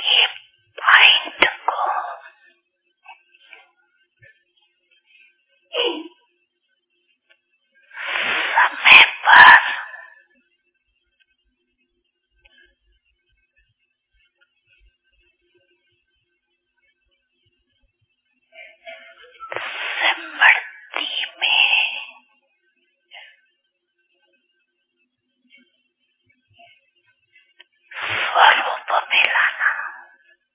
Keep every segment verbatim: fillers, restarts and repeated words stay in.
ये पॉइंट को समय पर स्मृति में स्वरूप में लाना।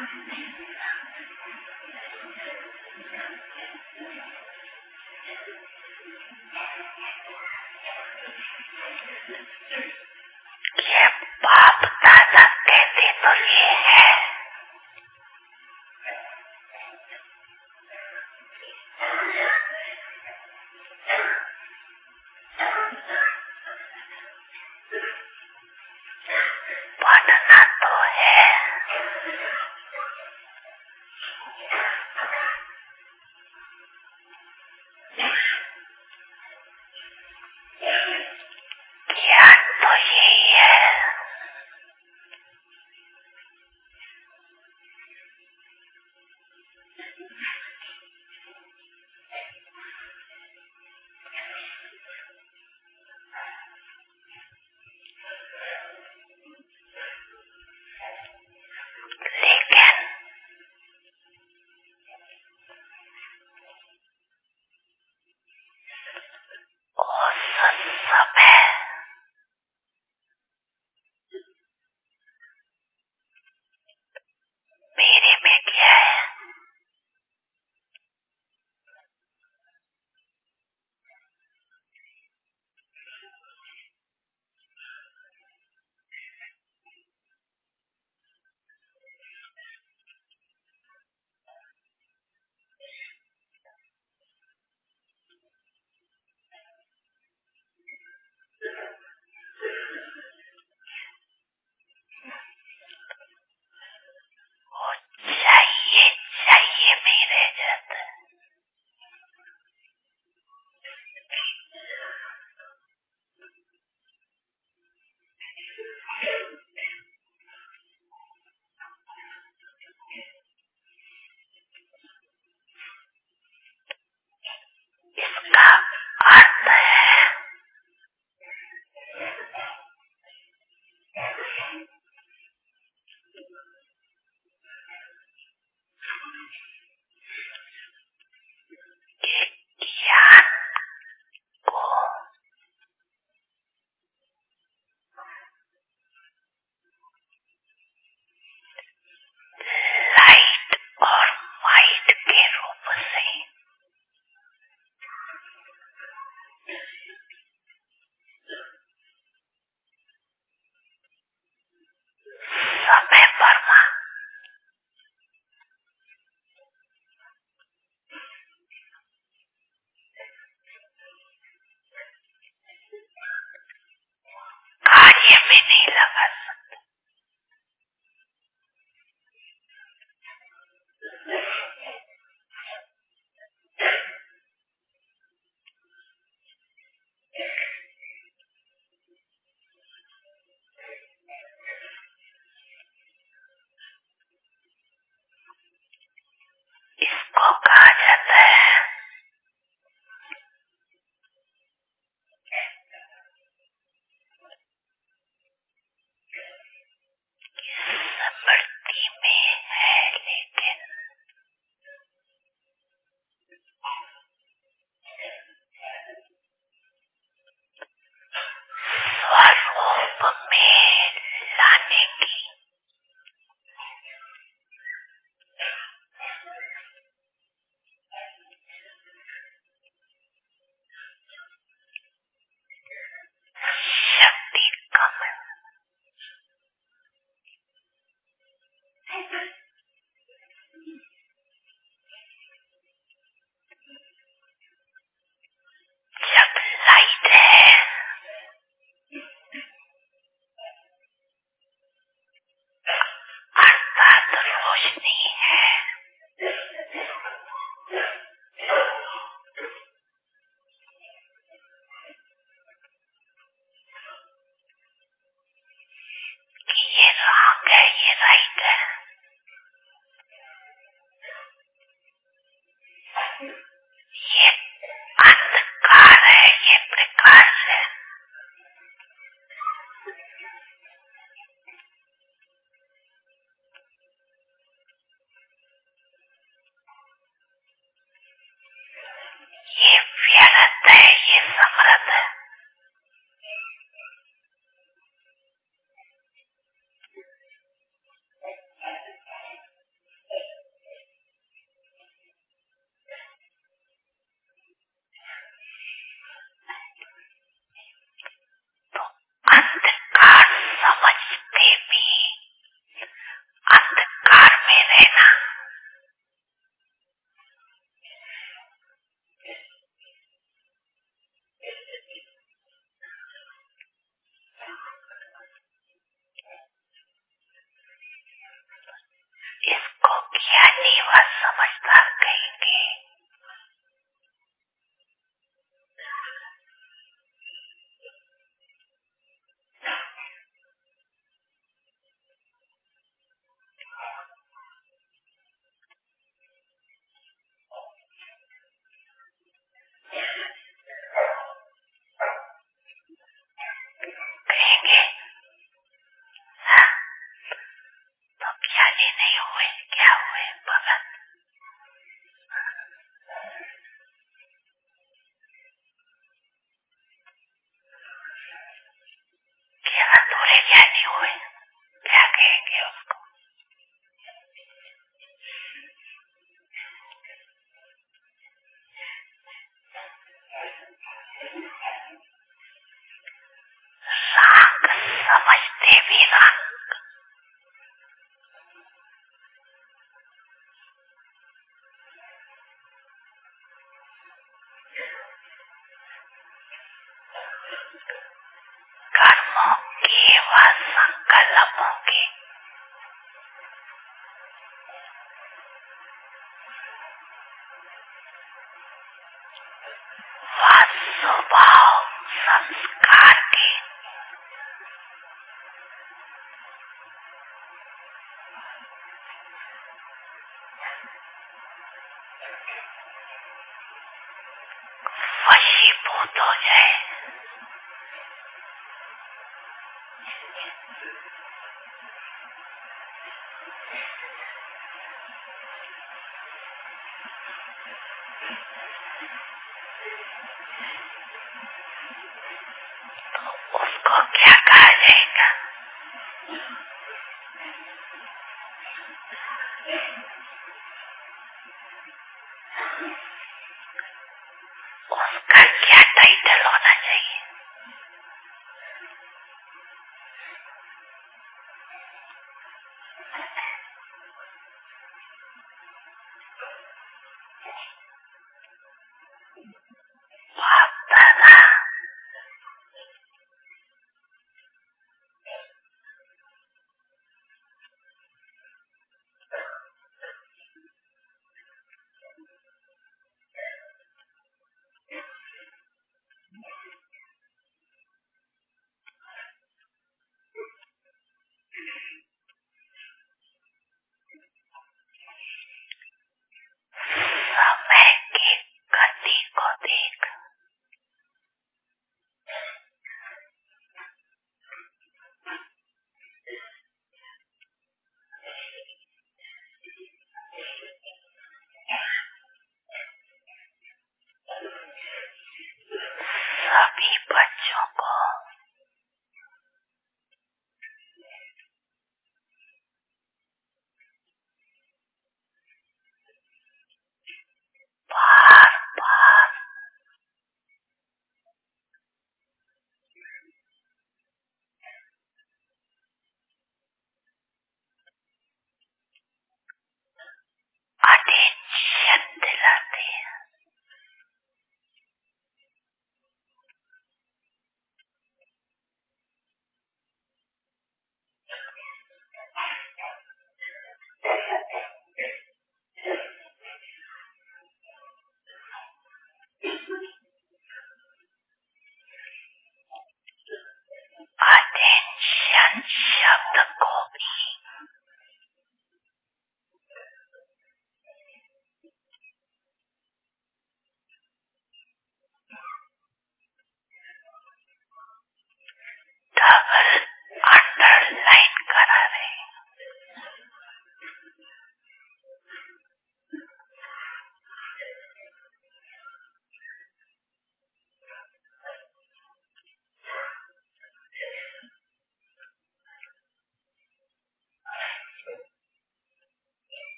ये बाप दादा कहते तो ये है, पढ़ना तो है, ज्ञान तो यही है। लेकिन उस समय मेरे में क्या है, वो चाहिए चाहिए में ही रह जाता है। इसका अर्थ है कि ज्ञान को लाइट और माइट के रूप से समय वर्मा कार्य में नहीं लगा सकता। इसको कहा जाता है स्मृति में है, लेकिन स्वरूप में लाने की शक्ति कम है। जब लाइट है अर्थात रोशनी है, कि ये रॉन्ग है ये राइट है, ये अंधकार है ये प्रकाश है, ये व्यर्थ है ये समृद्ध है। समझदार कहेंगे। कहेंगे हाँ, तो ज्ञानी नहीं हुए, क्या हुए भगत? क्या अधूरे ज्ञानी हुए, क्या कहेंगे उसको? राग समझते भी राग, कर्मों के व संकल्पों के व स्वभाव संस्कार के वशीभूत हो जाए, तो उसको क्या कहा जाएगा? उसका क्या टाइटल होना चाहिए? बाप दादा समय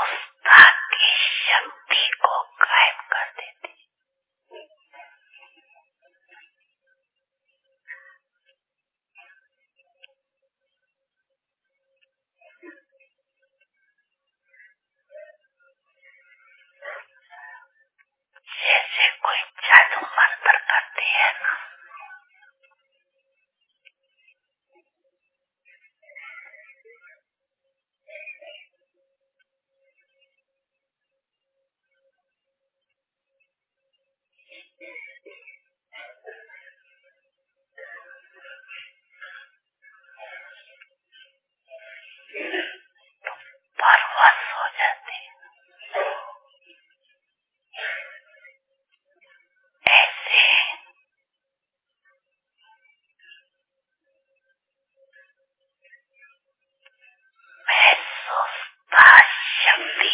अस्वस्थता की शक्ति को गायब कर देती। जैसे कोई जादू मंत्र करती है ना, परवश हो जाती। ऐसे महसूसता शक्ति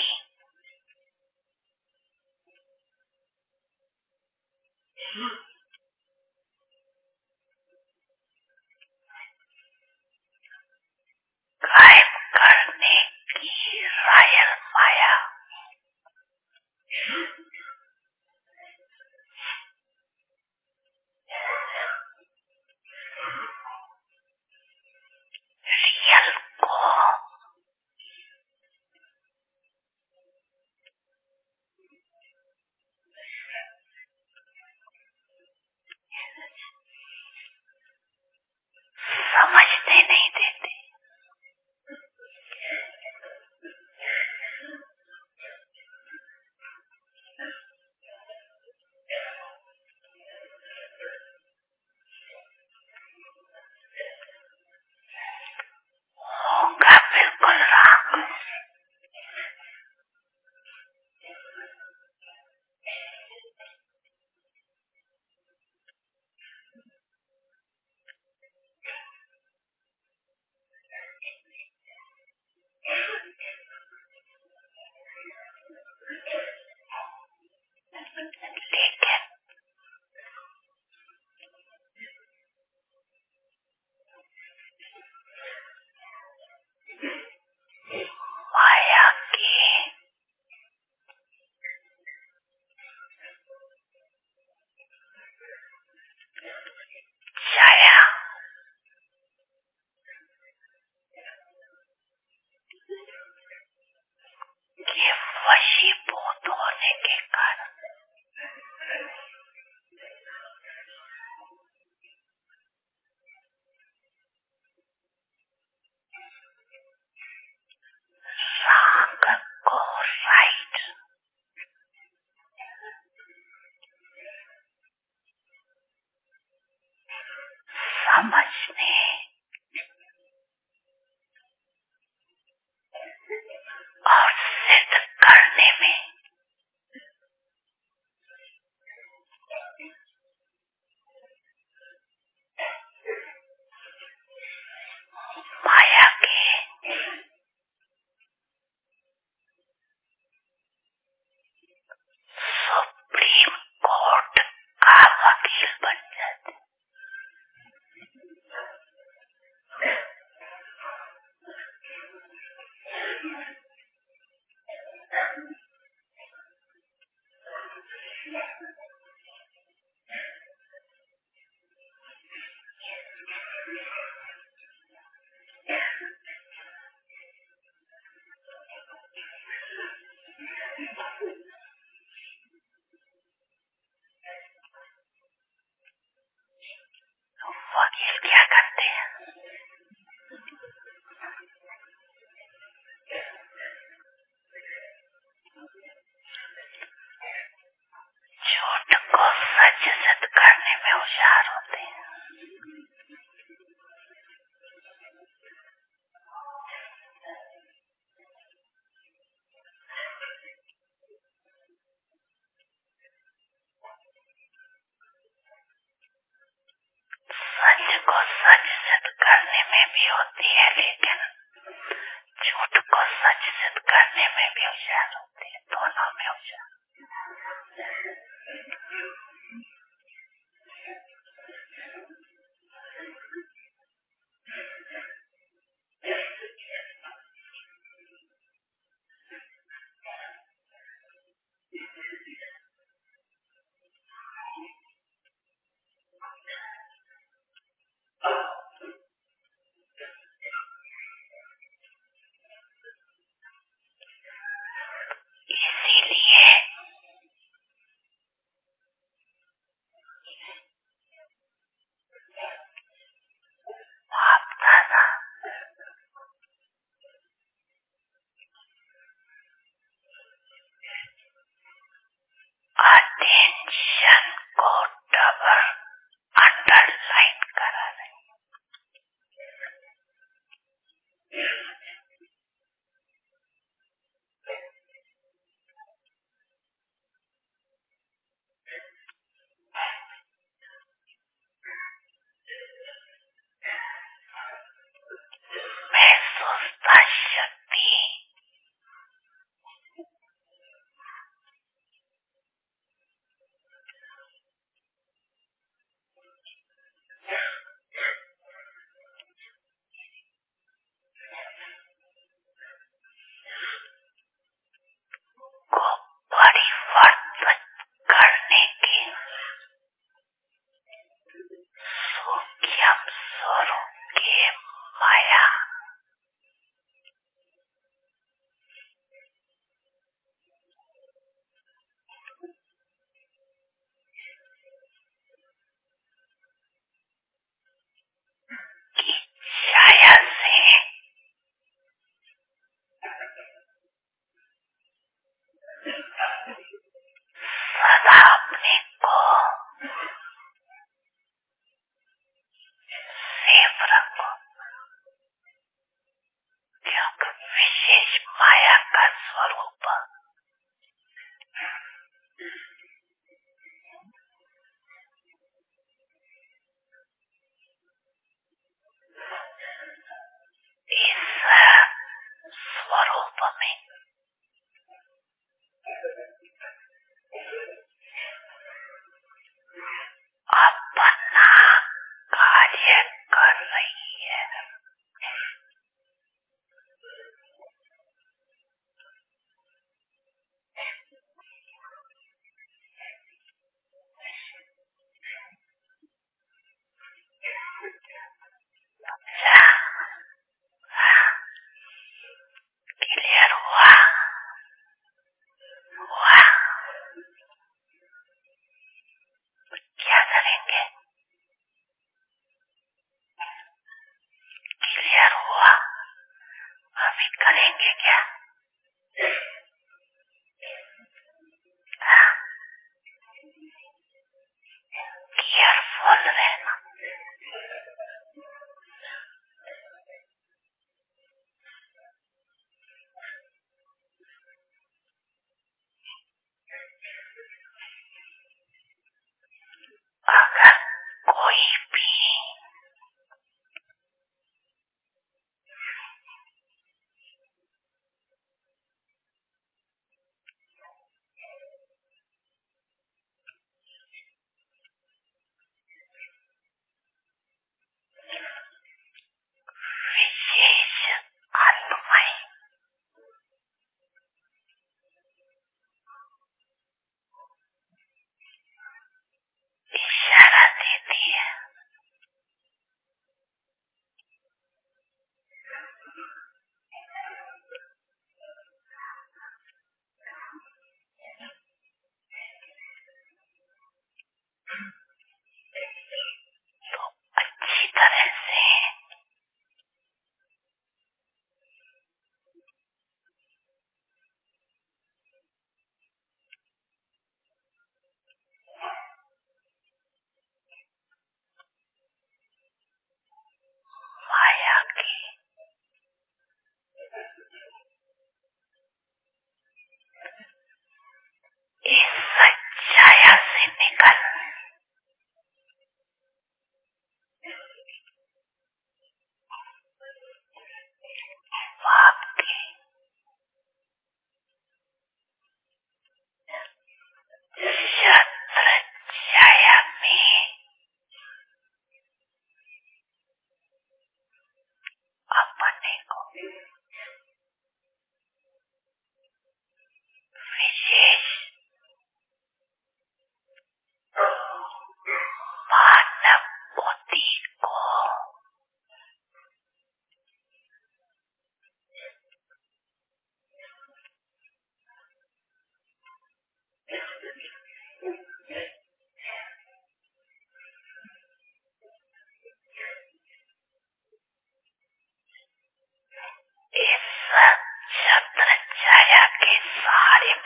गायब करने की रायल माया रियल को समझने नहीं देते। होगा बिल्कुल राम, लेकिन माया की छाया के वशीभूत होने के कारण राग को राइट समझने और सिद्ध करने में माया के सुप्रीम कोर्ट का वकील बन जाते। वकील क्या करते हैं? झूठ को सच सिद्ध करने में होशियार होते हैं। सच को सच सिद्ध करने में भी होती है, लेकिन झूठ को सच सिद्ध करने में भी होशियार होती है। दोनों में होशियार।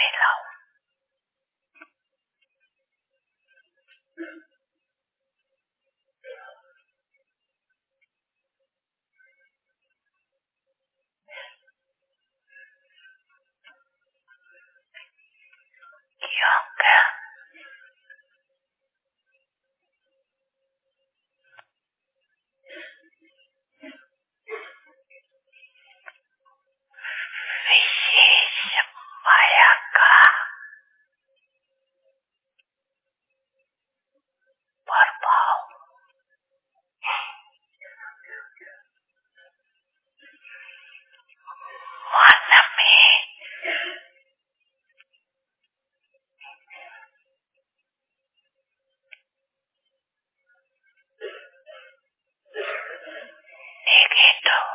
लाऊं। क्यों क्या? विशेष माया का प्रभाव मन में नेगेटिव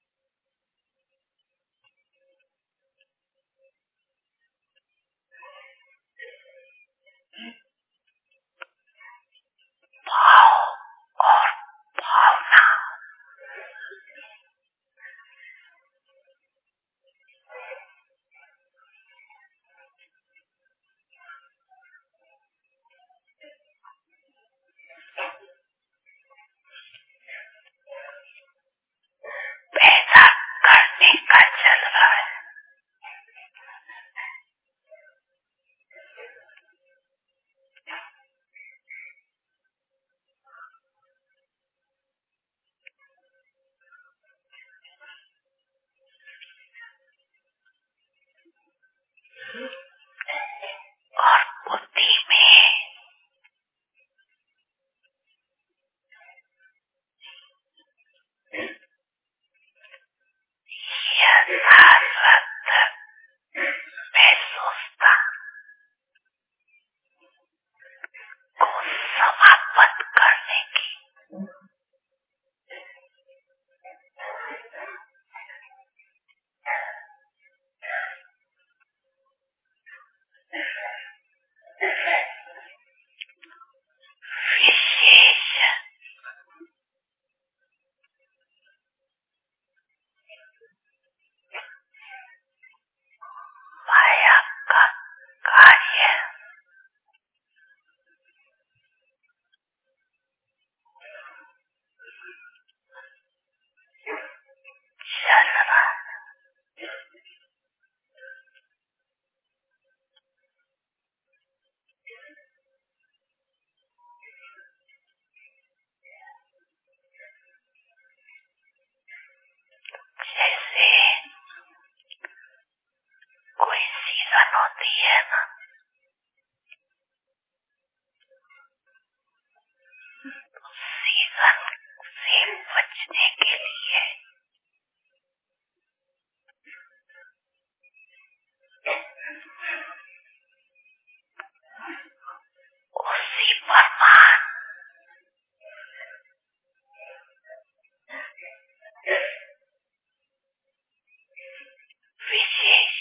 भाव और भावना पैदा करने का चल रहा है। और बुद्धि में यह शाश्वत महसूसता को समाप्त करने की विशेष माया का कार्य चल रहा है। जैसे कोई सीजन होती है ना, सीजन से बचने के लिए उसी प्रमाण विशेष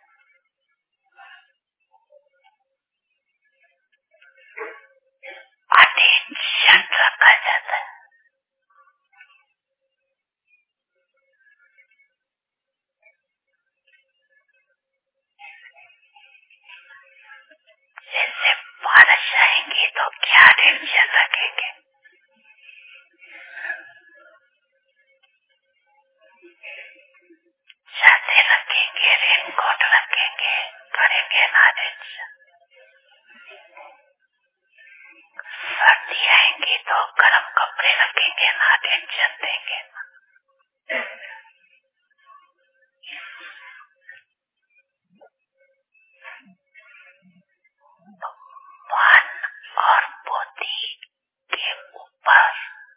अटेंशन रखा जाता है। जैसे बारिश आएंगी तो क्या अटेंशन रखेंगे? छाते रखेंगे, रेनकोट रखेंगे, करेंगे ना अटेंशन। सर्दी आएंगी तो गर्म कपड़े रखेंगे ना, अटेंशन देंगे ना। मन और बुद्धि के ऊपर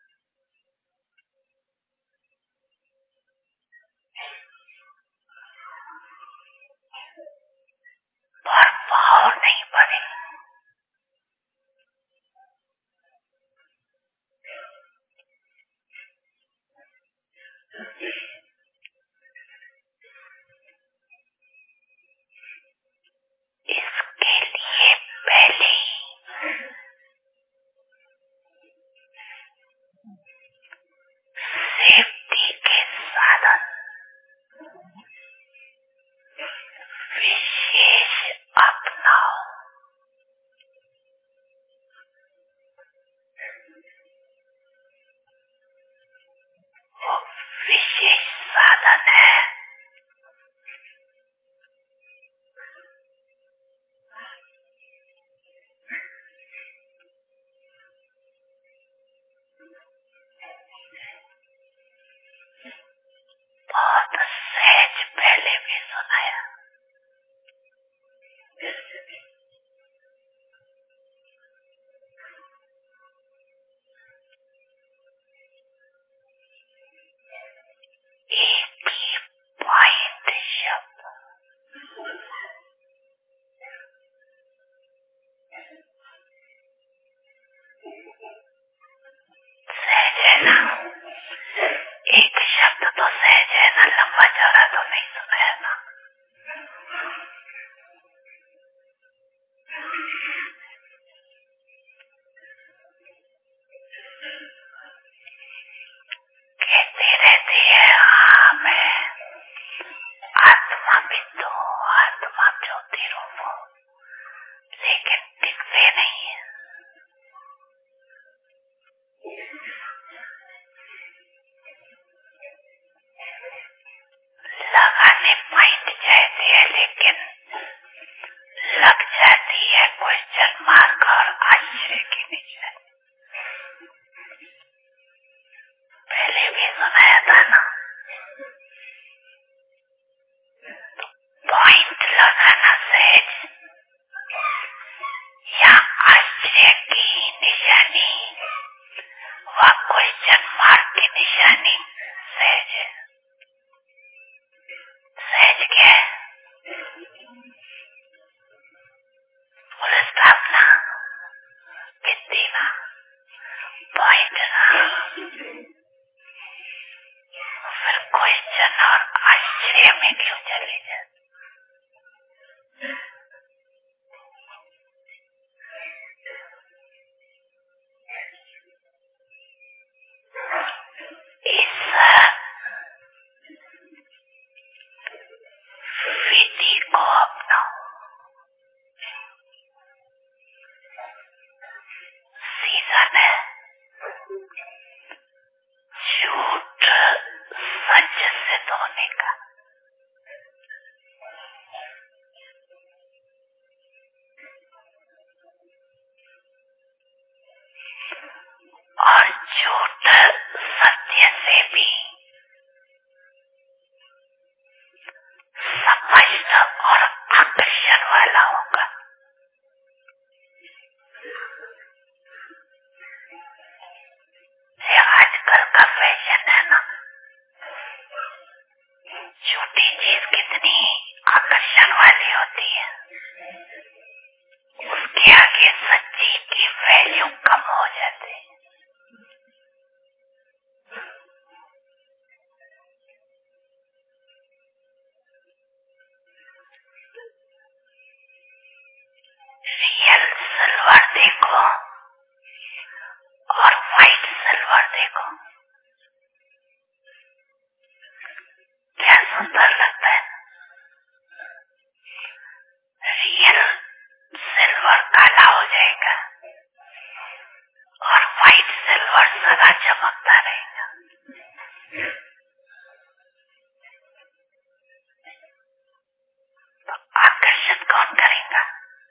प्रभाव नहीं पड़े। सहज या आश्चर्य की निशानी व क्वेश्चन मार्क की निशानी सहज है। सहज क्या है? फुल स्टॉप ना, बिंदी ना, पॉइंट ना, फिर क्वेश्चन और आश्चर्य में क्यों चले जाते? इस विधि को अपनाओ। सीजन है झूठ सच सिद्ध होने का। और झूठ सत्य से भी स्पष्ट और आकर्षण वाला होगा। ये आजकल का फैशन है ना, झूठी चीज कितनी आकर्षण वाली होती है, उसके आगे सच्ची की वैल्यू कम हो जाती है। रियल सिल्वर देखो और व्हाइट सिल्वर देखो, क्या सुंदर लगता है। रियल सिल्वर काला हो जाएगा और व्हाइट सिल्वर सदा चमकता रहेगा। तो आकर्षण कौन करेगा,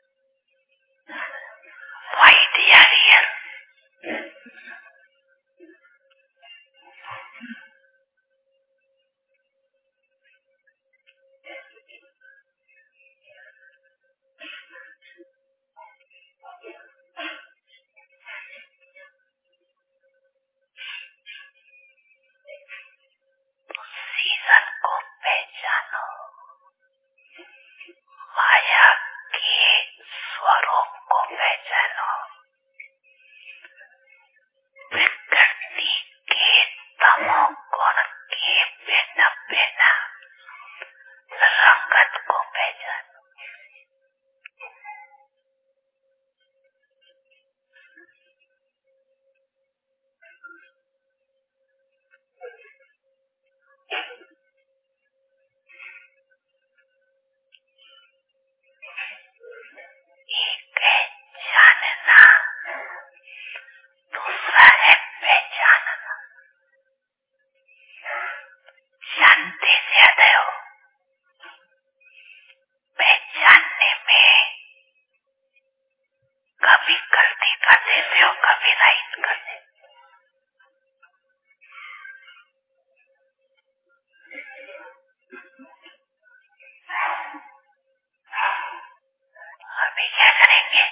व्हाइट या रियल? सीजन को पहचानो, माया के स्वरूप को पहचानो, प्रकृति के तमो गुण के भिन्न भिन्न रंगत को पहचानो। एक है जानना, दूसरा है पहचानना। जानते ज्यादा हो, पहचानने में कभी गलती कर देते हो, कभी राइट कर देते हो। अभी क्या करेंगे,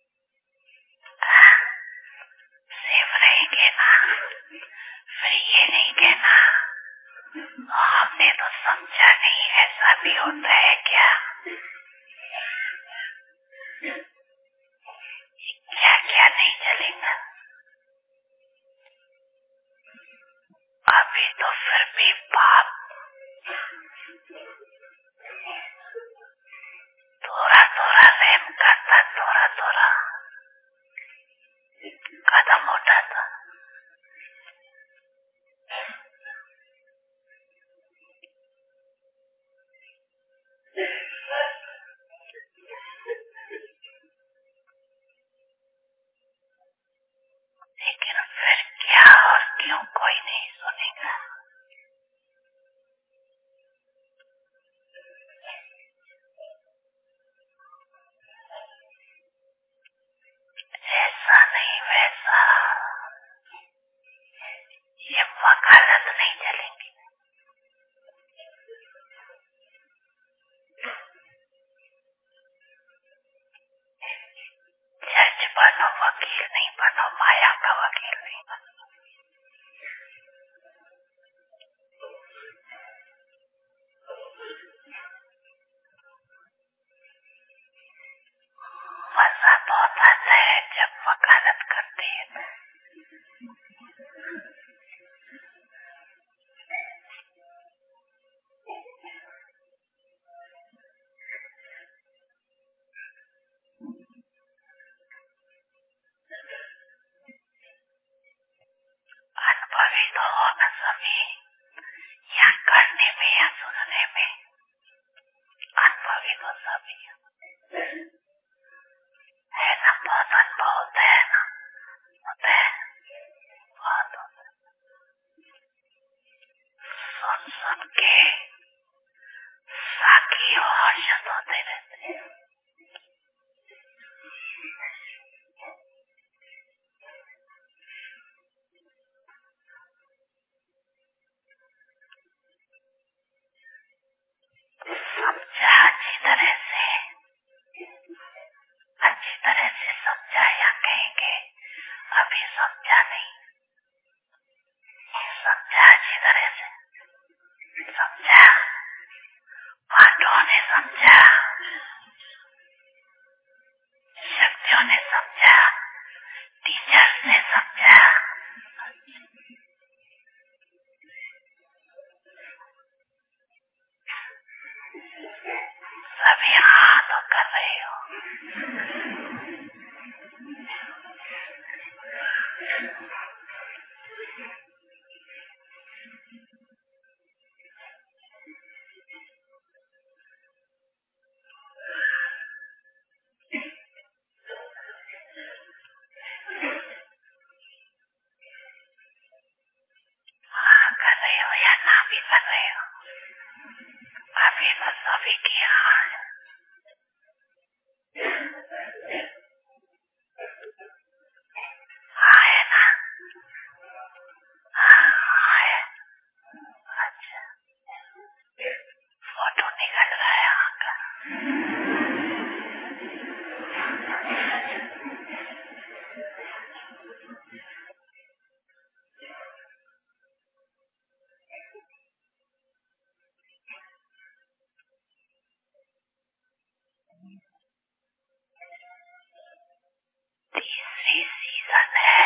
सेफ रहेंगे ना, फिर ये नहीं कहना हमने तो समझा नहीं, ऐसा भी होता है क्या? क्या क्या नहीं चलेगा। अभी तो फिर भी बाप थोड़ा थोड़ा रहम करता, थोड़ा थोड़ा कदम उठाता। रहे हो। हाँ कर रहे हो या ना भी कर रहे हो, अभी तो सभी की हाँ है। हाँ है ना? हाँ है। अच्छा, फोटो निकल रहा है यहाँ का। तीसरी सीजन है,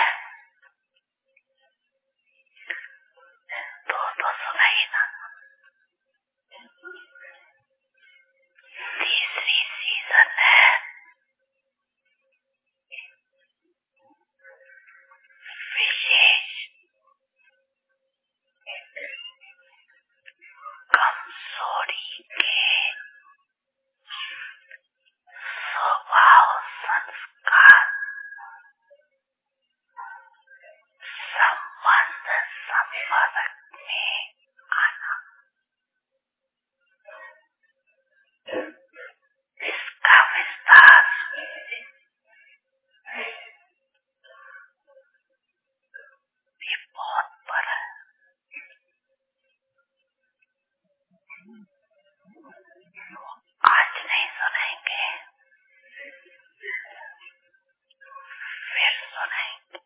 तो तो सुनाई ना। तीसरी सीजन है, विशेष कमजोरी के स्वभाव संस्कार संबंध संपर्क में आना, इसका विस्तार भी बहुत बड़ा है। आज नहीं सुनेंगे, फिर सुनेंगे।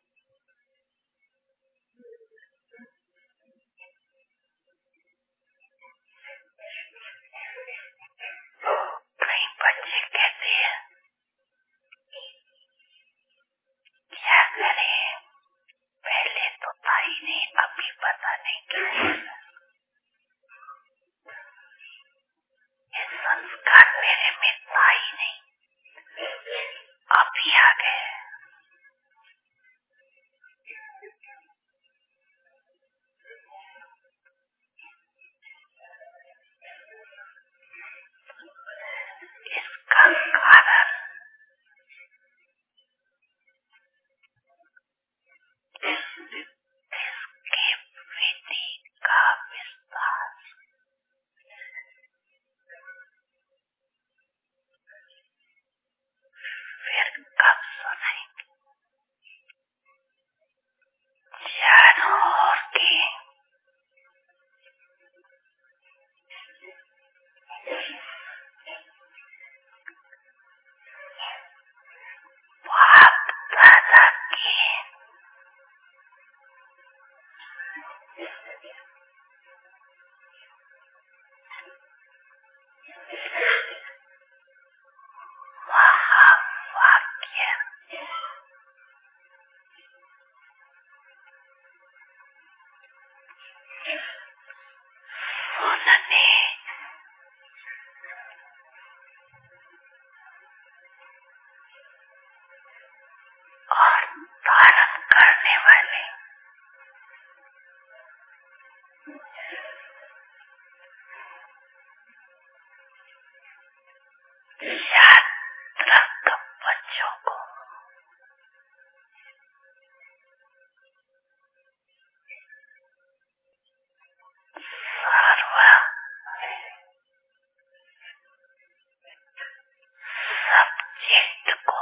कई बच्चे कहते हैं क्या करें, पहले तो था ही नहीं, अभी पता नहीं क्यों ये संस्कार मेरे में था ही नहीं, अभी आ गए। इसका कारण इसकी विधि का विस्तार फिर कब सुनाएंगे। जानवर की बाप दादा की महावाक्य सुनने और धारण करने वाले छात्र बच्चों को सर्व सब्जेक्ट को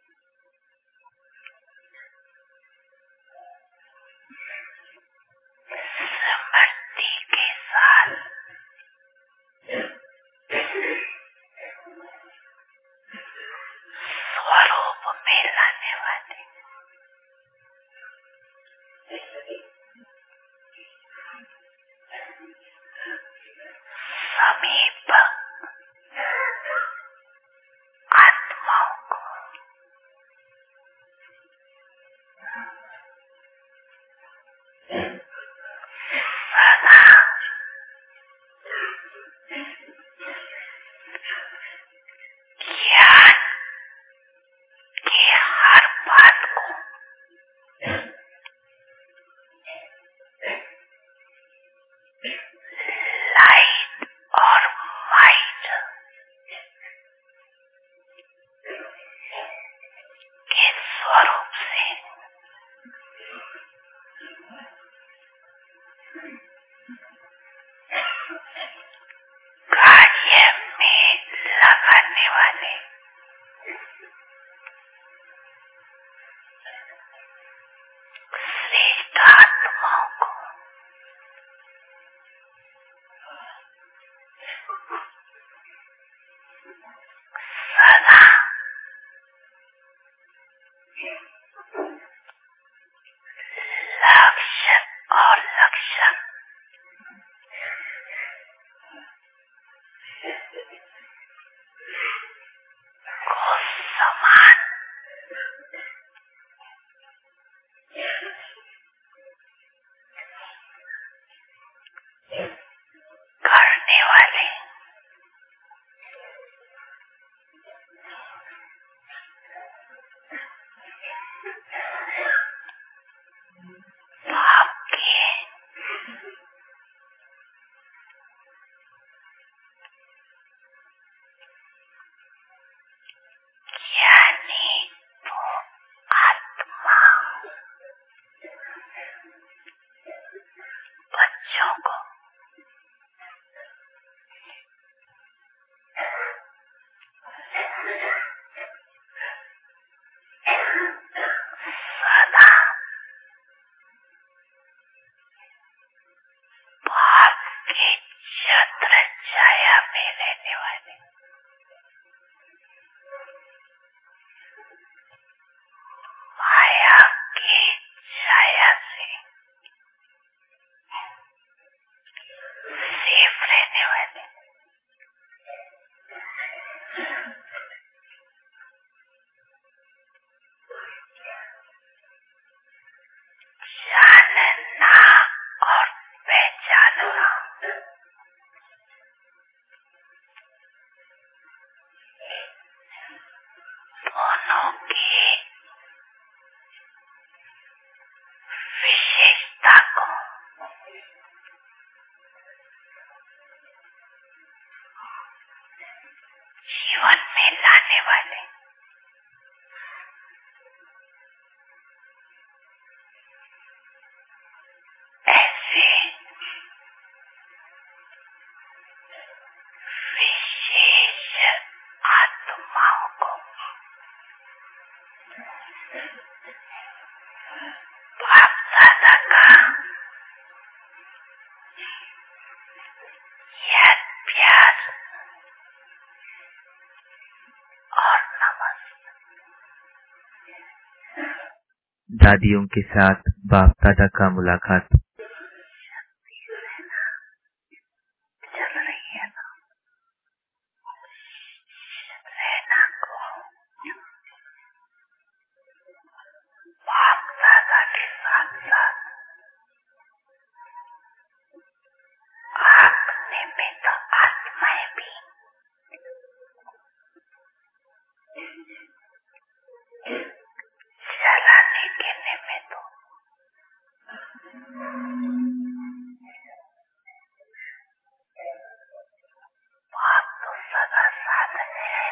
स्मृति के साथ स्वरूप में लाने वाले समीप आत्माओं को सदा क्या वाले ऐसे विशेष आत्माओं को बाप दादा का याद प्यार और नमस्ते। दादियों के साथ बाप दादा का मुलाकात। चल रही है ना रहना को बाप दादा के साथ साथ आपने में तो आत्माएं भी चलाने के निमित्त हो। बाप तो सदा साधन है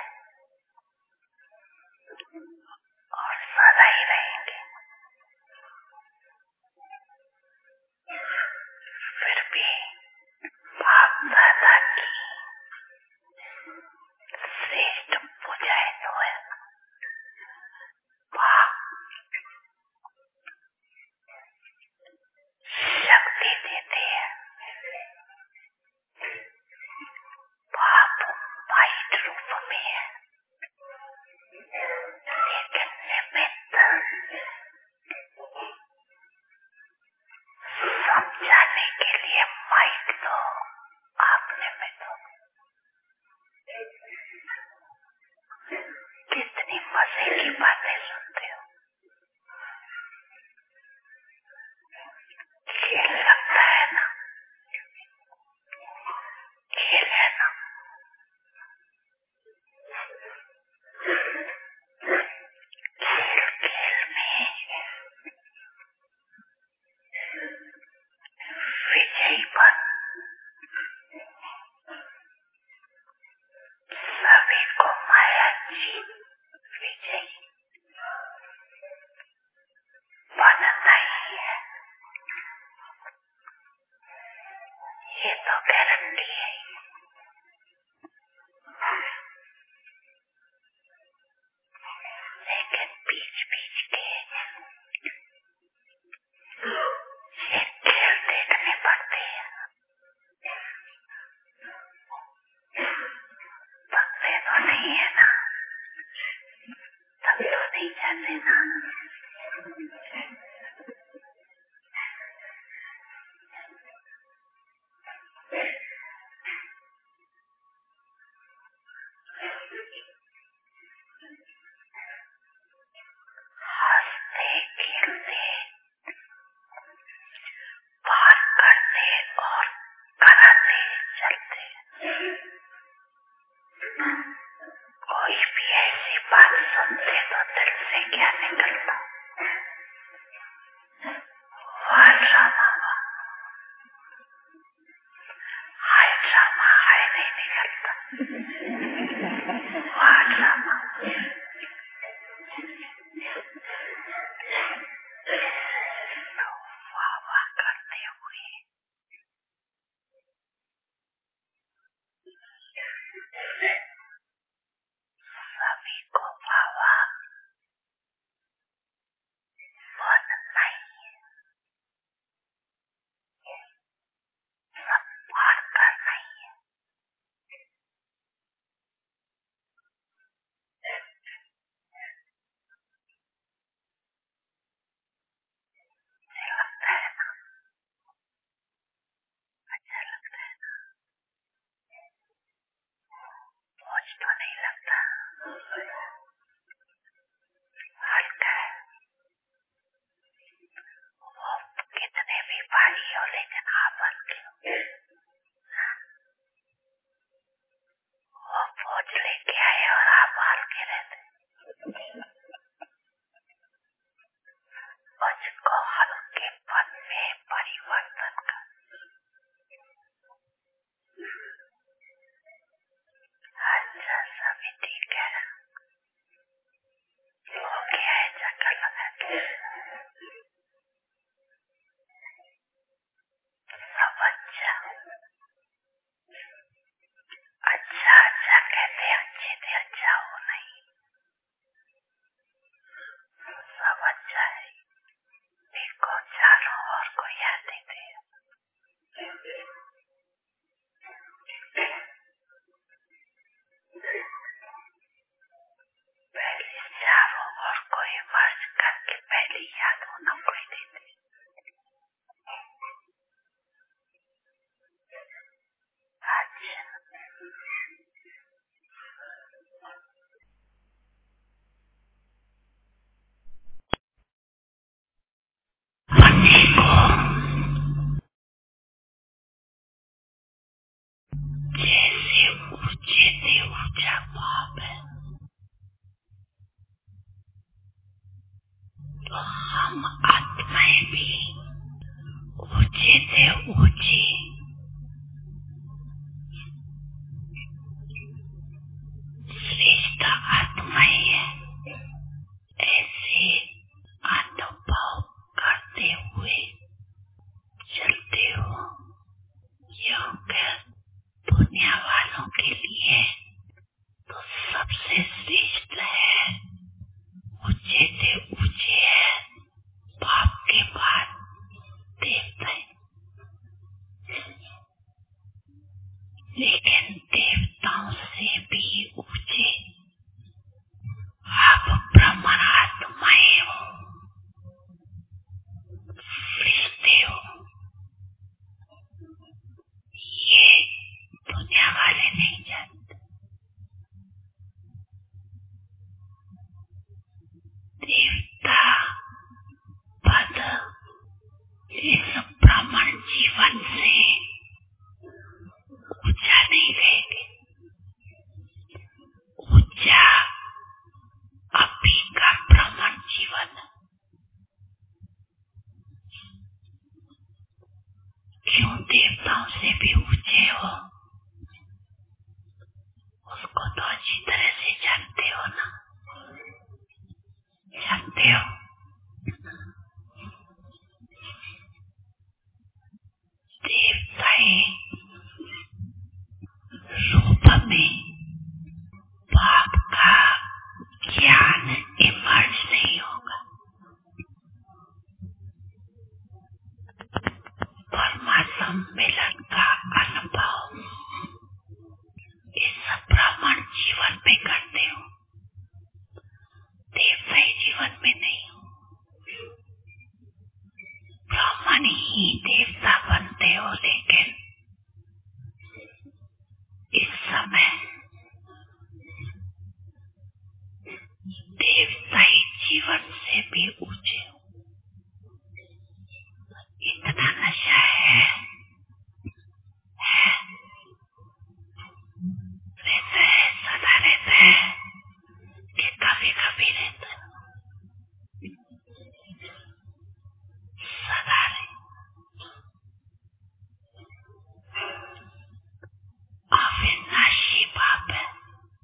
और सदा ही रहेंगे। फिर भी बाप दादा की श्रेष्ठ पूजाएं तो है। बाप शक्ति देते हैं। बाप वाइट रूप में है लेकिन निमित्त समझाने के लिए माइक दो आपने में दो। कितनी मजे की बातें सुनते हो। खेल लगता है ना, खेल है ना। खेल खेल में विजयी बन सभी को माया जीत विजयी बनना ही है। ये तो गारंटी है। लेकिन बीच बीच के ये खेल देखने पड़ते हैं। पकड़े तो नहीं है ना, तब तो नहीं जाते ना। हंसते खेलते बात करते और कराते चलते। कोई भी ऐसी बात सुनते तो दिल से क्या निकलता? वाह ड्रामा, हाय ड्रामा, हाय नहीं निकलता। वाह ड्रामा। तो वाह वाह करते हुए सभी को वाह वाह तो हम आत्माएं भी ऊंचे से ऊंची श्रेष्ठ आत्माएं है, ऐसे अनुभव करते हुए चलते हो। योग दुनिया वालों के लिए तो सबसे श्रेष्ठ है, ऊंचे से ऊंचे है, पाप के बाद देवता। लेकिन देवताओं से भी ऊंचे आप ब्रह्मण आत्माएं हो, फरिश्ते हो। ये दुनिया वाले नहीं जानते। देवता पद इस ब्राह्मण जीवन से ऊंचा नहीं रहेंगे। ऊंचा अभी का ब्राह्मण जीवन। क्यों देवताओं से भी ऊंचे हो? उसको तो अच्छी तरह से जानते हो ना, जानते हो। देवताएं रूप में पाप का ज्ञान इमर्ज नहीं होगा। परमात्मा मिलन का अनुभव इस ब्राह्मण जीवन में करते हो, देवताई जीवन में नहीं हो। ब्राह्मण ही देवता बनते हो, लेकिन इस समय देवताई जीवन से भी ऊंचे हो। इतना नशा है, है रहता है, सदा रहता है कि कभी कभी रहता है, सदा रहे। अविनाशी पाप है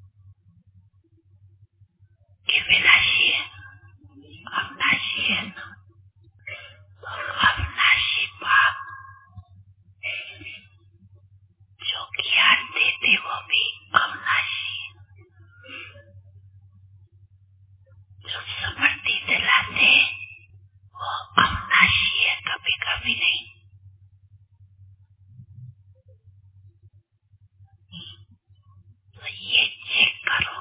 कि विनाशी है, अविनाशी है ना। तो अविनाशी पाप जो ज्ञान देते वो भी अविनाशी है, जो समृद्धि दिलाते वो अविनाशी है, कभी कभी नहीं। तो ये चेक करो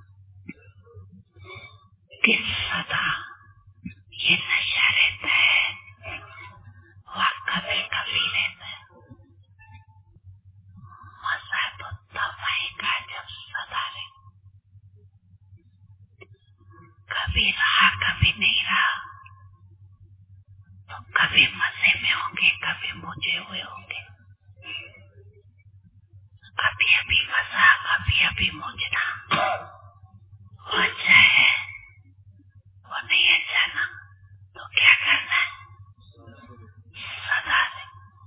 कि सदा ये नशा रहता है, वह कभी कभी रहता है। मजा तो तब आएगा जब सदा रहे। कभी रहा कभी नहीं रहा, तो कभी मजे में होंगे, कभी मुझे हुए होंगे। कभी अभी मजा, कभी अभी मुझना। वो अच्छा है, वो नहीं अच्छा ना, तो क्या करना है? सदा से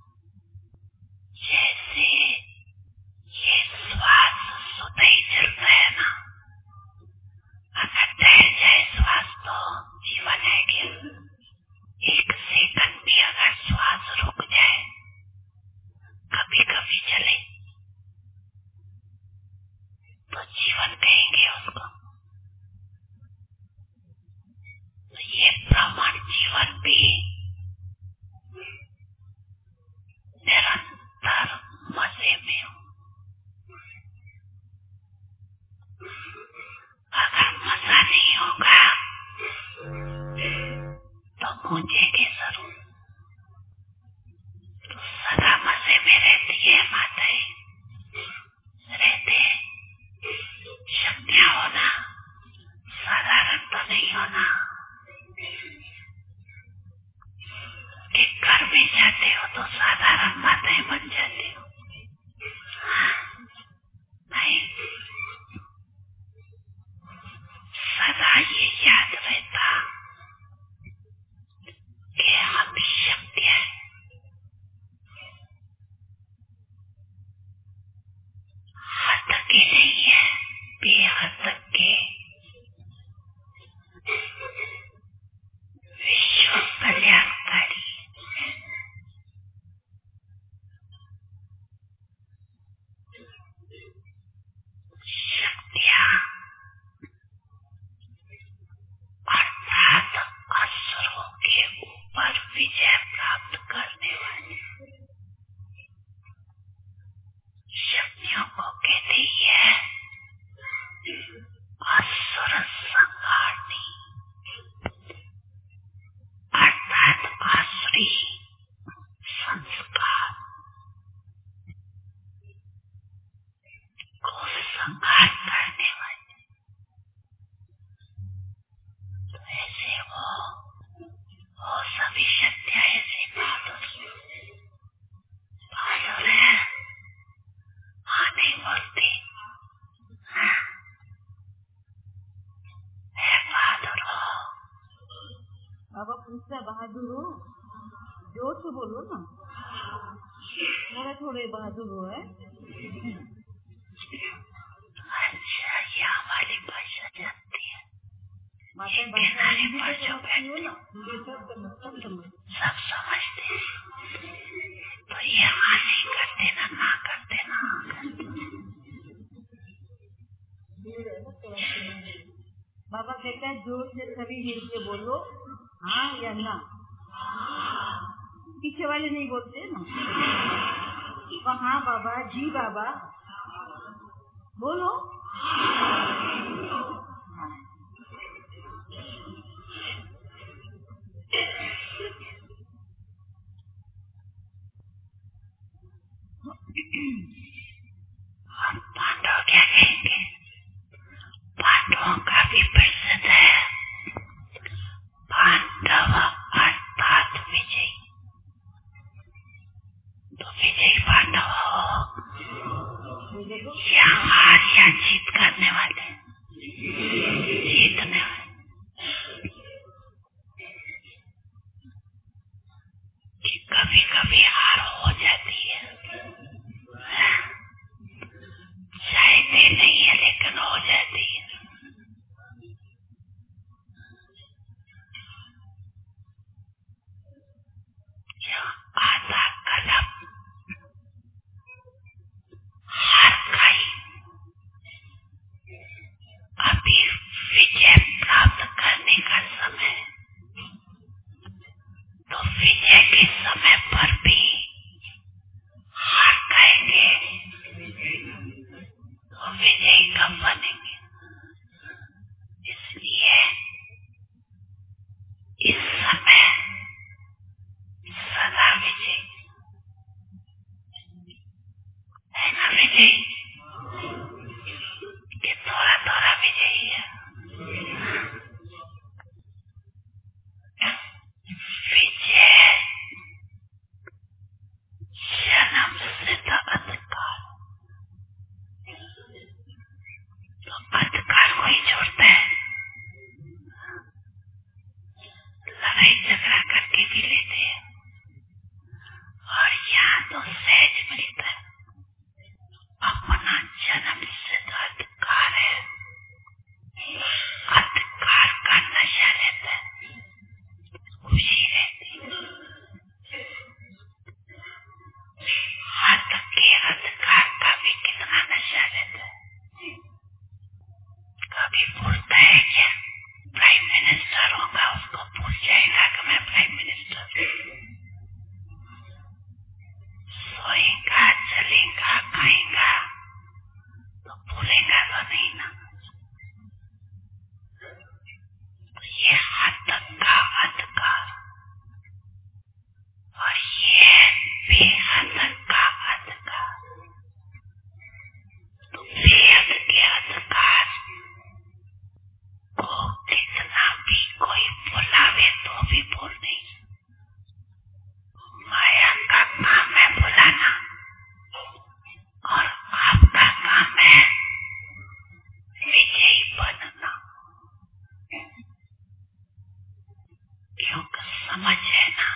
जैसे ये श्वास सुधा ही चलता है ना, अगर ठहर जाए श्वास तो जीवन है क्या? एक सेकंड भी अगर श्वास रुक जाए, कभी कभी चले, तो जीवन कहेंगे उसको। तो ये ब्राह्मण जीवन भी निरंतर मजे में हो। अगर मजा नहीं होगा तो गूंजेगी जरूर। तो सदा मजे में रहती है माताएं, रहते शक्तियां होना साधारण तो नहीं होना कि घर में जाते हो तो साधारण माताएं बन जाती हो। नहीं, सदा ये याद रहता संहारणी अर्थात आसुरी संस्कार को संहार करने वाले। तो ऐसे हो वो सभी शक्तियाँ ऐसे बहादुर बहादुर है, हाँ नहीं बोलती है बहादुर हो। बाबा पूछता बहादुर हो, जोर से बोलो ना, थोड़े थोड़े बहादुर हो है। अच्छा ये हमारी भाषा जानती है, माता ये किनारे पर जो हो बैठते ना, ये सब सब समझ सब समझते हैं। तो ये हाँ नहीं करते ना, ना करते ना बाबा कहता है जोर से सभी मिलके बोलो हाँ या ना। पीछे वाले नहीं बोलते ना, हाँ बाबा जी बाबा बोलो। और पांडव क्या कहेंगे? पांडवों का भी प्रसिद्ध है पांडव अर्थात विजयी। तो विजयी पांडव हो या हार या जीत करने वाले, जीतने वाले। कि कभी कभी हार हो जाती है, चाहते नहीं है लेकिन हो जाती है। आधा कदम हार गई, अभी विजय प्राप्त करने का समय। तो विजय के समय पर भी हार गएंगे तो विजयी कब बनेंगे? इसलिए इस समय सदा विजय है ना, विजय कि थोड़ा थोड़ा विजयी है। विजय जन्म सिद्ध अधिकार, तो अधिकार को ही छोड़ता है, लड़ाई झगड़ा करके भी लेते हैं और यहाँ तो सहज मिलता है। अपना जन्म सिद्ध अधिकार है, अधिकार का नशा रहता है, खुशी रहती है। हाथ के अधिकार का भी कितना नशा रहता है। कभी भूलता है क्या? प्राइम मिनिस्टर होगा उसको भूल जाएगा कि मैं प्राइम मिनिस्टर हूँ। सोएगा चलेगा खाएगा तो भूलेगा तो नहीं ना। तो ये हाथ का अधिकार और ये बेहद का अधिकार। तो बेहद के अधिकार को कितना भी कोई बुलावे तो भी भूल नहीं। माया का काम है बुलाना और आपका काम है विजयी बनना, क्योंकि समझ है ना,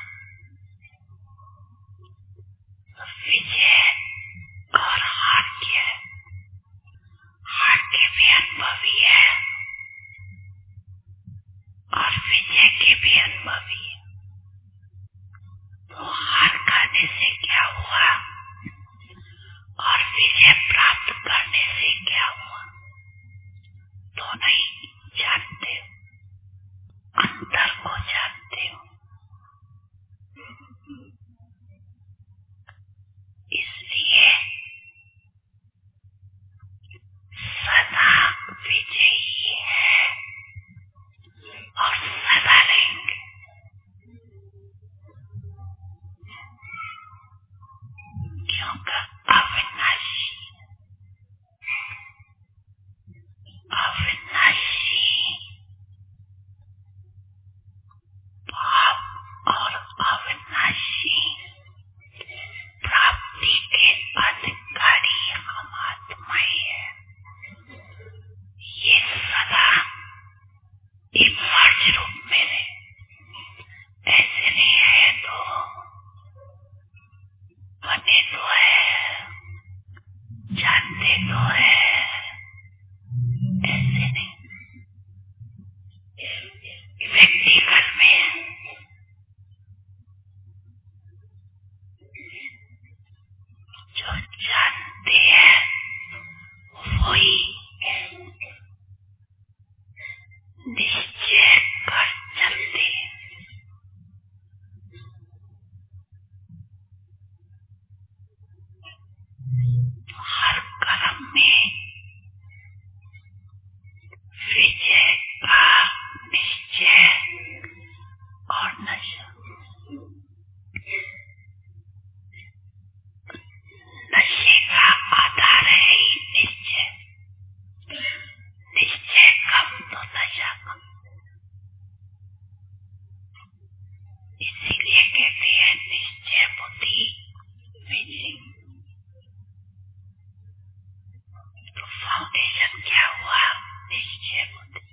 विजय और हार के हार के भी अनुभवी है और विजय के भी अनुभवी है। तो हार करने से क्या हुआ और विजय प्राप्त करने से क्या हुआ तो नहीं जानते हो, अंतर को जानते हो। इसलिए सदा विजयी है व्यक्तिगत में जो जानते हैं वही निश्चय कर चलते हैं। हर कर्म में विजय का निश्चय और नशा। नशे का आधार है ही निश्चय। निश्चय कम तो नशा कम। इसीलिए कहते हैं निश्चय बुद्धि विजय। तो फाउंडेशन क्या हुआ? निश्चय बुद्धि।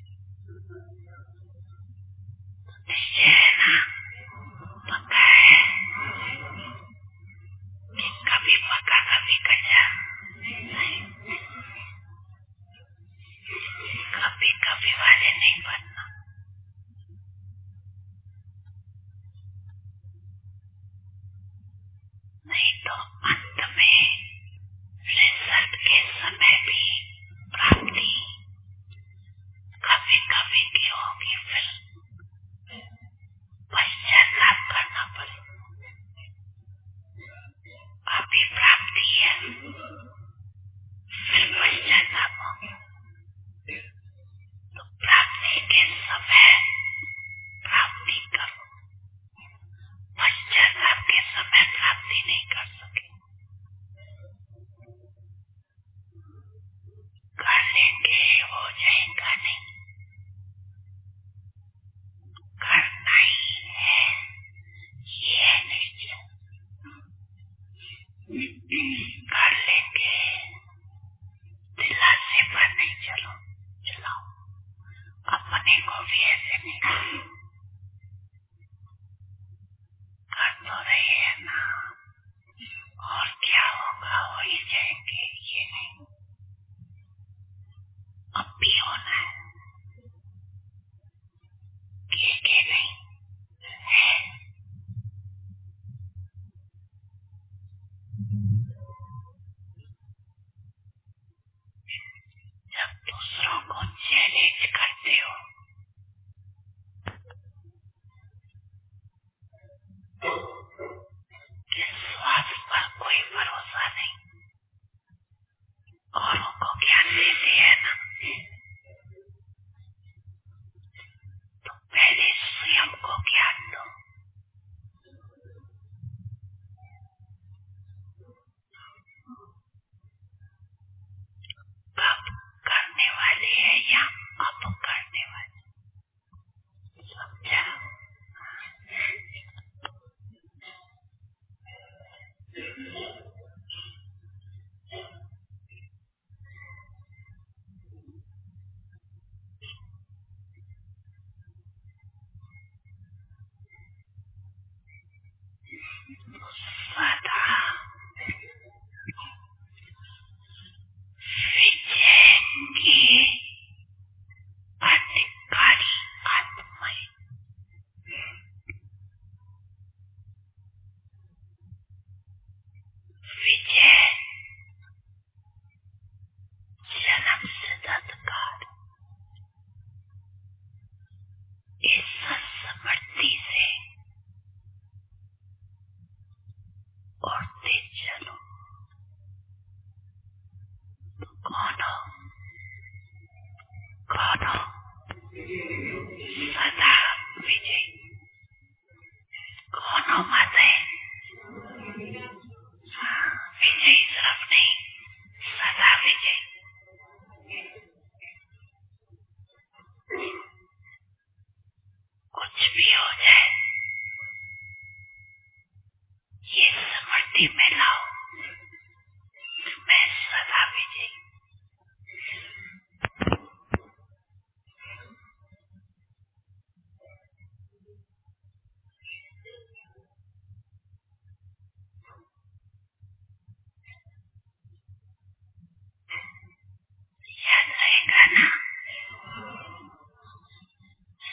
निश्चय है ना, पक्का है कि कभी पक्का कभी कच्चा, कभी कभी वाले नहीं बनना। नहीं तो अंत में रिजल्ट के समय भी प्राप्ति कभी कभी की होगी, फिर पश्चाताप करना पड़ेगा। अभी प्राप्ति है, फिर पश्चाताप होगा। तो प्राप्ति के समय प्राप्ति करो, पश्चाताप के समय प्राप्ति नहीं कर सके। कर लेंगे हो जाएगा नहीं, करना ही है, ये निश्चय। कर लेंगे, दिलासे पर नहीं चलो चलाओ, अपने को भी ऐसे नहीं कर तो रहे हैं ना, और क्या होगा हो ही जाएंगे, ये नहीं। अब भी होना है, के के नहीं है। जब दूसरों को चैलेंज करते हो कि स्वास्थ्य पर कोई भरोसा नहीं, औरों को ज्ञान देते हैं ना, तो पहले स्वयं को ज्ञान दो। कब करने वाले हैं या अब करने वाले, समझा? सदा विजय की अधिकारी आत्माएं, विजय जन्म सिद्ध अधिकार। इस समृद्धि से उड़ते चलो। तो कौन हो? कौन हो? सदा विजय। कौन हो माताएं? विजय सिर्फ नहीं, सदा विजय। कुछ भी हो जाए ये समृद्धि में लाओ, मैं सदा विजय। याद रहेगा ना?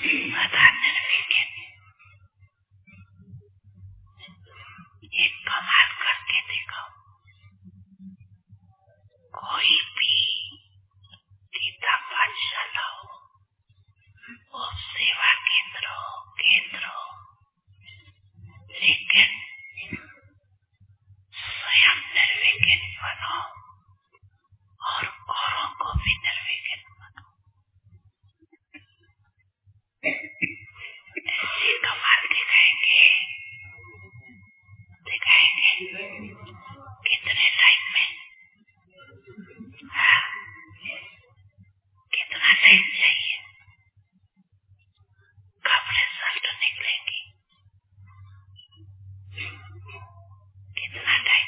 सदा निर्विघ्न। एक कमाल करके देखो, कोई भी गीता पाठशाला हो, वो सेवा केंद्र हो, केंद्र हो, लेकिन स्वयं निर्विघ्न बनो और औरों को भी निर्विघ्न बनो। ऐसी कमाल दिखाएंगे दिखाएंगे कितने टाइम में, हाँ, कितना टाइम चाहिए, कब रिजल्ट निकलेंगी, कितना टाइम,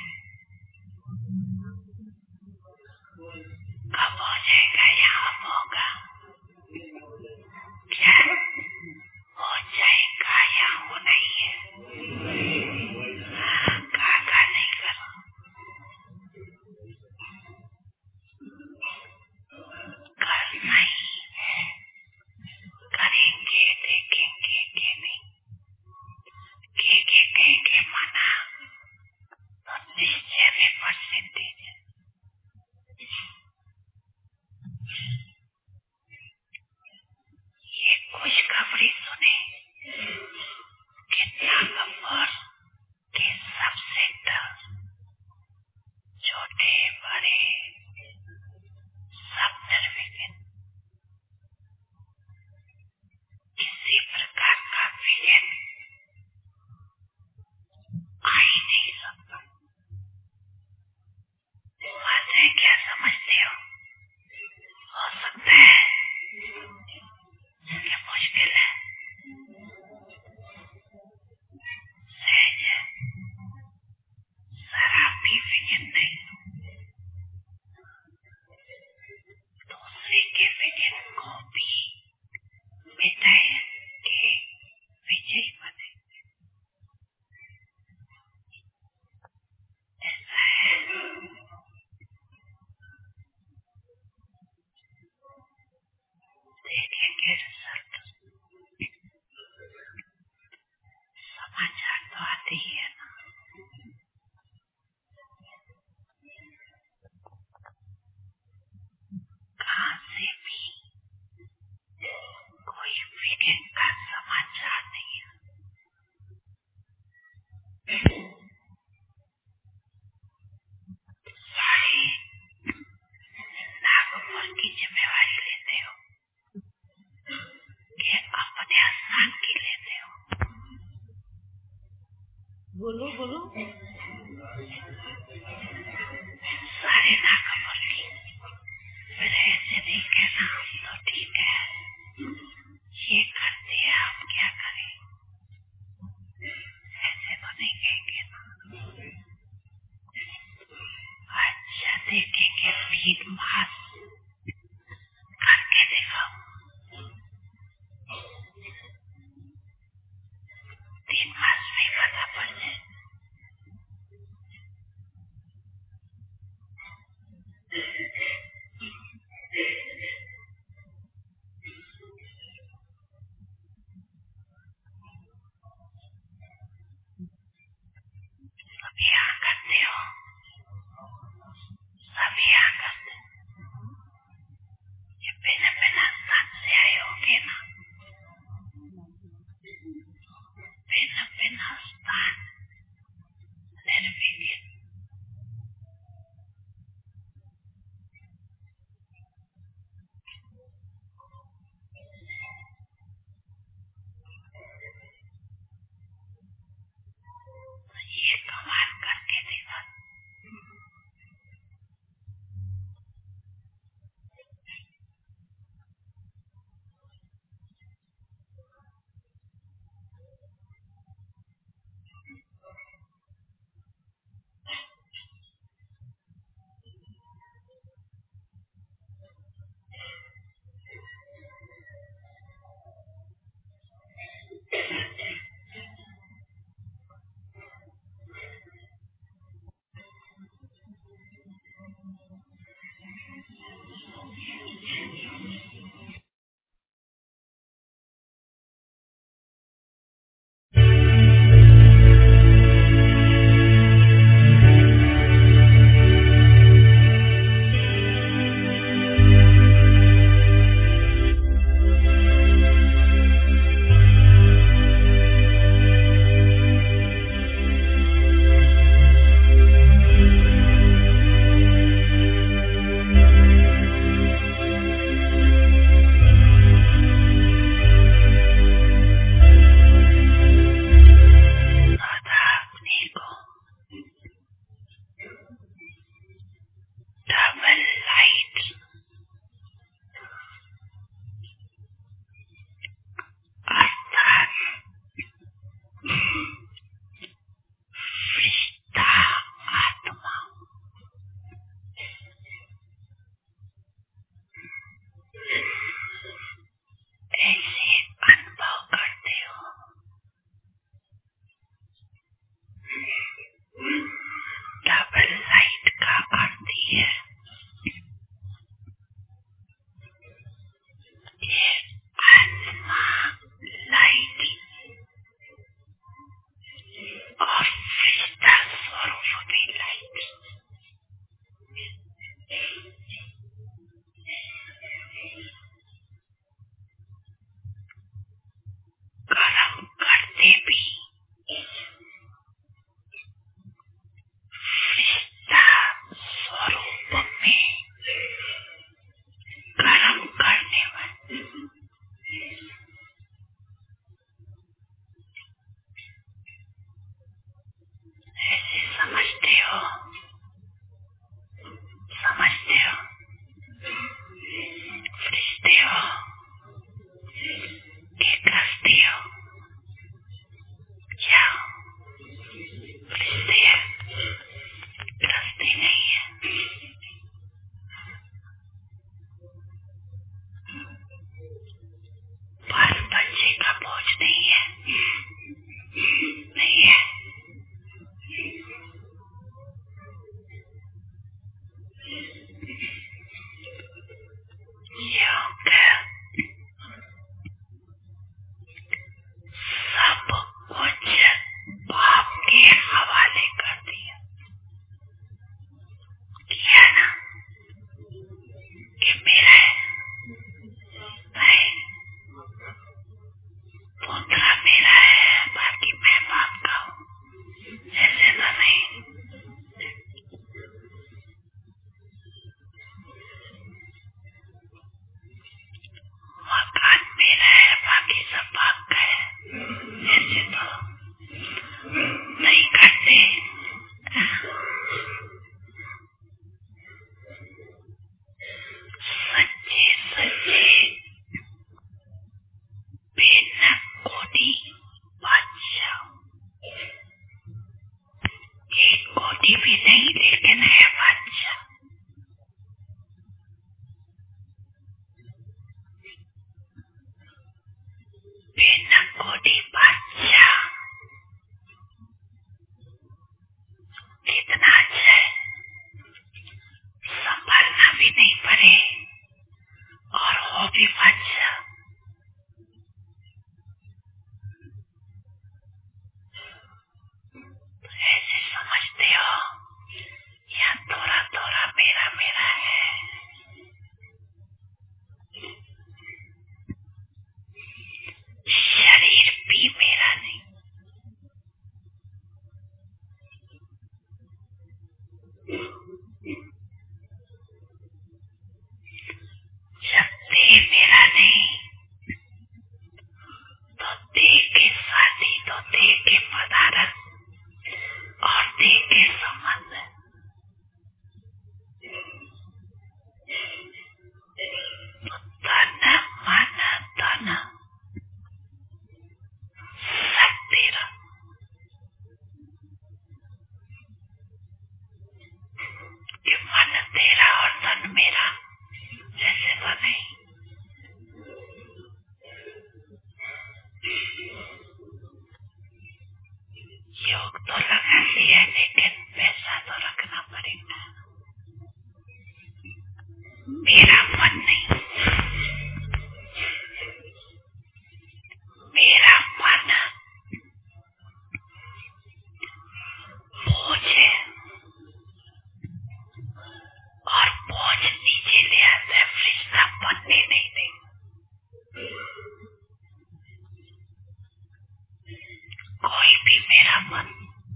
कब हो जाएगा, यहाँ होगा क्या, हो जाएगा या हो नहीं है, काका नहीं करो, करना ही है, करेंगे देखेंगे के नहीं, के के कहेंगे मना तो निश्चय में परसेंटेज है। ये खुशखबरी सुने कितना नंबर के सब सेक्टर, छोटे बड़े सब निर्विघ्न, किसी प्रकार का विघ्न आ ही नहीं सकता। बातें क्या समझते हो? हो सकता है ये मुश्किल है, सहज है, जरा भी विघ्न नहीं, दूसरे के विघ्न को भी मिटाए के विजयी बने। ऐसा है, देखेंगे रिजल्ट, समाचार तो आते ही है ना। कहाँ से भी कोई विघ्न का समाचार नहीं है। सारे नागपुर की जिम्मेवारी लेते हो कि अपने स्थान की लेते हो? बोलो बोलो, सारे नागपुर की, फिर ऐसे नहीं कहना तो ठीक है, ये करते हैं आप क्या करें, ऐसे तो नहीं कहेंगे ना। अच्छा देखेंगे, तीन मास करके दिखाओ, तीन मास नहीं पता पड़ जाए, भी बच जा। तो ऐसे समझते हो यहाँ थोड़ा थोड़ा मेरा मेरा है। शरीर भी मेरा नहीं। जब देह मेरा नहीं तो देह के साथी, तो देह के पदार्थ और देह के संबंध, तो तन मन धन सब तेरा। कि मन तेरा और तन मेरा जैसे तो नहीं। योग तो लगा लिया लेकिन पैसा तो रखना पड़ेगा। मेरा मन नहीं, मेरा मन बोझ है और बोझ नीचे ले आता है, फरिश्ता बनने नहीं दे। कोई भी मेरा मन,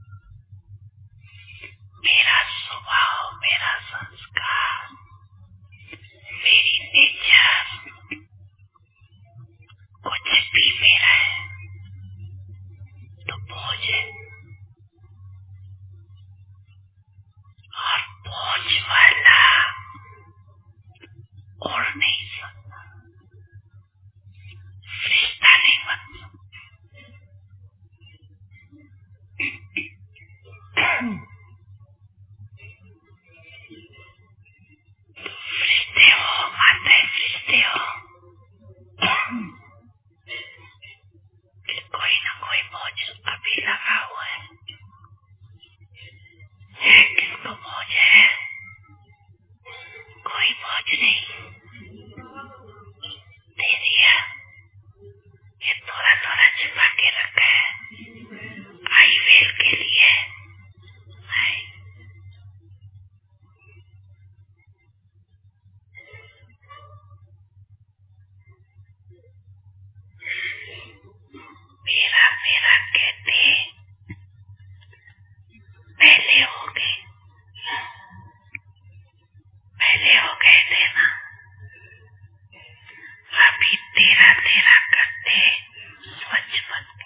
मेरा स्वभाव, मेरा संस्कार, मेरी नेचर, कुछ भी मेरा है तो बोझ है। और बोझ वाला उड़ नहीं सकता, फरिश्ता नहीं बन सकता। फरिश्ते हो माते, फरिश्ते हो कि कोई ना कोई बोझ अभी लगा हुआ है। है किसको बोझ है? कोई बोझ नहीं। दे दिया, ये थोड़ा थोड़ा छुपा के रखा है आई वेल के लिए। आई मेरा मेरा कहते पहले हो गए, पहले हो गए थे ना, अभी तेरा तेरा करते स्वच्छ बन गए।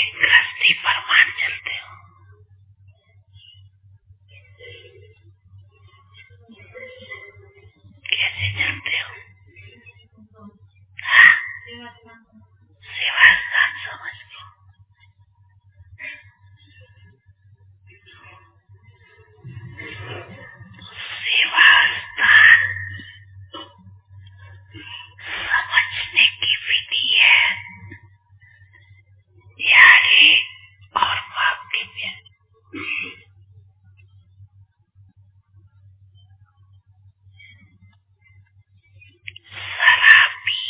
एक गृहस्थी परमान चलते हो, कैसे चलते हो? हाँ? सेवा स्थान समझ लो। सेवा स्थान समझने की विधि है, यारी और वाक्य में। शराबी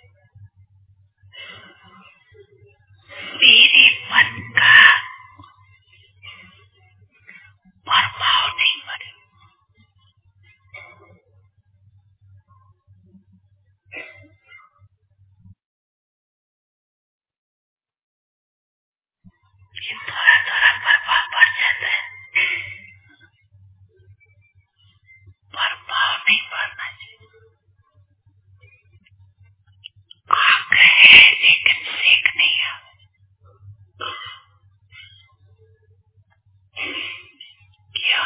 मेरे मन का प्रभाव नहीं पड़े। ये थोड़ा थोड़ा प्रभाव पड़ जाता है, प्रभाव नहीं पड़ना चाहिए। आग है लेकिन सेक नहीं है। क्या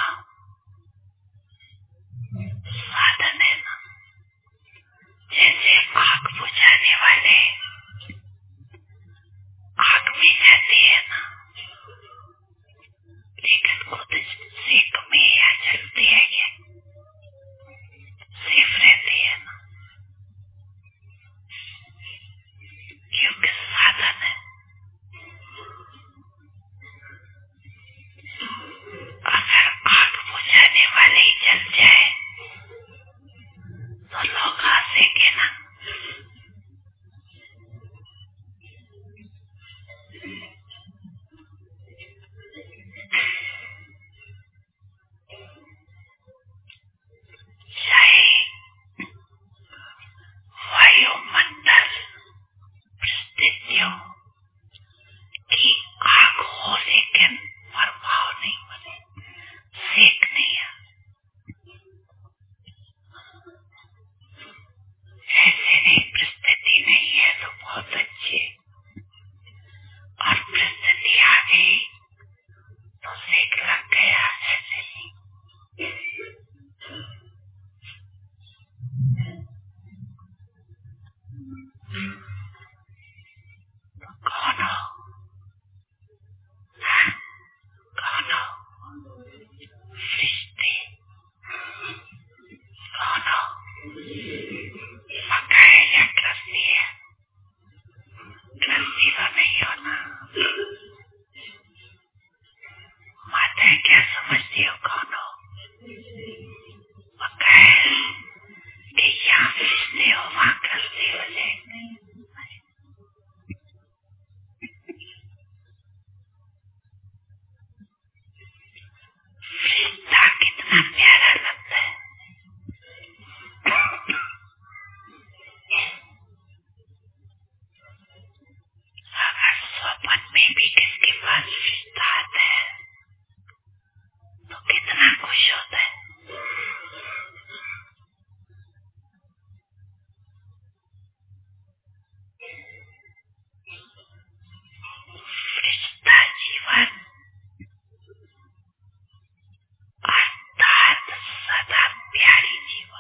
साधन है ना, जैसे आग बुझाने वाले आग में रहते हैं ना, लेकिन खुद सेक में या जलते हैं ये सिर्फ रहते हैं ना, क्योंकि साधन है। अगर आग बुझाने वाले ही जल जाए तो लोग हंसेंगे ना। चाहे वायुमंडल परिस्थितियों की आग हो लेकिन प्रभाव नहीं बने, सेक नहीं है। ऐसे नहीं, परिस्थिति नहीं है तो बहुत अच्छे, और परिस्थिति आ गई तो सेक लग गया, ऐसे नहीं। तो कौन हो? हाँ? कौन हो? रिश्ते कौन हो? मकाए या गृहस्थी है? गृहस्थी तो नहीं होना। माता क्या समझती हो कौन हो? मकाए कि यहाँ रिश्ते हो, वहाँ गृहस्थी हो जाएगी। रिश्ता कितना प्यारा लगता है। अगर स्वप्न में भी किसके पास रिश्ता आता है तो कितना खुश होता है। रिश्ता जीवन अर्थात सदा प्यारी जीवन।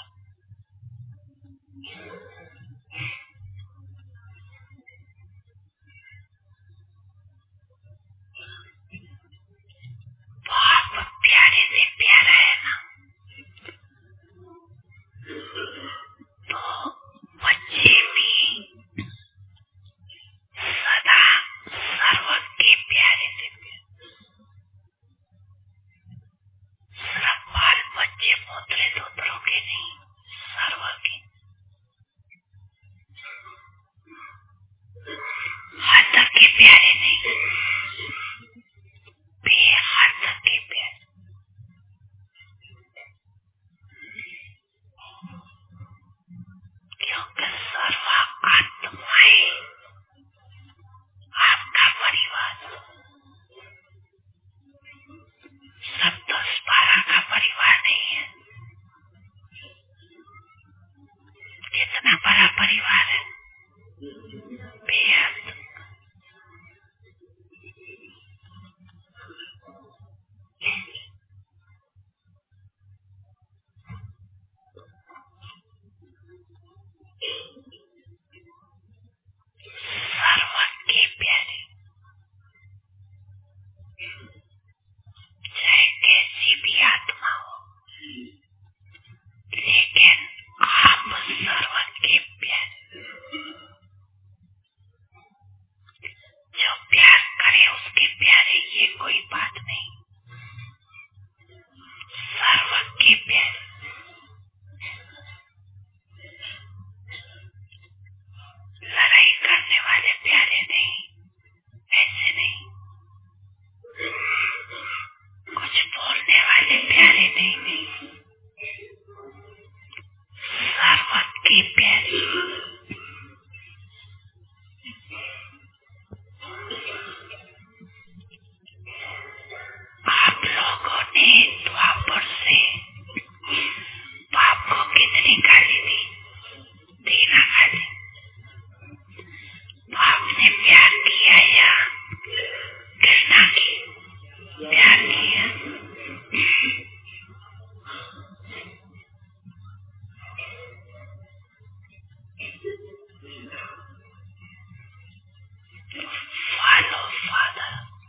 फादर,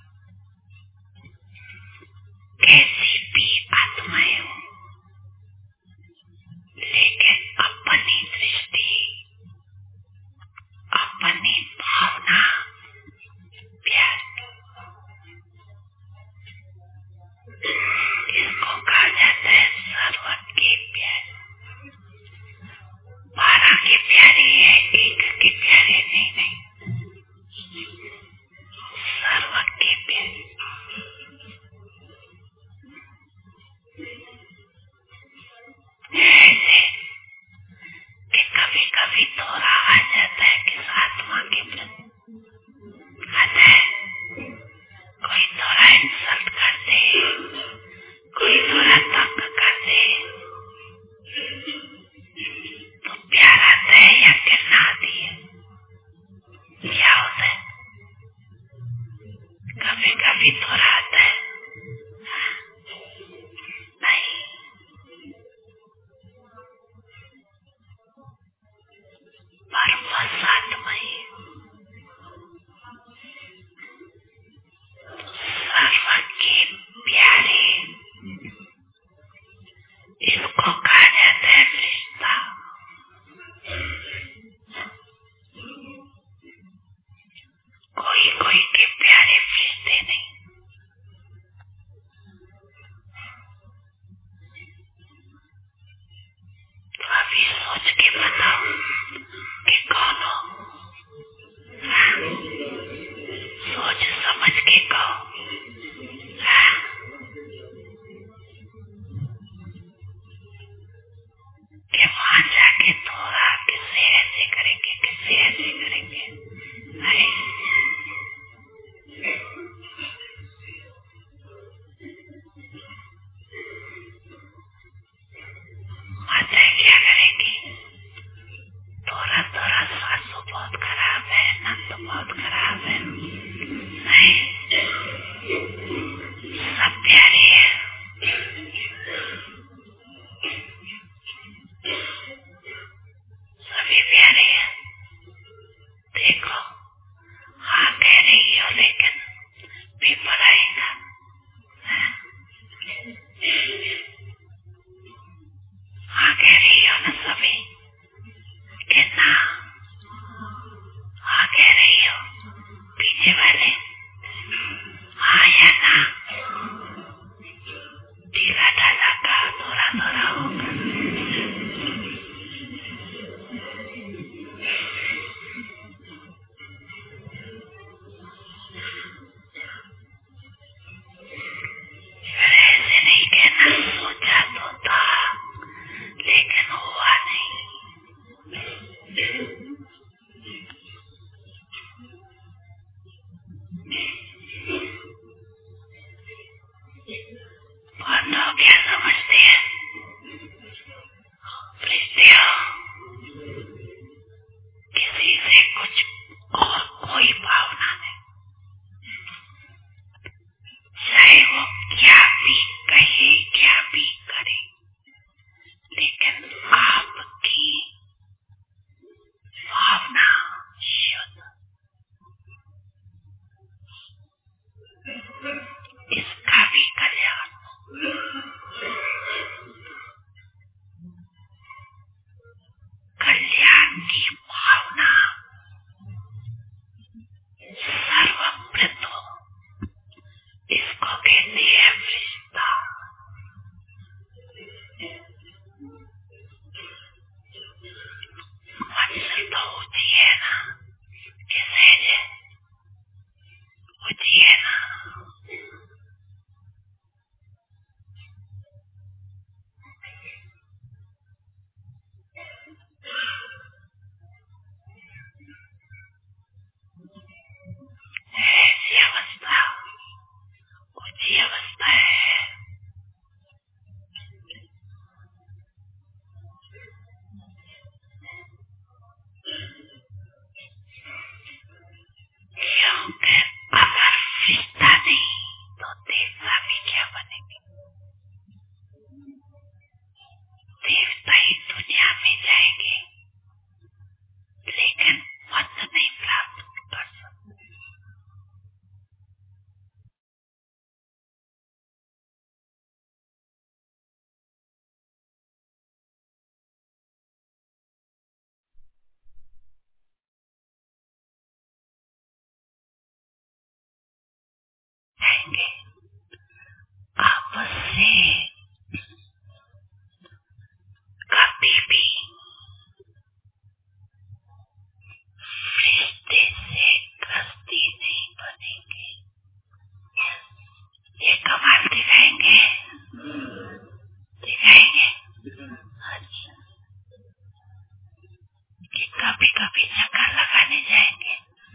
कैसी भी आत्माएं हो, लेकिन अपनी दृष्टि, अपनी भावना प्यार, इसको कहा जाता है सर्वज्ञ के प्यारे। बारह के प्यारे है, एक के प्यारे नहीं नहीं सर्वज्ञ के प्यारे। ऐसे कि कभी कभी थोड़ा आ जाता है कि आत्मा के प्रति आता है, कोई थोड़ा इंसल्ट कर दे, कोई थोड़ा तंग कर दे तो प्यार आता है या गिरना आती है? क्या होता है? कभी कभी थोड़ा आता है, नहीं पर बस आत्मा ही सर्वज्ञ प्यारे, इसको कहा जाता है रिश्ता। कोई कोई के प्यारे रिश्ते नहीं, तो अभी सोच के बताओ कि कौन हो? सोच समझ के कहो। कि वहां जाके थोड़ा किससे ऐसे करेंगे, किससे ऐसे करेंगे, नहीं माता क्या करेंगी? थोड़ा थोड़ा सासू बहुत खराब है, नंद बहुत खराब है, नहीं सब प्यारे है, सभी प्यारे है। देखो हाँ कह रही हो लेकिन पेपर आएगा, हाँ कह रही हो ना सभी कितना, हाँ कह रही हो पीछे वाले, हाँ या ना, ढीला ढाला का थोड़ा थोड़ा होगा। ऐसे नहीं कहना, सोचा तो था लेकिन हुआ नहीं। बहुत हो क्या समझते हैं? रिश्ते हो किसी से कुछ और कोई भावना नहीं, चाहे वो क्या भी कहे क्या भी करे, लेकिन आपकी भावना शुद्ध, इसका भी कल्याण। कल्याण की भावना सर्वप्रत हो, इसको कहते हैं रिश्ता। मंजिल तो ऊंची है ना, कैसे है ऊंची है ना, ऐसी अवस्था ऊंची अवस्था है। क्योंकि अगर रिश्ता नहीं तो देवता भी क्या बनेंगे? देवता ही दुनिया में जाएंगे लेकिन पद नहीं प्राप्त कर सकते। कभी भी रिश्ते से गस्ती नहीं बनेंगे। ये कमाल दिखाएंगे दिखाएंगे अच्छा कि कभी कभी चक्कर लगाने जाएंगे।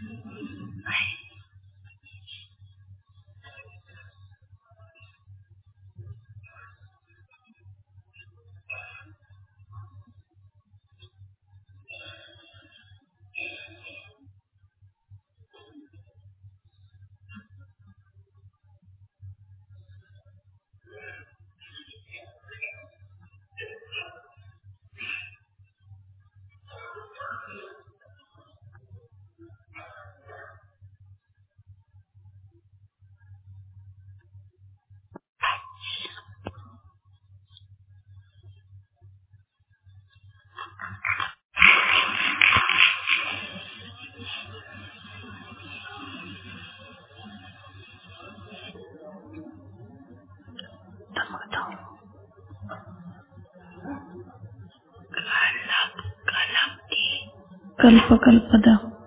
ಕಲ್ಪ ಕಲ್ಪದ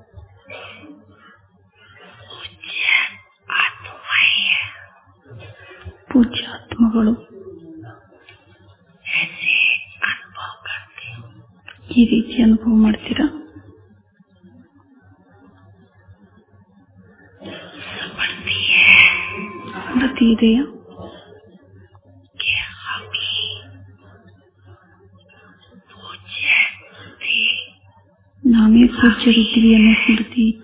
ಪೂಜ್ಯಾತ್ಮಗಳು ಈ ರೀತಿ ಅನುಭವ ಮಾಡ್ತೀರಾ? ಸ್ಮೃತಿ ಇದೆಯಾ? ನಾವೇ ಪೂಜ್ಯರಿದ್ದೀವಿ ಅನ್ನೋ ಸ್ಮೃತಿ ಇತ್ತು.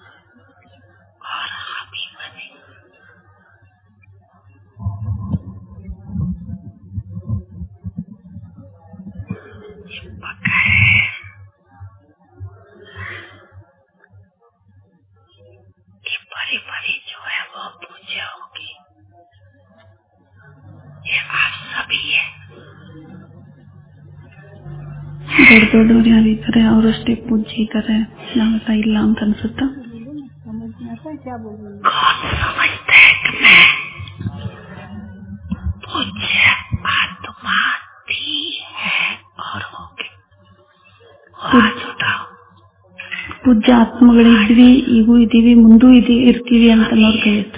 ದೊಡ್ಡ ದೊಡ್ಡವ್ರು ಯಾರಿದ್ದಾರೆ ಅವರಷ್ಟೇ ಪೂಜ್ಯ ಇದ್ದಾರೆ, ನಾವೆಲ್ಲ ಇಲ್ಲ ಅಂತ ಅನ್ಸುತ್ತಾ? ಪೂಜ್ಯ ಆತ್ಮಗಳಿದ್ವಿ, ಈಗೂ ಇದೀವಿ, ಮುಂದೂ ಇದೆ ಇರ್ತೀವಿ ಅಂತ ಅನ್ನೋರ್ ಕೈ ಹತ್ರ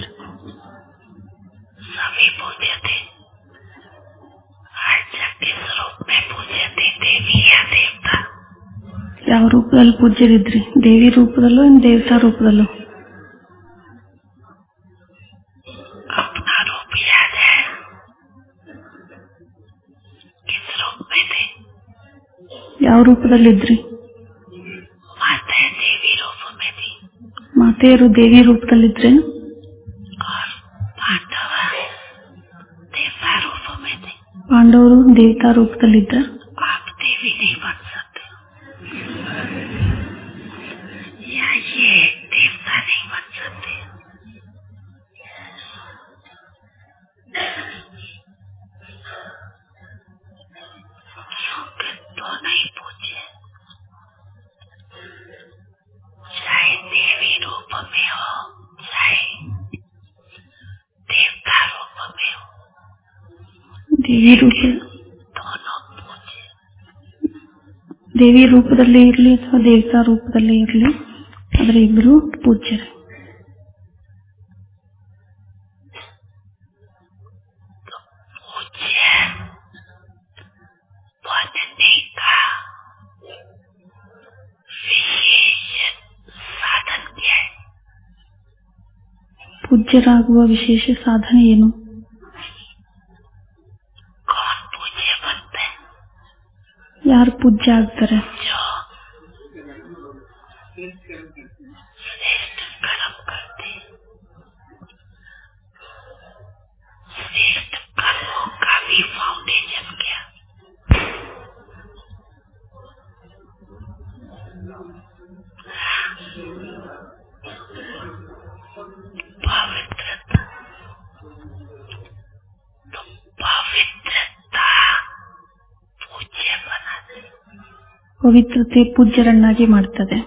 ಯಾವ ರೂಪದಲ್ಲಿ ಪೂಜ್ಯರಿದ್ರಿ? ದೇವಿ ರೂಪದಲ್ಲೋ ಇನ್ ದೇವತಾ ರೂಪದಲ್ಲೋ? ಯಾವ ರೂಪದಲ್ಲಿದ್ರಿ? ಮಾತೆಯರು ದೇವಿ ರೂಪದಲ್ಲಿದ್ರೆ, ಪಾಂಡವರು ದೇವತಾ ರೂಪದಲ್ಲಿದ್ರ? ದೇವಿ ರೂಪ ದೇವಿ ರೂಪದಲ್ಲೇ ಇರಲಿ ಅಥವಾ ದೇವತಾ ರೂಪದಲ್ಲೇ ಇರಲಿ, ಆದ್ರೆ ಇಬ್ಬರು ಪೂಜ್ಯರೇ. ಪೂಜ್ಯರಾಗುವ ವಿಶೇಷ ಸಾಧನೆ ಏನು? ಯಾರು ಪೂಜ್ಯ ಆಗ್ತಾರೆ? ಪವಿತ್ರತೆ ಪೂಜ್ಯರನ್ನಾಗಿ ಮಾಡ್ತದೆ.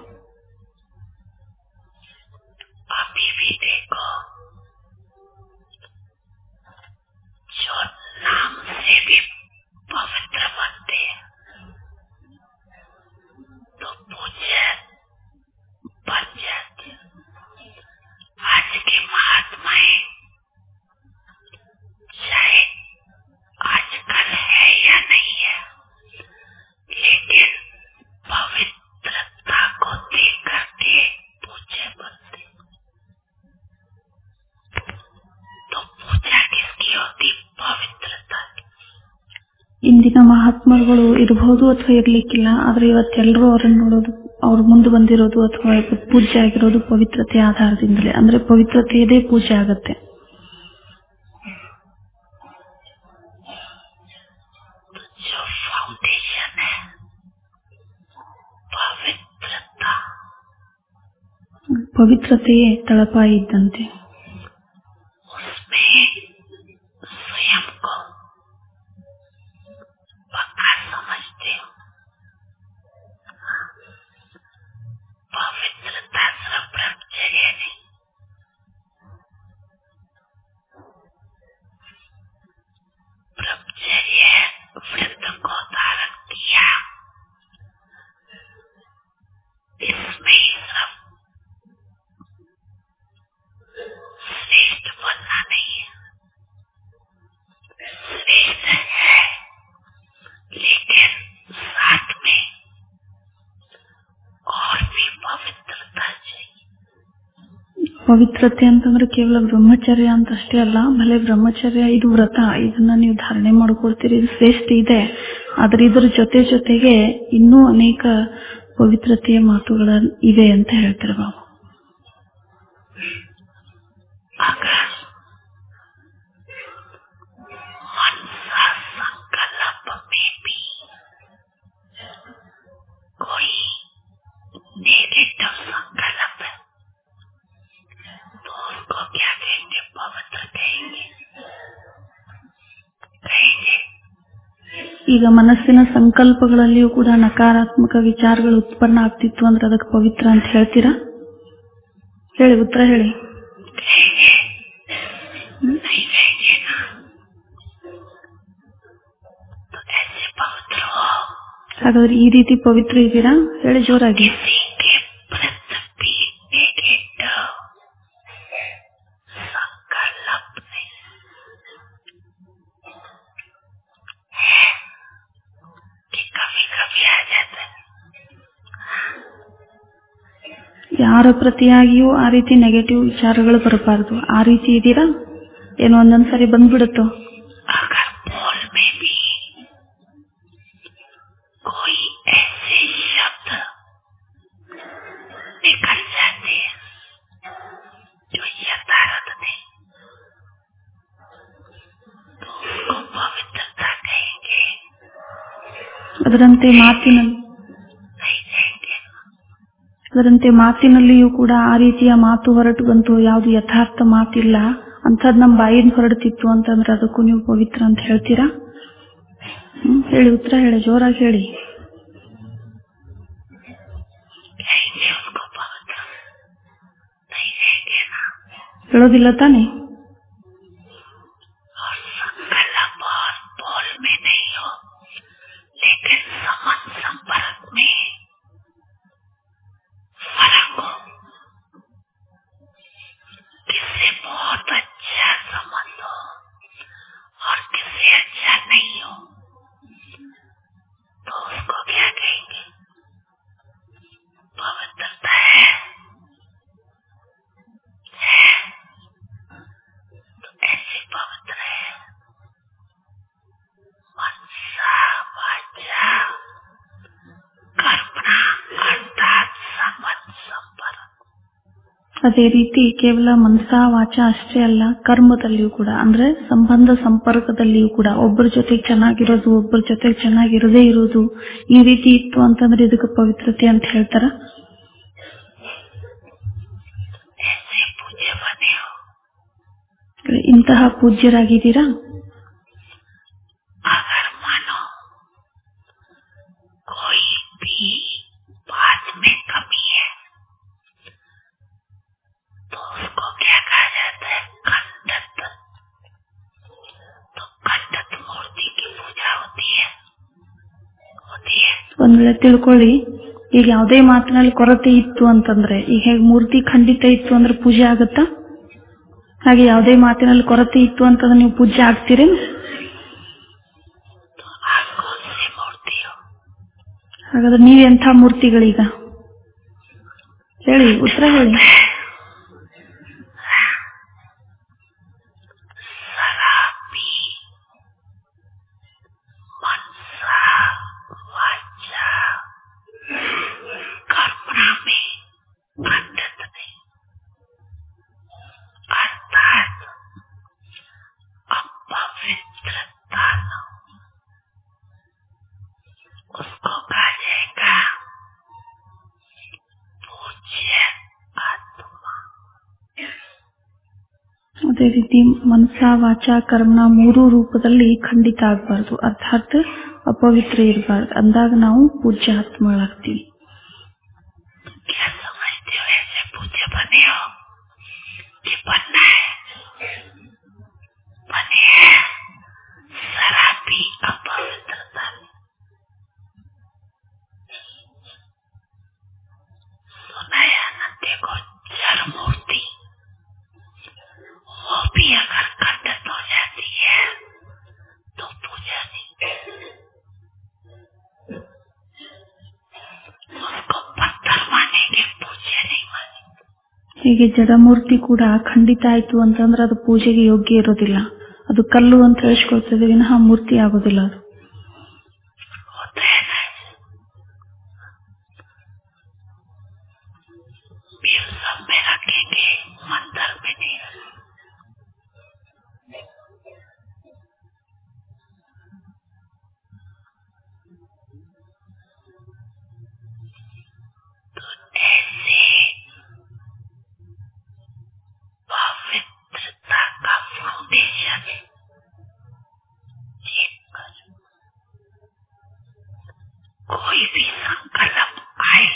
अभी भी देखो जो ना ಇಂದಿನ ಮಹಾತ್ಮಗಳು ಇರಬಹುದು ಅಥವಾ ಇರ್ಲಿಕ್ಕಿಲ್ಲ, ಆದ್ರೆ ಇವತ್ತೆಲ್ಲರೂ ಅವರನ್ನು ನೋಡೋದು, ಅವ್ರು ಮುಂದೆ ಬಂದಿರೋದು ಅಥವಾ ಪೂಜೆ ಆಗಿರೋದು ಪವಿತ್ರತೆ ಆಧಾರದಿಂದಲೇ. ಅಂದ್ರೆ ಪವಿತ್ರತೆಯದೇ ಪೂಜೆ ಆಗತ್ತೆ. जो फाउंडेशन है पवित्रता, ಪವಿತ್ರತೆಯೇ ತಳಪಾಯ ಇದ್ದಂತೆ. उसमें स्वयं को पक्का समझते हो. पवित्रता सिर्फ ब्रह्मचर्य नहीं, ब्रह्मचर्य व्रत को धारण किया, इसमें सिर्फ श्रेष्ठ बनना नहीं है, श्रेष्ठ है लेकिन साथ में और भी पवित्रता चाहिए. ಪವಿತ್ರತೆ ಅಂತಂದ್ರೆ ಕೇವಲ ಬ್ರಹ್ಮಚರ್ಯ ಅಂತ ಅಷ್ಟೇ ಅಲ್ಲ. ಭಲೆ ಬ್ರಹ್ಮಚರ್ಯ ಇದು ವ್ರತ, ಇದನ್ನ ನೀವು ಧಾರಣೆ ಮಾಡ್ಕೊಳ್ತೀರಿ, ಇದು ಶ್ರೇಷ್ಠ ಇದೆ. ಆದ್ರೆ ಇದರ ಜೊತೆ ಜೊತೆಗೆ ಇನ್ನೂ ಅನೇಕ ಪವಿತ್ರತೆಯ ಮಾತುಗಳ ಇವೆ ಅಂತ ಹೇಳ್ತಾರೆ ಬಾಬು. अगर मनसा संकल्प में भी कोई नेगेटिव संकल्प है तो उसको क्या कहेंगे? पवित्र कहेंगे. कहेंगे ಈಗ ಮನಸ್ಸಿನ ಸಂಕಲ್ಪಗಳಲ್ಲಿಯೂ ಕೂಡ ನಕಾರಾತ್ಮಕ ವಿಚಾರಗಳು ಉತ್ಪನ್ನ ಆಗ್ತಿತ್ತು ಅಂದ್ರೆ ಅದಕ್ಕೆ ಪವಿತ್ರ ಅಂತ ಹೇಳ್ತೀರಾ? ಹೇಳಿ, ಉತ್ತರ ಹೇಳಿ. कहेंगे नहीं कहेंगे ना, तो ऐसे पवित्र हो. ಹಾಗಾದ್ರೆ ಈ ರೀತಿ ಪವಿತ್ರ ಇದ್ದೀರಾ? ಹೇಳಿ ಜೋರಾಗಿ. किसी के प्रति भी नेगेटिव संकल्प नहीं है कि कभी कभी आ जाता है. ಯಾರ ಪ್ರತಿಯಾಗಿಯೂ ಆ ರೀತಿ ನೆಗೆಟಿವ್ ವಿಚಾರಗಳು ಬರಬಾರದು. ಆ ರೀತಿ ಇದ್ದೀರಾ? ಏನೋ ಒಂದೊಂದ್ಸರಿ ಬಂದ್ಬಿಡುತ್ತೋ. अगर बोल में भी कोई ऐसे शब्द निकल जाते हैं जो यथार्थ नहीं, तो उसको पवित्रता कहेंगे ಅದರಂತೆ ಮಾತಿನ नहीं कहेंगे. ಅದರಂತೆ ಮಾತಿನಲ್ಲಿಯೂ ಕೂಡ ಆ ರೀತಿಯ ಮಾತು ಹೊರಟು ಬಂತು, ಯಾವುದು ಯಥಾರ್ಥ ಮಾತಿಲ್ಲ ಅಂಥದ್ದು ನಮ್ಮ ಬಾಯಿಂದ ಹೊರಡ್ತಿತ್ತು ಅಂತಂದ್ರೆ ಅದಕ್ಕೂ ನೀವು ಪವಿತ್ರ ಅಂತ ಹೇಳ್ತೀರಾ? ಹ್ಮ್ ಹೇಳಿ, ಉತ್ತರ ಹೇಳಿ, ಜೋರಾಗಿ ಹೇಳಿ. कहेंगे उसको पवित्र नहीं कहेंगे ना. ಹೇಳೋದಿಲ್ಲ ತಾನೆ? और संकल्प और बोल में नहीं हो, लेकिन समझ संपर्क में फर्क हो. किससे बहुत अच्छा संबंध हो और किससे अच्छा नहीं हो, तो उसको क्या कहेंगे? पवित्रता है, है तो ऐसे पवित्र है. मनसा वाचा कर्मणा अर्थात संबंध संपर्क. ಅದೇ ರೀತಿ ಕೇವಲ ಮನಸಾ ವಾಚ ಅಷ್ಟೇ ಅಲ್ಲ, ಕರ್ಮದಲ್ಲಿಯೂ ಕೂಡ, ಅಂದ್ರೆ ಸಂಬಂಧ ಸಂಪರ್ಕದಲ್ಲಿಯೂ ಕೂಡ ಒಬ್ಬರ ಜೊತೆಗೆ ಚೆನ್ನಾಗಿರೋದು, ಒಬ್ಬರ ಜೊತೆಗೆ ಚೆನ್ನಾಗಿರದೇ ಇರೋದು, ಈ ರೀತಿ ಇತ್ತು ಅಂತಂದ್ರೆ ಇದಕ್ಕೆ ಪವಿತ್ರತೆ ಅಂತ ಹೇಳ್ತಾರ. ऐसे पूज्य बने हो. ಇಂತಹ ಪೂಜ್ಯರಾಗಿದ್ದೀರಾ? अगर मानो कोई भी बात में कमी है तो उसको क्या कहा जाता है? खंडित. तो खंडित मूर्ति की पूजा होती है, होती है. ಒಂದ್ ವೇಳೆ ತಿಳ್ಕೊಳ್ಳಿ, ಈಗ ಯಾವುದೇ ಮಾತಿನಲ್ಲಿ ಕೊರತೆ ಇತ್ತು ಅಂತಂದ್ರೆ, ಈಗ ಹೇಗೆ ಮೂರ್ತಿ ಖಂಡಿತ ಇತ್ತು ಅಂದ್ರೆ ಪೂಜೆ ಆಗುತ್ತಾ? ಹಾಗೆ ಯಾವುದೇ ಮಾತಿನಲ್ಲಿ ಕೊರತೆ ಇತ್ತು ಅಂತಂದ್ರೆ ನೀವು ಪೂಜೆ ಆಗ್ತೀರಿ? तो आप कौन सी मूर्ति हो? ಹಾಗಾದ್ರೆ ನೀವೆಂಥ ಮೂರ್ತಿಗಳೀಗ? ಹೇಳಿ, ಉತ್ತರ ಹೇಳಿ. शराबी मन ಅದೇ ರೀತಿ ಮನಸ ವಾಚ ಕರ್ಮನ ಮೂರು ರೂಪದಲ್ಲಿ ಖಂಡಿತ ಆಗಬಾರ್ದು, ಅರ್ಥಾತ್ ಅಪವಿತ್ರ ಇರಬಾರ್ದು. ಅಂದಾಗ ನಾವು ಪೂಜ್ಯ ಆತ್ಮಗಳಾಗ್ತೀವಿ. क्या समझते हो ऐसे पूज्य बने हो कि बनना है, बने हैं शराबी अपवित्रता में. सुनाया न, देखो जड़ मूर्ति वो भी अगर खंडित हो जाती है तो पूजा नहीं, उसको पत्थर मानेंगे, पूज्य नहीं मानेंगे. ಹೀಗೆ ಜಡಮೂರ್ತಿ ಕೂಡ ಖಂಡಿತ ಆಯ್ತು ಅಂತಂದ್ರೆ ಅದು ಪೂಜೆಗೆ ಯೋಗ್ಯ ಇರೋದಿಲ್ಲ. ಅದು ಕಲ್ಲು ಅಂತ ಹೇಳಿಸ್ಕೊಳ್ತದೆ ವಿನಃ ಮೂರ್ತಿ ಆಗೋದಿಲ್ಲ. ಅದು मंदिर में नहीं तो ऐसे पवित्रता का फाउंडेशन कोई भी संकल्प आए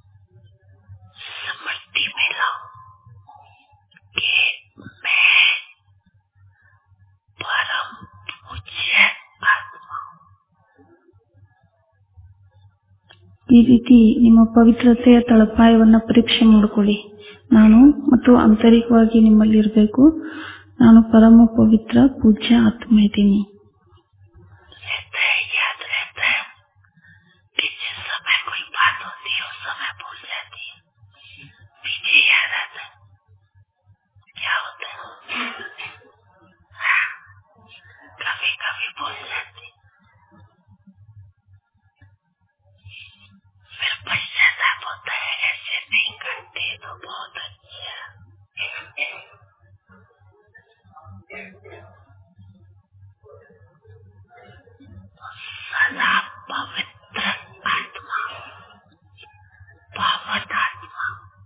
स्मृति में लाओ कि मैं परम पूज्य आत्मा. ಈ ರೀತಿ ನಿಮ್ಮ ಪವಿತ್ರತೆಯ ತಳಪಾಯವನ್ನ ಪರೀಕ್ಷೆ ಮಾಡಿಕೊಳ್ಳಿ. ನಾನು ಮತ್ತು ಆಂತರಿಕವಾಗಿ ನಿಮ್ಮಲ್ಲಿ ಇರಬೇಕು, ನಾನು ಪರಮ ಪವಿತ್ರ ಪೂಜ್ಯ ಆತ್ಮ ಇದ್ದೀನಿ. सदा पवित्र आत्मा, पावन आत्मा,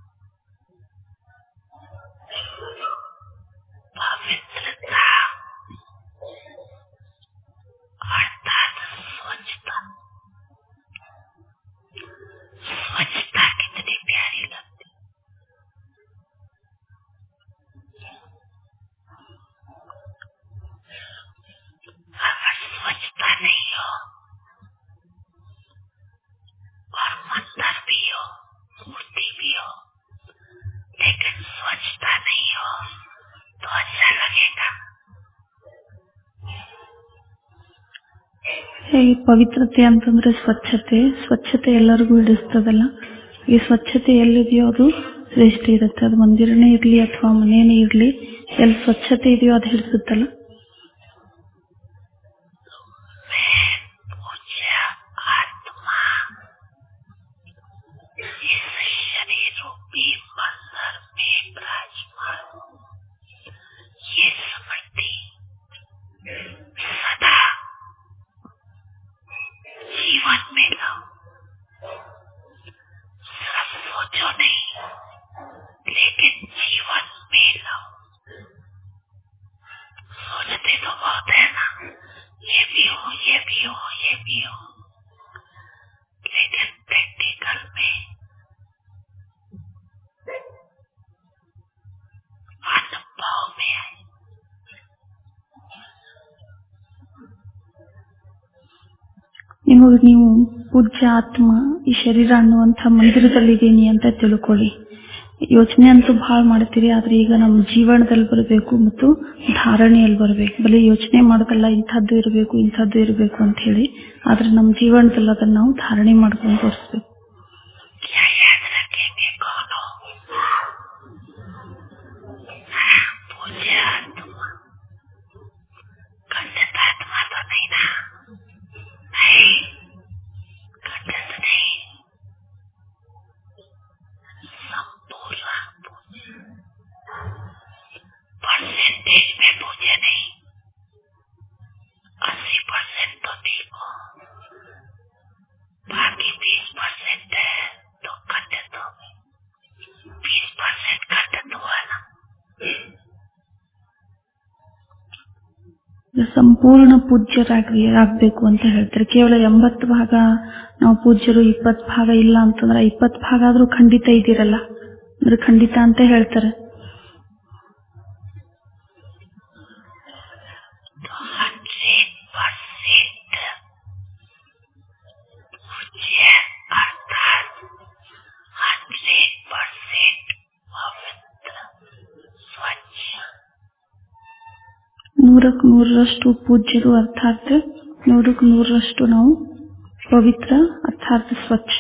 पवित्रता अर्थात स्वच्छता. स्वच्छता कितनी प्यारी लगती. अगर स्वच्छता नहीं हो और मंदिर भी हो, मूर्ति भी हो, लेकिन स्वच्छता नहीं हो तो अच्छा लगेगा. ಹೇಗೆ ಪವಿತ್ರತೆ ಅಂತಂದ್ರೆ ಸ್ವಚ್ಛತೆ, ಸ್ವಚ್ಛತೆ ಎಲ್ಲರಿಗೂ ಹಿಡಿಸ್ತದಲ್ಲ. ಈ ಸ್ವಚ್ಛತೆ ಎಲ್ಲಿದೆಯೋ ಅದು ಶ್ರೇಷ್ಠ ಇರುತ್ತೆ. ಅದು ಮಂದಿರನೇ ಇರ್ಲಿ ಅಥವಾ ಮನೇನೇ ಇರ್ಲಿ, ಎಲ್ಲಿ ಸ್ವಚ್ಛತೆ ಇದೆಯೋ ಅದು ಹಿಡಿಸುತ್ತಲ್ಲ. जीवन में लाओ, सिर्फ सोचो नहीं लेकिन जीवन में लाओ. सोचते तो बहुत है ना, ये भी हो, ये भी हो, ये भी हो, लेकिन प्रैक्टिकल में अनुभव में आए. ನಿಮಗೆ ನೀವು ಪೂಜ್ಯ ಆತ್ಮ ಈ ಶರೀರ ಅನ್ನುವಂಥ ಮಂದಿರದಲ್ಲಿದ್ದೀನಿ ಅಂತ ತಿಳ್ಕೊಳ್ಳಿ. ಯೋಚನೆ ಅಂತೂ ಬಹಳ ಮಾಡ್ತೀರಿ, ಆದ್ರೆ ಈಗ ನಮ್ಮ ಜೀವನದಲ್ಲಿ ಬರಬೇಕು ಮತ್ತು ಧಾರಣೆಯಲ್ಲಿ ಬರಬೇಕು. ಬರೀ ಯೋಚನೆ ಮಾಡೋದಲ್ಲ ಇಂಥದ್ದು ಇರಬೇಕು ಇಂಥದ್ದು ಇರಬೇಕು ಅಂತ ಹೇಳಿ, ಆದ್ರೆ ನಮ್ಮ ಜೀವನದಲ್ಲಿ ಅದನ್ನ ನಾವು ಧಾರಣೆ ಮಾಡ್ಕೊಂಡು ತೋರಿಸ್ಬೇಕು. परसेंटेज में पूछे नहीं, अस्सी परसेंट तो ठीक हो, बाकी बीस परसेंट ಸಂಪೂರ್ಣ ಪೂಜ್ಯರಾಗಿ ಆಗ್ಬೇಕು ಅಂತ ಹೇಳ್ತಾರೆ. ಕೇವಲ ಎಂಬತ್ತು ಭಾಗ ನಾವು ಪೂಜ್ಯರು, ಇಪ್ಪತ್ತು ಭಾಗ ಇಲ್ಲ ಅಂತಂದ್ರೆ ಇಪ್ಪತ್ತು ಭಾಗ ಆದ್ರೂ ಖಂಡಿತ ಇದ್ದೀರಲ್ಲ ಅಂದ್ರೆ ಖಂಡಿತ ಅಂತ ಹೇಳ್ತಾರೆ. ನೂರಕ್ಕೆ ನೂರರಷ್ಟು ಪೂಜ್ಯರು ಅರ್ಥಾತ್ ನೂರಕ್ಕೆ ನೂರರಷ್ಟು ನಾವು ಪವಿತ್ರ ಅರ್ಥಾತ್ ಸ್ವಚ್ಛ.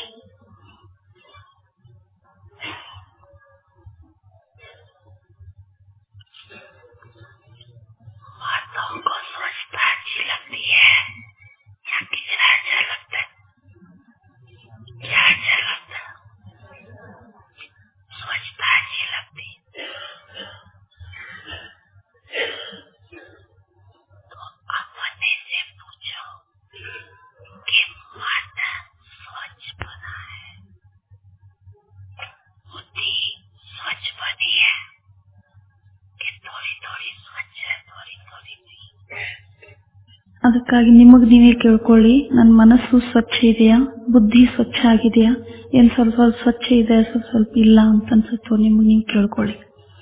ಅದಕ್ಕಾಗಿ ನಿಮಗ್ ನೀವೇ ಕೇಳ್ಕೊಳ್ಳಿ, ನನ್ನ ಮನಸ್ಸು ಸ್ವಚ್ಛ ಇದೆಯಾ, ಬುದ್ಧಿ ಸ್ವಚ್ಛ ಆಗಿದೆಯಾ, ಏನ್ ಸ್ವಲ್ಪ ಸ್ವಲ್ಪ ಸ್ವಚ್ಛ ಇದೆ, ಸ್ವಲ್ಪ ಸ್ವಲ್ಪ ಇಲ್ಲ ಅಂತ ಅನ್ಸುತ್ತೋ ನಿಮಗ್ ನೀವು ಕೇಳ್ಕೊಳ್ಳಿ.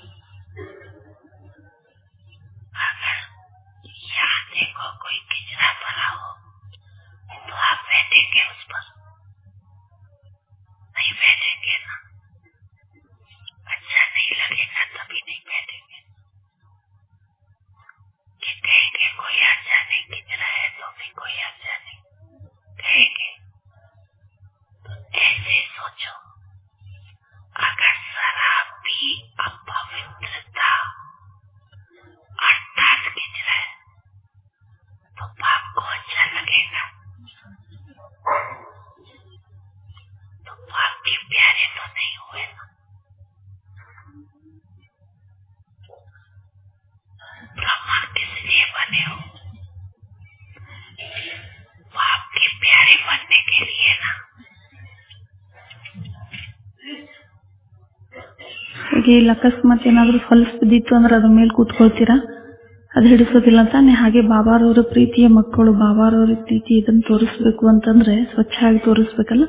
ಇಲ್ಲಿ ಅಕಸ್ಮಾತ್ ಏನಾದ್ರೂ ಫಲ್ಸ್ ಬಿದ್ದಿತ್ತು ಅಂದ್ರೆ ಅದ್ರ ಮೇಲೆ ಕೂತ್ಕೊಳ್ತೀರಾ, ಅದು ಹಿಡಿಸೋದಿಲ್ಲ ತಾನೆ. ಹಾಗೆ ಬಾಬಾರವರ ಪ್ರೀತಿಯ ಮಕ್ಕಳು, ಬಾಬಾರವರ ಪ್ರೀತಿ ಇದನ್ನ ತೋರಿಸ್ಬೇಕು ಅಂತಂದ್ರೆ ಸ್ವಚ್ಛ ಆಗಿ ತೋರಿಸ್ಬೇಕಲ್ಲ.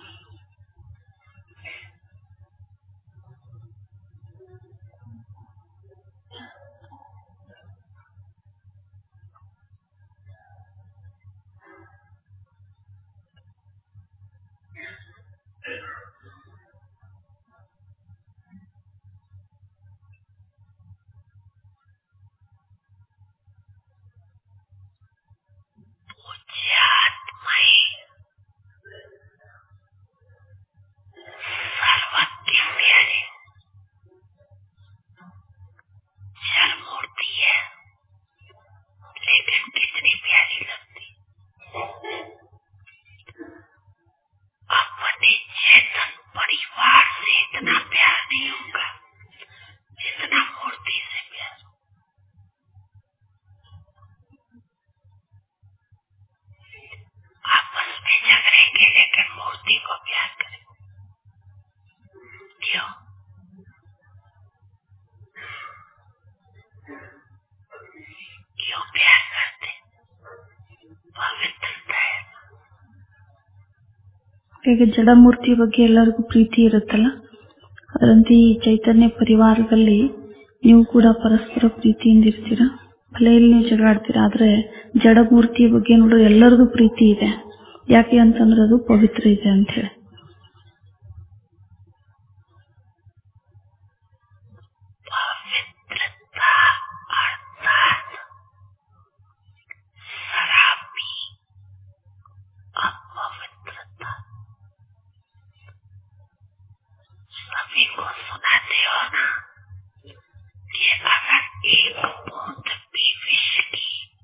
ಈಗ ಜಡಮೂರ್ತಿ ಬಗ್ಗೆ ಎಲ್ಲರಿಗೂ ಪ್ರೀತಿ ಇರುತ್ತಲ್ಲ, ಅದರಂತೆ ಈ ಚೈತನ್ಯ ಪರಿವಾರದಲ್ಲಿ ನೀವು ಕೂಡ ಪರಸ್ಪರ ಪ್ರೀತಿಯಿಂದ ಇರ್ತೀರಾ. ಭಲೆಯಲ್ಲಿ ನೀವು ಜಗಳಾಡ್ತೀರಾ, ಆದ್ರೆ ಜಡಮೂರ್ತಿಯ ಬಗ್ಗೆ ನೋಡ್ರೆ ಎಲ್ಲರಿಗೂ ಪ್ರೀತಿ ಇದೆ. ಯಾಕೆ ಅಂತಂದ್ರೆ ಅದು ಪವಿತ್ರ ಇದೆ ಅಂತ ಹೇಳಿ.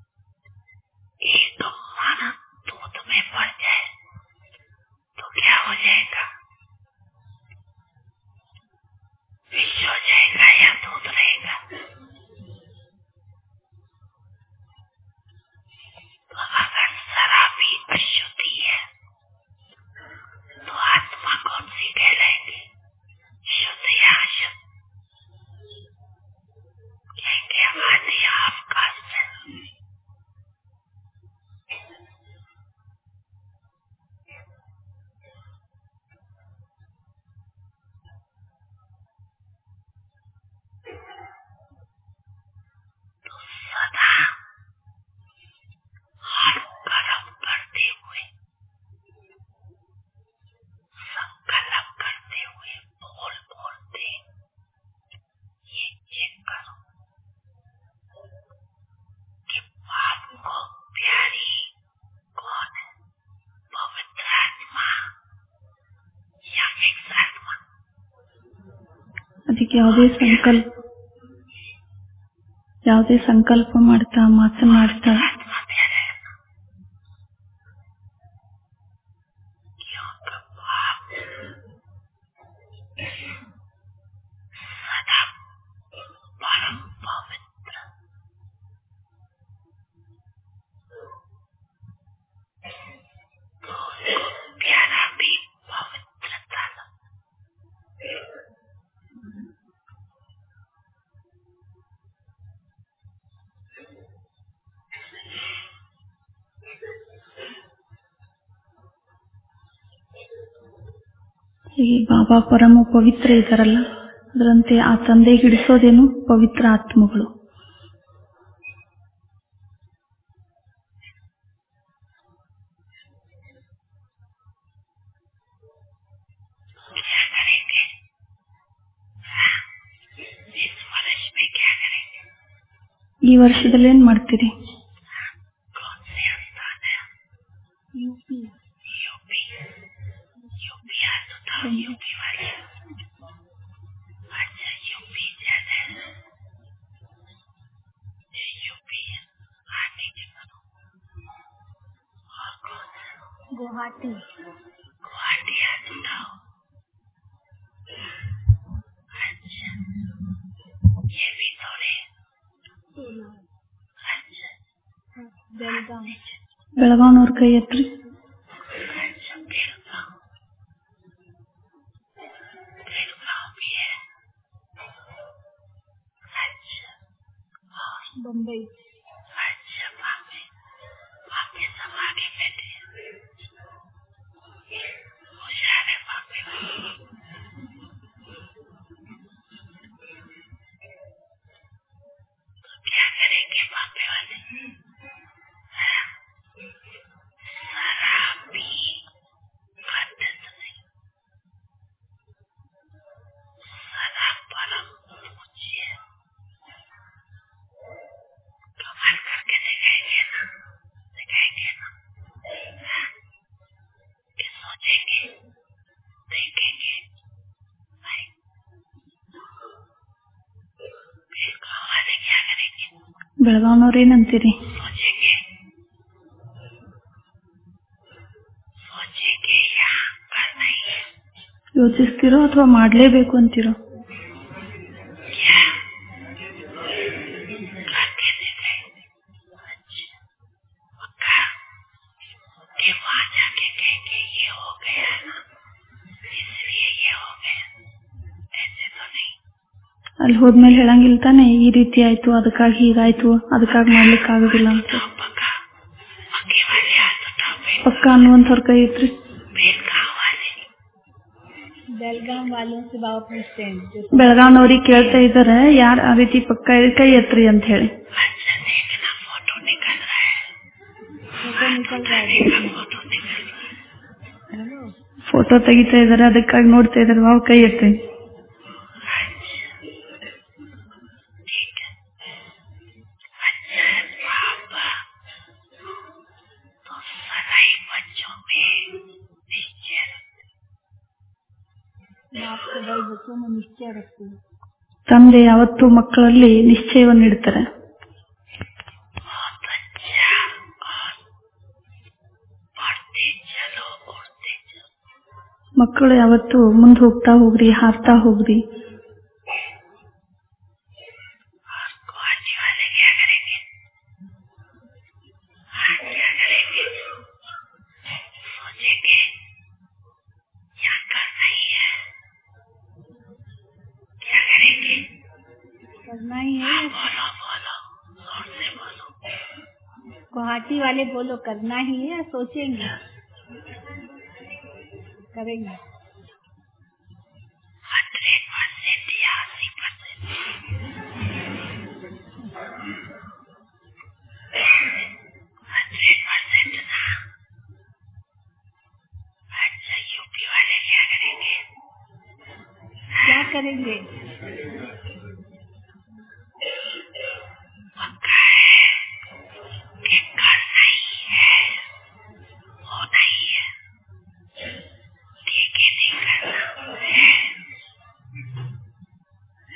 क्या हो ಯಾವುದೇ ಸಂಕಲ್ಪ ಯಾವುದೇ ಸಂಕಲ್ಪ ಮಾಡ್ತಾ ಮಾತನಾಡ್ತಾ आत्मा में रहना, क्योंकि आप सदा परम पवित्र, तो उसको प्यारा भी पवित्रता लो। ಈ ಬಾಬಾ ಪರಮ ಪವಿತ್ರ ಇದಾರಲ್ಲ, ಅದರಂತೆ ಆ ತಂದೆ ಹಿಡಿಸೋದೇನು ಪವಿತ್ರ ಆತ್ಮಗಳು. क्या करेंगे? हाँ, इस वर्ष में क्या करेंगे? ಈ ವರ್ಷದಲ್ಲಿ ಏನ್ ಮಾಡ್ತೀರಿ? कौन से स्थान है? यूपी। यूपी यूपी आ तो था यूपी वाले। अच्छा यूपी ज्यादा है, ये यूपी आने के करो। और कौन सा? गुवाहाटी। गुवाहाटी आ तो था। अच्छा ये भी थोड़े। अच्छा बेलगाम। ಬೆಳಗಾವ್ನವ್ರ ಕೈ ಎತ್ರಿ. अच्छा बेलगाम, बेलगाम भी है। अच्छा और बम्बई। अच्छा वहाँ पे वहाँ पे सब आगे बैठे हैं, होशियार है वहाँ पे। तो क्या करेंगे वहाँ पे वाले? शराबी पद्धत नहीं, शराब परम पूज्य कमाल करके दिखाएंगे ना, दिखाएंगे ना। हाँ, कि सोचेंगे, देखेंगे भाई बेलगांव वाले क्या करेंगे? ಬೆಳಗಾವ್ನವ್ರ ಏನಂತೀರಿ? सोचेंगे, सोचेंगे यहाँ करना ही है। ಯೋಚಿಸ್ತಿರೋ ಅಥವಾ ಮಾಡ್ಲೇಬೇಕು ಅಂತೀರೋ? क्या करके दिखाएंगे? अच्छा पक्का कि वहाँ जाके कहेंगे ये हो गया ना, इसलिए ये हो गया, ऐसे तो नहीं। ಅಲ್ಲಿ ಹೋದ್ಮೇಲೆ ಹೇಳಂಗಿಲ್ಲ ತಾನೆ, ಈ ರೀತಿ ಆಯ್ತು, ಅದಕ್ಕಾಗಿ ಹೀಗಾಯ್ತು, ಅದಕ್ಕಾಗಿ ಮಾಡ್ಲಿಕ್ಕೆ ಆಗುದಿಲ್ಲ ಅಂತ. तो पक्का पक्के वाले हाथ उठाओ। ಪಕ್ಕ ಅನ್ನುವಂಥವ್ರ ಕೈ ಎತ್ರಿ. बेलगांव वाले। बेलगाम वालों से बाबा पूछते हैं जो ಬೆಳಗಾವ್ನವ್ರಿಗೆ ಕೇಳ್ತಾ ಇದಾರೆ, ಯಾರು ಆ ರೀತಿ ಪಕ್ಕ ಕೈ ಎತ್ರಿ ಅಂತ ಹೇಳಿ. अच्छा देखना फोटो निकल रहा है, फोटो निकल रहा है। देखा फोटो निकल रहा है। हेलो ಫೋಟೋ ತೆಗಿತಾ ಇದಾರೆ, ಅದಕ್ಕಾಗಿ ನೋಡ್ತಾ ಇದಾರೆ, ನಾವು ಕೈ ಎತ್ತಿ. ठीक है। अच्छा बाबा तो सदा ही बच्चों में निश्चय रखते, बाप से बड़े बच्चों में निश्चय रखते हैं। ತಂದೆ ಯಾವತ್ತೂ ಮಕ್ಕಳಲ್ಲಿ ನಿಶ್ಚಯವನ್ನು ಇಡ್ತಾರೆ. बहुत अच्छा। और बढ़ते चलो उड़ते चलो। ಮಕ್ಕಳು ಯಾವತ್ತೂ ಮುಂದೆ ಹೋಗ್ತಾ ಹೋಗ್ರಿ, ಹಾರ್ತಾ ಹೋಗ್ರಿ. और गुवाहाटी वाले क्या करेंगे? हाँ क्या करेंगे? सोचेंगे यहाँ करना ही है, क्या करेंगे? करना ही है। बोलो बोलो जोर से बोलो। गुवाहाटी वाले बोलो करना ही है, सोचेंगे करेंगे। हंड्रेड परसेंट या अस्सी परसेंट? हंड्रेड परसेंट ना। अच्छा यूपी वाले क्या करेंगे? क्या करेंगे? पक्का है कि करना ही है, होना ही है, ठीक है नहीं करना है।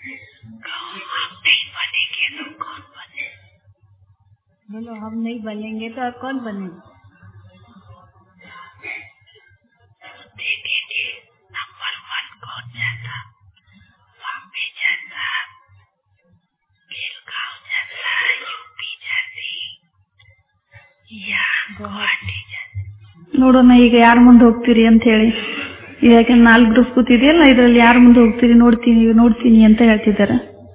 आप नहीं बनेंगे तो कौन बने? बोलो हम नहीं बनेंगे तो और कौन बने? देखेंगे नंबर वन कौन जाता, बॉम्बे जाता, बेलगांव जाता, यूपी जाती या गुवाहाटी जाती. ನೋಡೋಣ ಈಗ ಯಾರ ಮುಂದೆ ಹೋಗ್ತೀರಿ ಅಂತ ಹೇಳಿ. ಈಗ ನಾಲ್ಕು ಗ್ರೂಪ್ ಕೂತಿದೆಯಲ್ಲ, ಇದರಲ್ಲಿ ಯಾರ ಮುಂದೆ ಹೋಗ್ತೀರಿ ನೋಡ್ತೀನಿ ನೋಡ್ತೀನಿ ಅಂತ ಹೇಳ್ತಿದ್ದಾರೆ.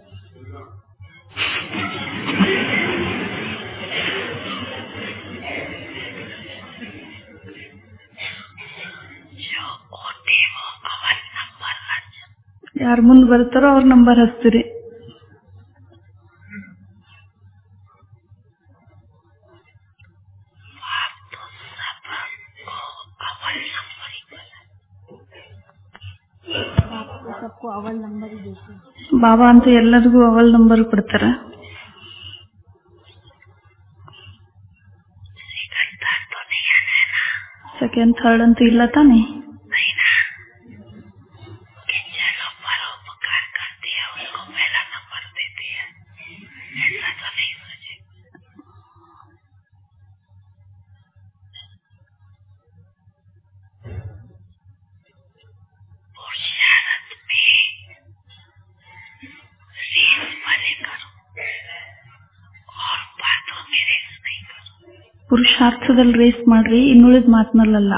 ಯಾರು ಮುಂದೆ ಬರ್ತಾರೋ ಅವ್ರ ನಂಬರ್ ಹಚ್ತೀರಿ. सबको अवल नंबर ही देते. ಬಾಬಾ ಅಂತೂ ಎಲ್ಲರಿಗೂ ಅವಲ್ ನಂಬರ್ ಕೊಡ್ತಾರ. ಸೆಕೆಂಡ್ ಥರ್ಡ್ ಅಂತೂ ಇಲ್ಲ ತಾನೆ. ಪುರುಷಾರ್ಥದಲ್ಲಿ ರೇಸ್ ಮಾಡ್ರಿ, ಇನ್ನುಳಿದ ಮಾತನಲ್ಲ.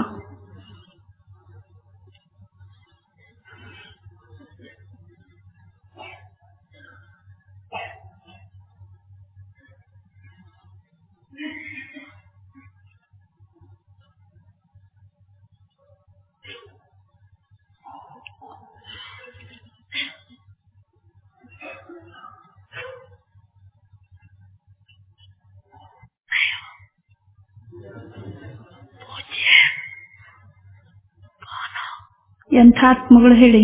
ಎಂಥ ಆತ್ಮಗಳು ಹೇಳಿ.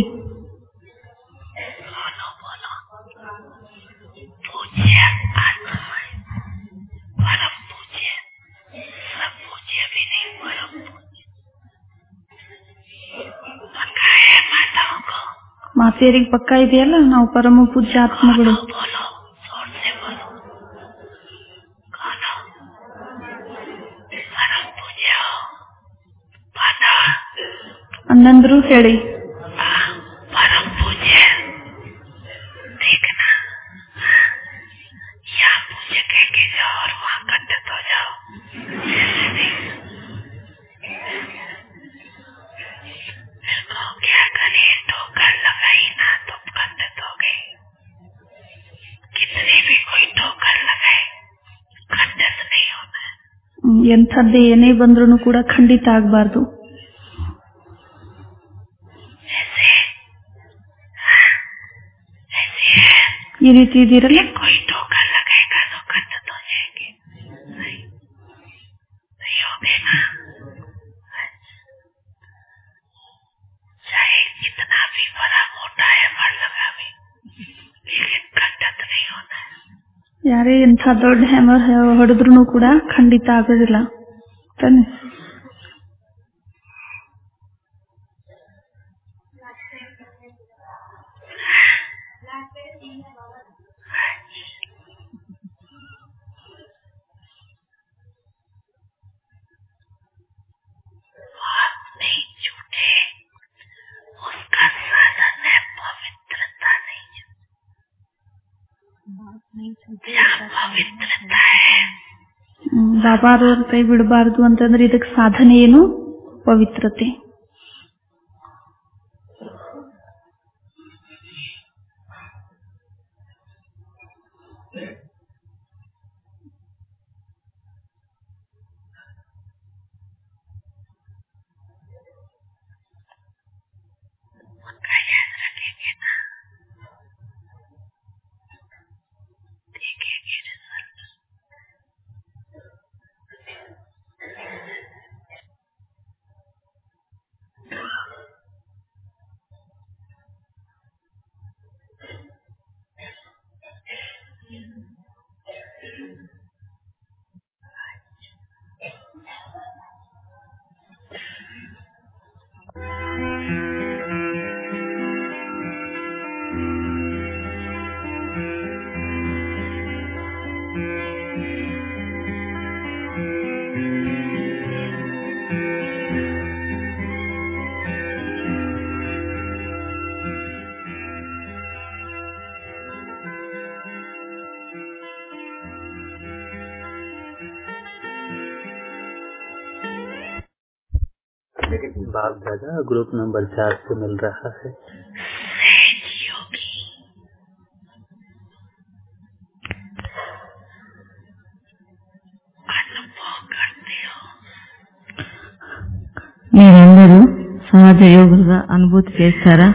ಮಾತೆಯರಿಗೆ ಪಕ್ಕ ಇದೆಯಲ್ಲ, ನಾವು ಪರಮ ಪೂಜ್ಯ ಆತ್ಮಗಳು. ಅನ್ನಂದ್ರು ಹೇಳಿ. परम पूज्य देखना, यहाँ पूज्य कह के जाओ और वहाँ खंडित हो जाओ. फिर कहो क्या करे, ठोकर लगाई ना तो खंडित हो गए. कितने भी कोई ठोकर लगाए खंडित नहीं होना. ಎಂಥದ್ದೇ ಏನೇ ಬಂದ್ರೂ ಕೂಡ ಖಂಡಿತ ಆಗಬಾರ್ದು. ಈ ರೀತಿ ಇದ್ದೀರಲ್ಲ, कोई ठोकर लगेगा तो खंडित हो जाएंगे. नहीं नहीं हो गए ना. चाहे कितना भी बड़ा मोटा है मर लगा भी, लेकिन खंडित नहीं होना है. ಯಾರೇ ಎಂಥ ದೊಡ್ಡ ಹ್ಯಾಮರ್ ಹೊಡೆದ್ರು ಕೂಡ ಖಂಡಿತ ಆಗೋದಿಲ್ಲ ತಾನೆ. ಬಾಬಾರವ್ರ ಕೈ ಬಿಡಬಾರ್ದು ಅಂತಂದ್ರೆ ಇದಕ್ಕೆ ಸಾಧನೆ ಏನು? ಪವಿತ್ರತೆ. लेकिन बाप दादा ग्रुप नंबर चार से मिल रहा है। सहज योगी अनुभव करते हो। మీరందరూ సహజ యోగులుగా అనుభూతి చేస్తారా?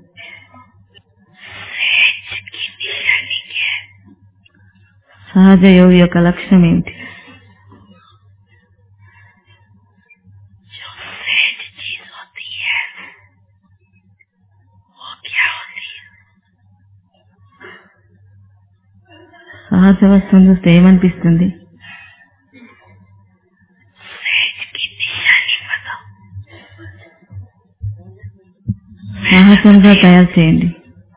सहज की निशानी क्या है? సహజ యోగి యొక్క లక్షణం ఏమిటి? जो सहज चीज होती है वो क्या होती है? సహజ వస్తువును చూస్తే ఏమనిపిస్తుంది? सहज की निशानी बताओ। సహజంగా తయారు చేయండి.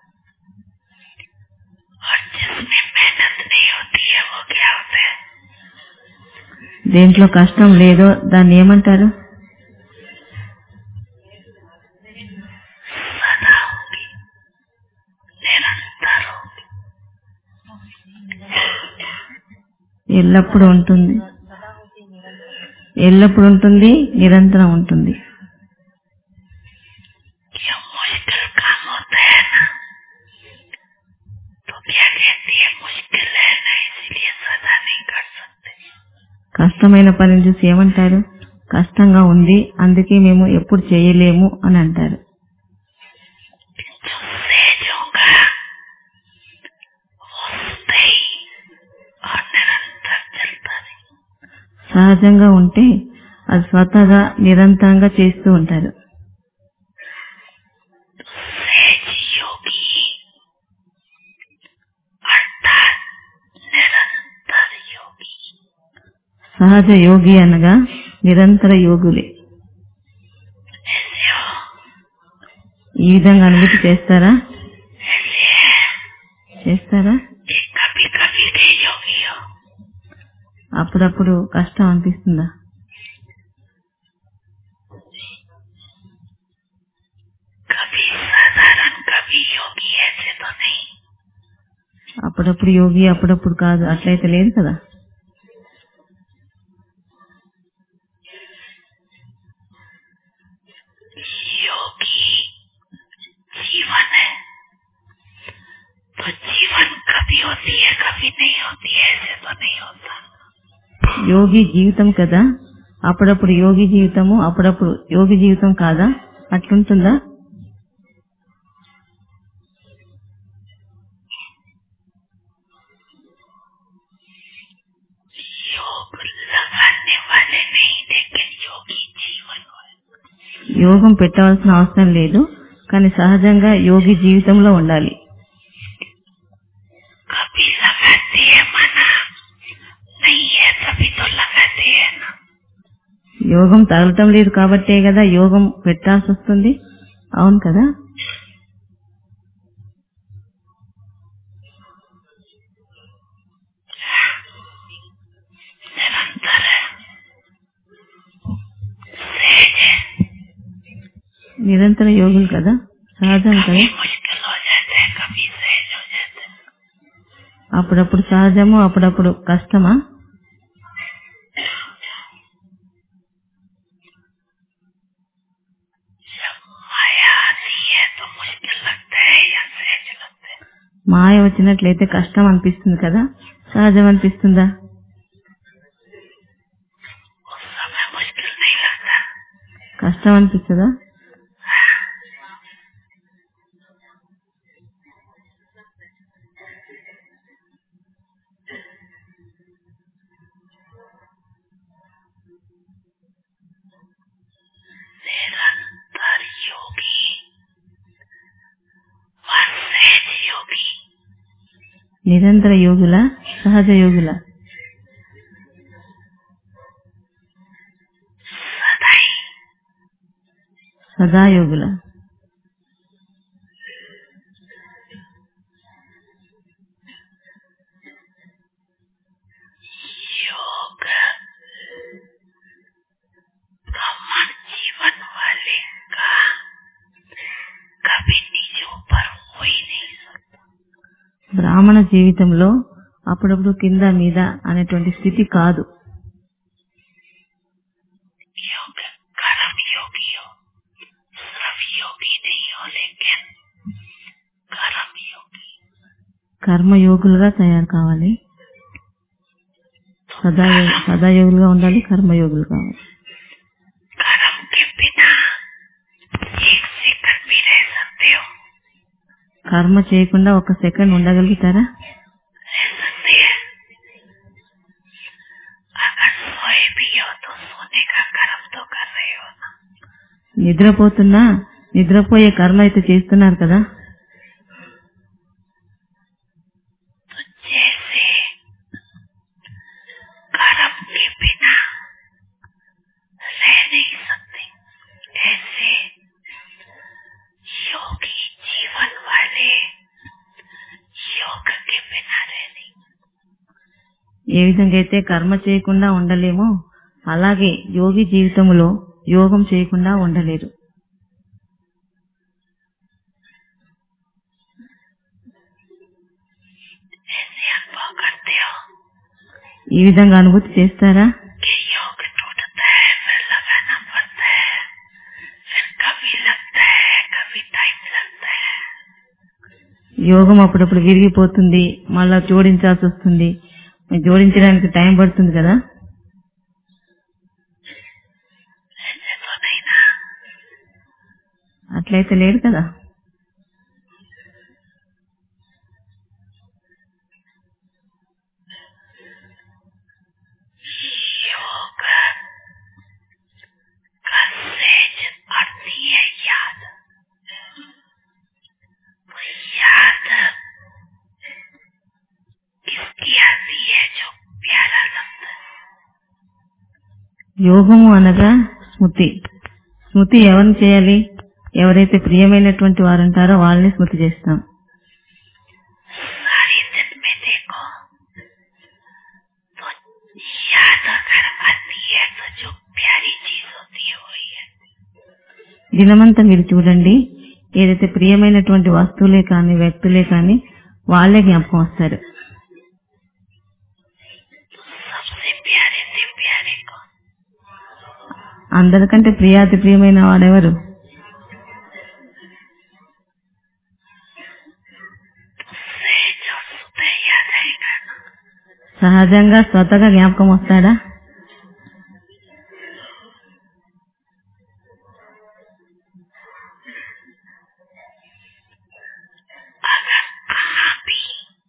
और जिसमें मेहनत नहीं होती है वो क्या होता है? దేంట్లో కష్టం లేదో దాన్ని ఏమంటారు? सदा होगी, निरंतर होगी। ఎల్లప్పుడూ ఉంటుంది, ఎల్లప్పుడూ ఉంటుంది, నిరంతరం ఉంటుంది. क्या मुश्किल काम होता है ना तो क्या कहती है मुश्किल है ना इसलिए सदा नहीं कर सकते। కష్టమైన పనిని చూసి ఏమంటారు? కష్టంగా ఉంది, అందుకే మేము ఎప్పుడు చేయలేము అని అంటారు. जो सहज होगा वो स्थायी और निरंतर चलता रहेगा। సహజంగా ఉంటే అది స్వతహాగా నిరంతరంగా చేస్తూ ఉంటారు. सहज योगी अर्थात निरंतर योगी। సహజ యోగి అనగా నిరంతర యోగులే. ऐसे हो, ఈ విధంగా అనుభూతి చేస్తారా? ऐसे है చేస్తారా? कि कभी कभी के योगी हो, అప్పుడప్పుడు కష్టం అనిపిస్తుందా? कभी साधारण कभी योगी, ऐसे तो नहीं। అప్పుడప్పుడు యోగి, అప్పుడప్పుడు కాదు, అట్లయితే లేదు కదా. योगी जीवन है तो जीवन कभी होती है कभी नहीं होती है, ऐसे तो नहीं होता। యోగి జీవితం కదా, అప్పుడప్పుడు యోగి జీవితము, అప్పుడప్పుడు యోగి జీవితం కాదా? అట్లుంటుందా? योग लगाने वाले नहीं लेकिन योगी जीवन है। యోగం పెట్టవలసిన అవసరం లేదు, కానీ సహజంగా యోగి జీవితంలో ఉండాలి. कभी लगाते हैं मना नहीं है तभी तो लगाते हैं ना। యోగం తగలటం లేదు కాబట్టే కదా యోగం పెట్టాల్సి వస్తుంది. అవును కదా. निरंतर है, सहज है, నిరంతర యోగులు కదా, సహజం కదా. कभी मुश्किल हो जाते हैं कभी सहज हो जाते हैं। అప్పుడప్పుడు సహజము, అప్పుడప్పుడు కష్టమా? जब माया आती है तो मुश्किल लगता है या सहज लगता है? మాయ వచ్చినట్లయితే కష్టం అనిపిస్తుంది కదా, సహజం అనిపిస్తుందా? उस समय मुश्किल नहीं लगता। కష్టం అనిపిస్తుందా? निरंतर योगी व सहज योगी నిరంతర యోగుల, సహజ యోగుల? सदा ही సదా యోగుల. योग ब्राह्मण जीवन वाले का कभी निज ऊपर हो ही नहीं सकता। బ్రాహ్మణ జీవితంలో అప్పుడప్పుడు కింద మీద అనేటువంటి స్థితి కాదు. योग कर्म योगी हो, కర్మయోగులుగా తయారు కావాలి. సదా సదాయోగులుగా ఉండాలి, కర్మయోగులు కావాలి. कर्म के बिना एक सेकंड भी रह सकते हो? కర్మ చేయకుండా ఒక సెకండ్ ఉండగలుగుతారా? रह सकते हैं। अगर सोए भी हो तो सोने का कर्म तो कर रहे हो ना। నిద్రపోతున్నా నిద్రపోయే కర్మ అయితే చేస్తున్నారు కదా. तो जैसे कर्म के बिना रह नहीं सकते, ऐसे योगी जीवन वाले योग के बिना रह नहीं। ఏ విధంగా అయితే కర్మ చేయకుండా ఉండలేమో అలాగే యోగి జీవితంలో యోగం చేయకుండా ఉండలేరు. ऐसे अनुभव करते हो ఈ విధంగా అనుభూతి చేస్తారా? कि योग टूटता है, फिर लगाना पड़ता है, फिर कभी लगता है, कभी टाइम लगता है। యోగం అప్పుడప్పుడు విరిగిపోతుంది, మళ్ళా జోడించాల్సి వస్తుంది. జోడించడానికి టైం పడుతుంది కదా. ऐसे तो नहीं ना। అట్లయితే లేదు కదా. योग का सहज अर्थ ही है याद। वो याद किसकी आती है जो प्यारा लगता है। యోగము అనగా స్మృతి. స్మృతి ఎవరిని చేయాలి? ఎవరైతే ప్రియమైనటువంటి వారు ఉంటారో వాళ్ళని స్మృతి చేస్తాం. सारी दिन में देखो तो याद अगर आती है तो जो प्यारी चीज होती है वही है। దినమంతా మీరు చూడండి, ఏదైతే ప్రియమైనటువంటి వస్తువులే కానీ వ్యక్తులే కానీ వాళ్ళే జ్ఞాపకం వస్తారు. सबसे प्यारे से प्यारे को అందరికంటే ప్రియాతి ప్రియమైన వాడెవరు? सहज और सुबह याद आएगा ना। సహజంగా స్వతగా జ్ఞాపకం వస్తాడా? अगर कहाँ भी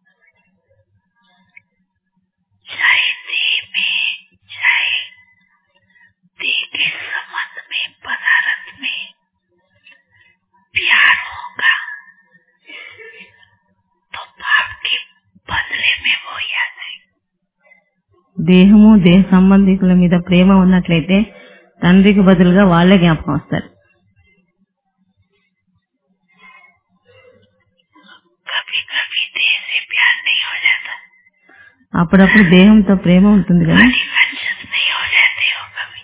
चाहे देह में चाहे देह के संबंध में पदार्थ में प्यार होगा तो भाव के बदले में वो याद है। దేహము దేహ సంబంధికుల మీద ప్రేమ ఉన్నట్లయితే తండ్రికి బదులుగా వాళ్ళే జ్ఞాపకం వస్తారు. कभी कभी देह से प्यार नहीं हो जाता, అప్పుడప్పుడు దేహంతో ప్రేమ ఉంటుంది కదా. बॉडी कॉन्शियस नहीं हो जाते हो कभी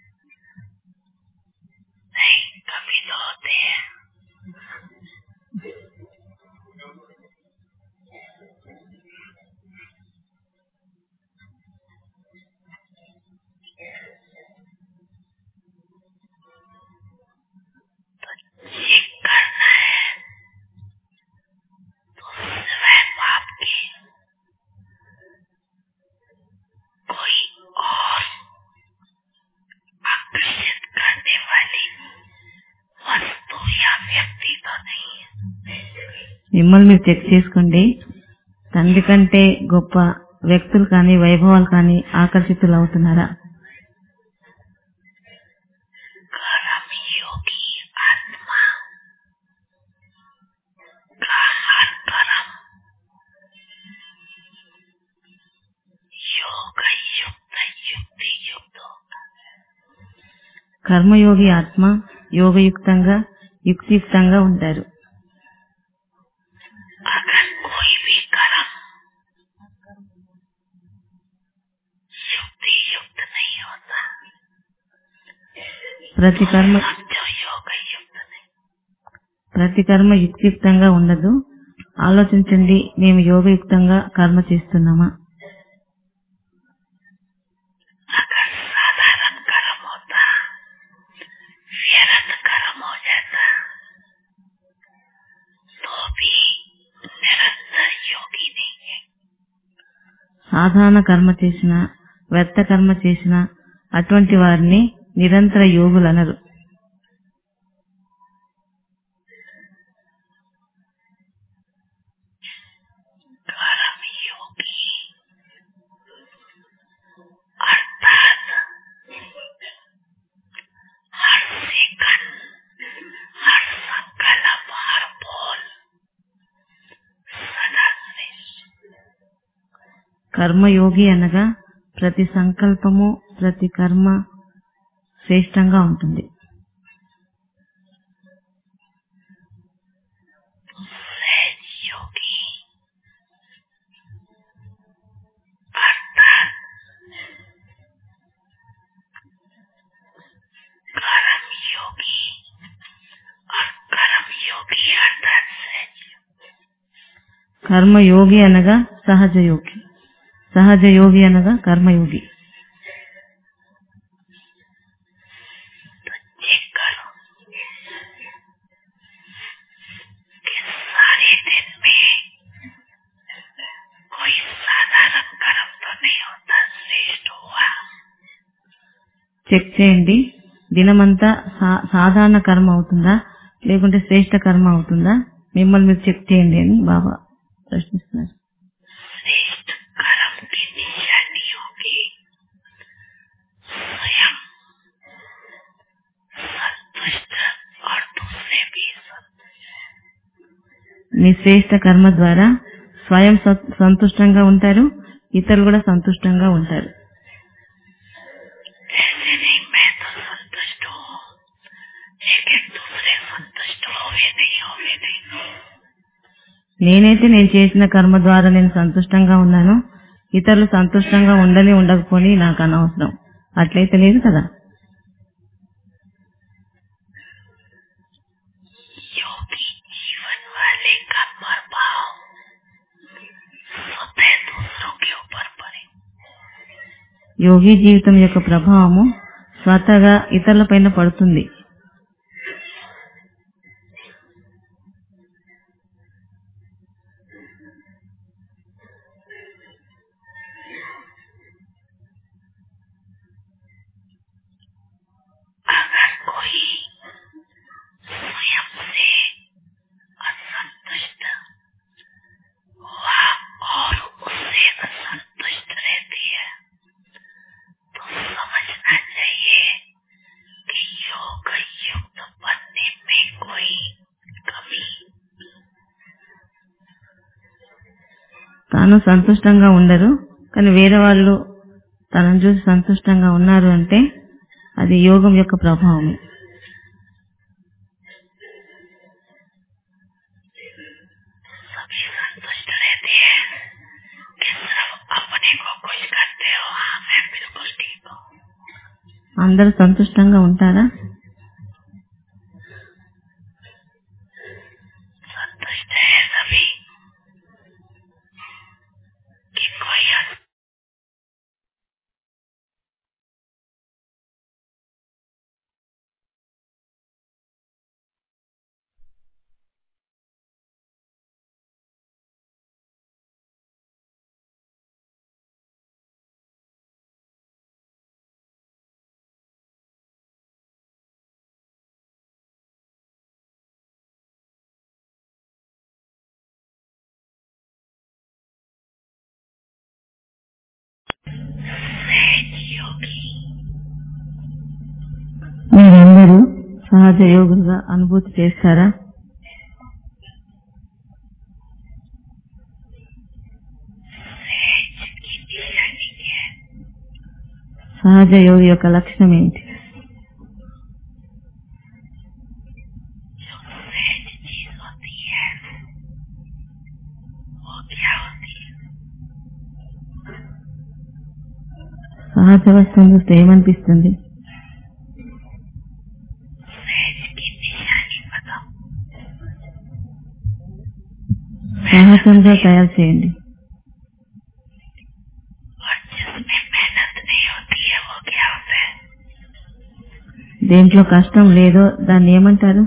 नहीं, कभी तो होते हैं। ये करना है तो स्वयं आपके कोई और आकर्षित करने वाली वस्तु या व्यक्ति तो नहीं है। మిమ్మల్ని మీరు చెక్ చేసుకోండి. తండ్రి కంటే గొప్ప వ్యక్తులు కానీ వైభవాలు కానీ ఆకర్షితులు అవుతున్నారా? कर्म योगी आत्मा का हर कर्म योग युक्त युक्ति युक्त होगा। కర్మయోగి ఆత్మ యోగయుక్తంగా యుక్తియుక్తంగా ఉంటారు. अगर कोई भी कर्म युक्ति युक्त नहीं होता ప్రతి కర్మ समझो योग युक्त नहीं। ప్రతి కర్మ యుక్తియుక్తంగా ఉండదు. ఆలోచించండి, మేము యోగయుక్తంగా కర్మ చేస్తున్నామా? अगर साधारण कर्म होता व्यर्थ कर्म हो जाता तो भी निरंतर योगी సాధారణ కర్మ చేసిన, వ్యర్థ కర్మ చేసిన అటువంటి వారిని నిరంతర యోగులు అనరు. कर्मयोगी अर्थात हर सेकंड, हर संकल्प, हर बोल सदा श्रेष्ठ. కర్మయోగి అనగా ప్రతి సంకల్పము, ప్రతి కర్మ శ్రేష్టంగా ఉంటుంది. सहयोगी अर्थात कर्मयोगी और कर्मयोगी अर्थात सहयोगी. కర్మయోగి అనగా సహజ యోగి, సహజ యోగి అనగా కర్మయోగి. तो चेक करो कि सारे दिन में कोई साधारण कर्म तो नहीं होता, श्रेष्ठ हुआ. చెక్ చేయండి, దినమంతా సా- సాధారణ కర్మ అవుతుందా లేకుంటే శ్రేష్ట కర్మ అవుతుందా? మిమ్మల్ని మీరు చెక్ చేయండి అని బాబా ప్రశ్నిస్తున్నారు. श्रेष्ठ कर्म की निशानी होगी स्वयं संतुष्ट और दूसरे भी संतुष्ट. మీ శ్రేష్ట కర్మ ద్వారా స్వయం స- సంతుష్టంగా ఉంటారు, ఇతరులు కూడా సంతుష్టంగా ఉంటారు. ऐसे नहीं मैं तो संतुष्ट हूँ लेकिन दूसरे संतुष्ट होवे नहीं होवे नहीं. నేనైతే నేను చేసిన కర్మ ద్వారా నేను సంతుష్టంగా ఉన్నాను, ఇతరులు సంతుష్టంగా ఉండని ఉండకపోని నాకు అనవసరం. అట్లయితే లేదు కదా. योगी जीवन वाले का प्रभाव स्वतः दूसरों के ऊपर पड़े. యోగి జీవితం యొక్క ప్రభావము స్వతగా ఇతరుల పైన పడుతుంది. अगर कोई स्वयं से असंतुष्ट हुआ और उससे असंतुष्ट रहती है तो समझना चाहिए कि योग युक्त बनने में कोई कमी. తాను సంతుష్టంగా ఉండరు, కానీ వేరే వాళ్ళు తనను చూసి సంతుష్టంగా ఉన్నారు అంటే అది యోగం యొక్క ప్రభావమే. सभी संतुष्ट रहते हैं कि सिर्फ अपने को खुश करते हो. हाँ मैं बिल्कुल ठीक हूँ. అందరూ సంతుష్టంగా ఉంటారా? संतुष्ट है सभी कि कोई अस- सहयोगी మీరందరూ సహజ యోగులుగా అనుభూతి చేస్తారా? सहज की निशानी है. సహజ యోగి యొక్క లక్షణం ఏంటి? जो सहज चीज होती है वो क्या होती है? సహజ వస్తువును చూస్తే ఏమనిపిస్తుంది? सहज की निशानी बताओ. సహజంగా తయారు చేయండి. और जिसमें मेहनत नहीं होती है वो क्या होता है? దేంట్లో కష్టం లేదో దాన్ని ఏమంటారు?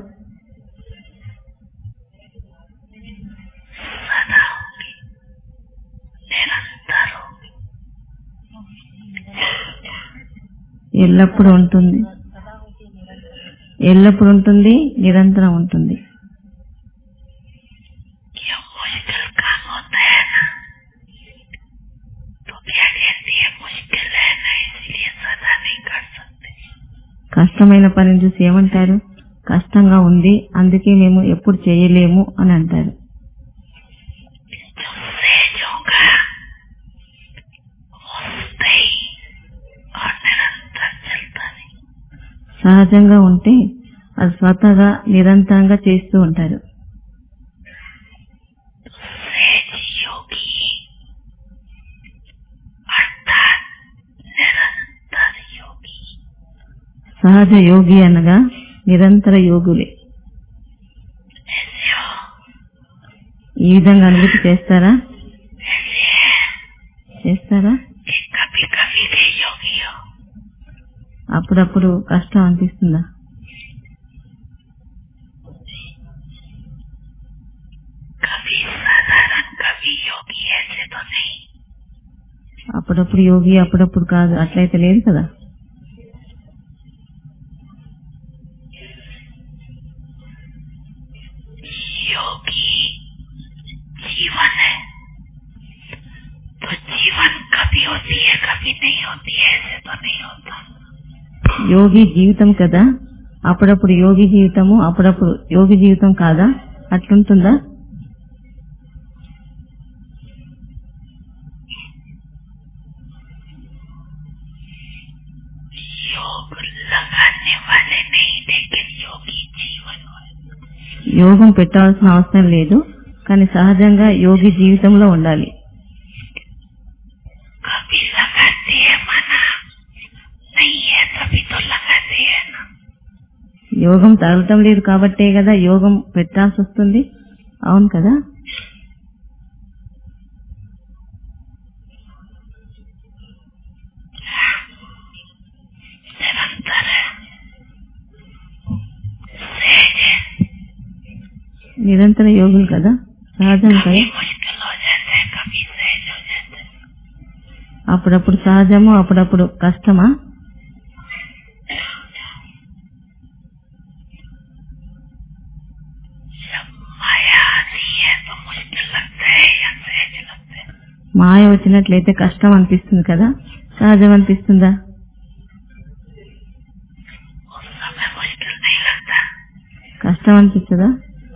सदा होगी, निरंतर होगी. ఎల్లప్పుడూ ఉంటుంది, ఎల్లప్పుడూ ఉంటుంది, నిరంతరం ఉంటుంది. ये मुश्किल काम होता है ना, तो क्या कहती है मुश्किल है ना, इसलिए सदा नहीं कर सकते. కష్టమైన పనిని చూసి ఏమంటారు? కష్టంగా ఉంది, అందుకే మేము ఎప్పుడు చేయలేము అని అంటారు. जो सहज होगा वो स्थायी और निरंतर चलता नहीं. సహజంగా ఉంటే అది స్వతహాగా నిరంతరంగా చేస్తూ ఉంటారు. सहज योगी अर्थात निरंतर योगी. సహజ యోగి అనగా నిరంతర యోగులే. ऐसे हो, ఈ విధంగా అనుభూతి చేస్తారా? ऐसे है చేస్తారా? कि कभी कभी के योगी हो, అప్పుడప్పుడు కష్టం అనిపిస్తుందా? कभी साधारण कभी योगी, ऐसे तो नहीं. అప్పుడప్పుడు యోగి, అప్పుడప్పుడు కాదు, అట్లయితే లేదు కదా. योगी जीवन है, तो जीवन कभी होती है कभी नहीं होती है, ऐसे तो नहीं होता. యోగి జీవితం కదా, అప్పుడప్పుడు యోగి జీవితము, అప్పుడప్పుడు యోగి జీవితం కాదా, అట్లుంటుందా? योग लगाने वाले नहीं, लेकिन योगी जीवन हो. యోగం పెట్టాల్సిన అవసరం లేదు, కానీ సహజంగా యోగి జీవితంలో ఉండాలి. कभी लगाते हैं मना नहीं है, तभी तो लगाते हैं ना. యోగం తగలటం లేదు కాబట్టే కదా యోగం పెట్టాల్సి వస్తుంది. అవును కదా. निरंतर है, सहज है. నిరంతర యోగులు కదా, సహజం కదా. कभी मुश्किल हो जाता है, कभी सहज हो जाता है. అప్పుడప్పుడు సహజము, అప్పుడప్పుడు కష్టమా? जब माया आती है तो मुश्किल लगता है या सहज लगता है. మాయ వచ్చినట్లయితే కష్టం అనిపిస్తుంది కదా, సహజం అనిపిస్తుందా? उस समय मुश्किल नहीं लगता. కష్టం అనిపిస్తుందా?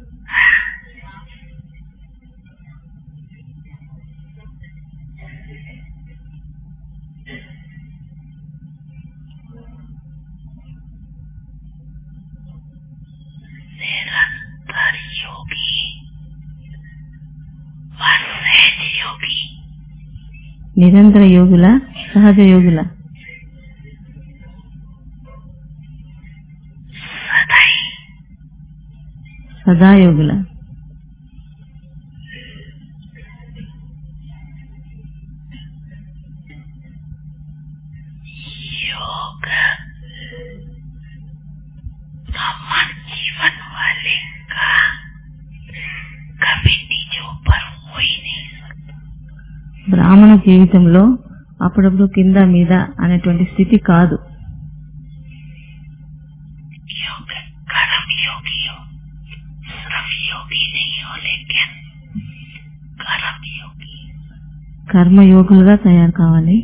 निरंतर योगी व सहज योगी. నిరంతర యోగుల, సహజ యోగుల? सदाई సదా యోగుల. योग ब्राह्मण जीवन वाले का कभी निज ऊपर हो ही नहीं सकता. బ్రాహ్మణ జీవితంలో అప్పుడప్పుడు కింద మీద అనేటువంటి స్థితి కాదు. योग कर्म योगी हो, सिर्फ योगी नहीं हो, लेकिन कर्म योगी. కర్మయోగులుగా తయారు కావాలి.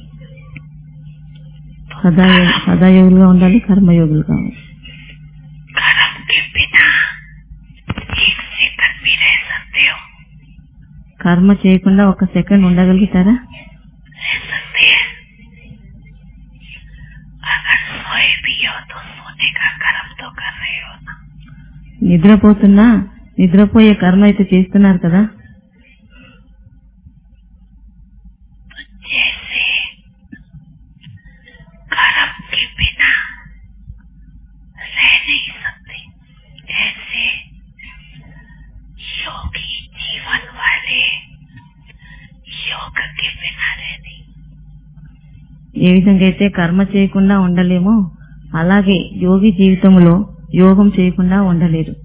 సదా సదాయోగులుగా ఉండాలి, కర్మయోగులు కావాలి. कर्म के बिना एक सेकंड भी रह सकते हो, కర్మ చేయకుండా ఒక సెకండ్ ఉండగలుగుతారా? रह सकते हैं. अगर सोए भी हो तो सोने का कर्म तो कर रहे हो ना. నిద్రపోతున్నా నిద్రపోయే కర్మ అయితే చేస్తున్నారు కదా. तो जैसे कर्म के बिना रह नहीं सकते, ऐसे योगी जीवन वाले योग के बिना रह नहीं. ఏ విధంగా అయితే కర్మ చేయకుండా ఉండలేమో అలాగే యోగి జీవితంలో యోగం చేయకుండా ఉండలేరు.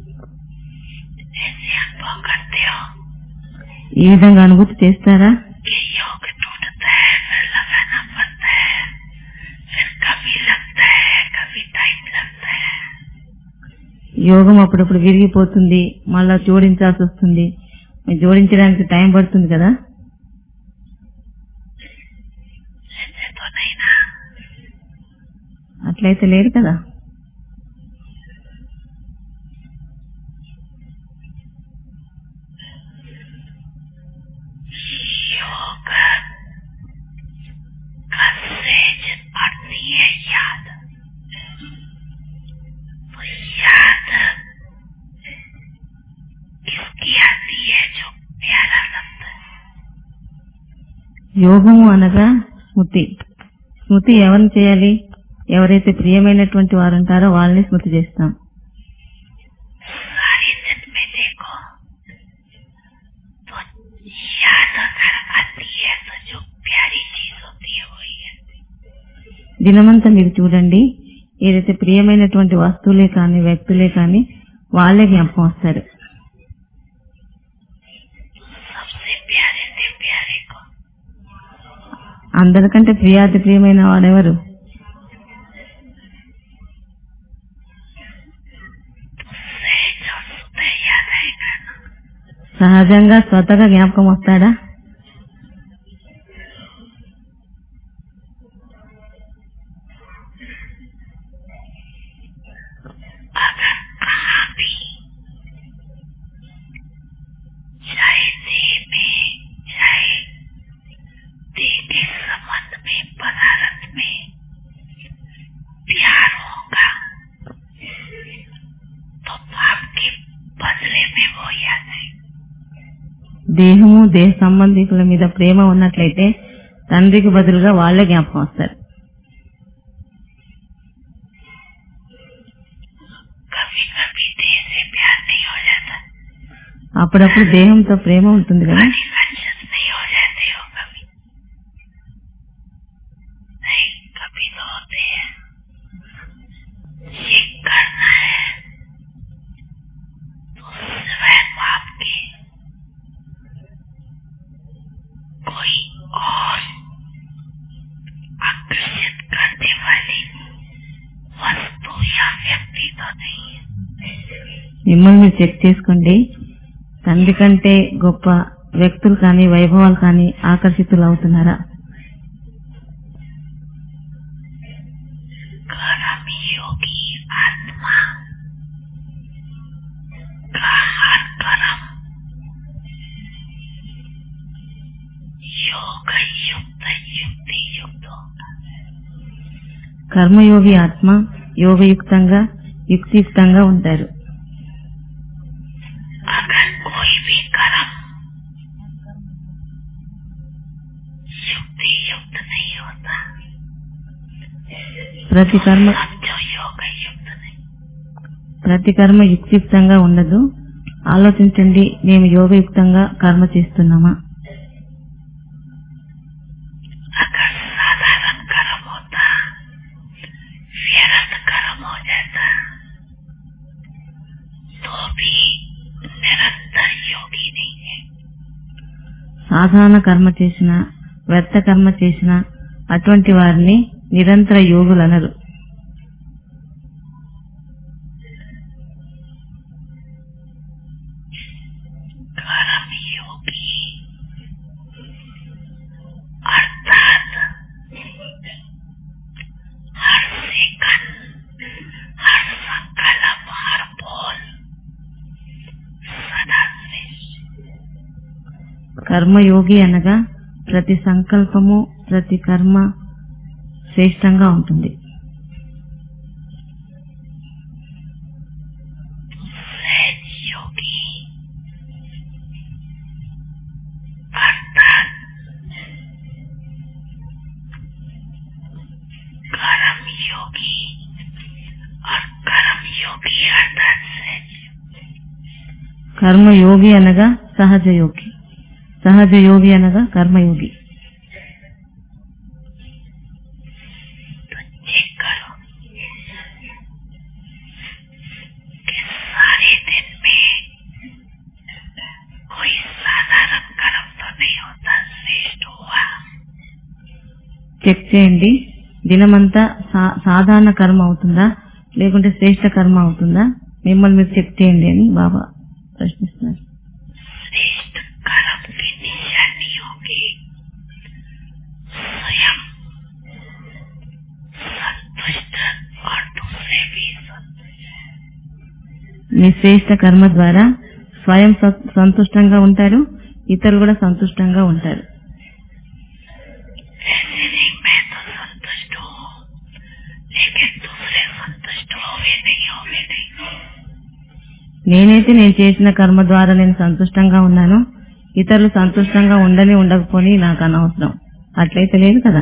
ऐसे अनुभव करते हो ఈ విధంగా అనుభూతి చేస్తారా? कि యోగం అప్పుడప్పుడు విరిగిపోతుంది, మళ్ళా జోడించాల్సి వస్తుంది. జోడించడానికి టైం పడుతుంది కదా. ऐसे तो नहीं ना। అట్లయితే లేదు కదా. योग का सेज बढ़ती है याद, तो याद किसकी आती है जो प्यारा लगता है। యోగము అనగా స్మృతి. స్మృతి ఎవరిని చేయాలి? ఎవరైతే ప్రియమైనటువంటి వారు ఉంటారో వాళ్ళని స్మృతి చేస్తాం. सारी दिन में देखो तो याद अगर आती है तो जो प्यारी चीज होती है वही है। దినమంతా మీరు చూడండి, ఏదైతే ప్రియమైనటువంటి వస్తువులే కానీ వ్యక్తులే కానీ వాళ్ళే జ్ఞాపకం వస్తారు. सबसे प्यारे से प्यारे को అందరికంటే ప్రియాతి ప్రియమైన వాడెవరు? सहज और सुबह याद आएगा ना। సహజంగా స్వతగా జ్ఞాపకం వస్తాడా? अगर कहाँ भी चाहे देह में चाहे देह के संबंध में पदार्थ में प्यार होगा तो पाप के बदले में वो याद है। దేహము దేహ సంబంధికుల మీద ప్రేమ ఉన్నట్లయితే తండ్రికి బదులుగా వాళ్ళే జ్ఞాపకం వస్తారు. कभी कभी देह से प्यार नहीं हो जाता, అప్పుడప్పుడు దేహంతో ప్రేమ ఉంటుంది కదా. कॉन्शियस नहीं हो जाते हो कभी नहीं, कभी तो होते हैं। ये करना है तो स्वयं आपके कोई और आकर्षित करने वाली वस्तु या व्यक्ति तो नहीं है। మిమ్మల్ని మీరు చెక్ చేసుకోండి. తండ్రి కంటే గొప్ప వ్యక్తులు కానీ వైభవాలు కానీ ఆకర్షితులు అవుతున్నారా? कर्म योगी आत्मा का हर कर्म योग युक्त युक्ति युक्त होगा। కర్మయోగి ఆత్మ యోగయుక్తంగా యుక్తియుక్తంగా ఉంటారు. अगर कोई भी कर्म युक्ति युक्त नहीं होता, ప్రతి కర్మ समझो योग युक्त नहीं। ప్రతి కర్మ యుక్తియుక్తంగా ఉండదు. ఆలోచించండి, మేము యోగయుక్తంగా కర్మ చేస్తున్నామా? अगर साधारण कर्म होता व्यर्थ कर्म हो जाता तो भी निरंतर योगी नहीं है। సాధారణ కర్మ చేసిన వ్యర్థ కర్మ చేసిన అటువంటి వారిని నిరంతర యోగులు అనరు. कर्म योगी अर्थात हर सेकंड हर संकल्प हर बोल सदा श्रेष्ठ। కర్మయోగి అనగా ప్రతి సంకల్పము ప్రతి కర్మ శ్రేష్టంగా ఉంటుంది. सहज योगी अर्थात कर्म योगी और कर्म योगी अर्थात सहज। కర్మయోగి అనగా సహజ యోగి, సహజ యోగి అనగా కర్మయోగి. तो चेक करो कि सारे दिन में कोई साधारण कर्म तो नहीं होता, श्रेष्ठ हुआ। చెక్ చేయండి, దినమంతా సా- సాధారణ కర్మ అవుతుందా లేకుంటే శ్రేష్ట కర్మ అవుతుందా? మిమ్మల్ని మీరు చెక్ చేయండి అని బాబా ప్రశ్నిస్తున్నారు. श्रेष्ठ कर्म की निशानियों की स्वयं संतुष्ट और दूसरे भी संतुष्ट है. మీ శ్రేష్ట కర్మ ద్వారా స్వయం సంతుష్టంగా ఉంటారు, ఇతరులు కూడా సంతుష్టంగా ఉంటారు. ऐसे नहीं मैं तो संतुष्ट हूँ लेकिन दूसरे संतुष्ट होवे नहीं होवे नहीं. నేనైతే నేను చేసిన కర్మ ద్వారా నేను సంతుష్టంగా ఉన్నాను, ఇతరులు సంతుష్టంగా ఉండని ఉండకపోని నాకు అనవసరం. అట్లయితే లేదు కదా.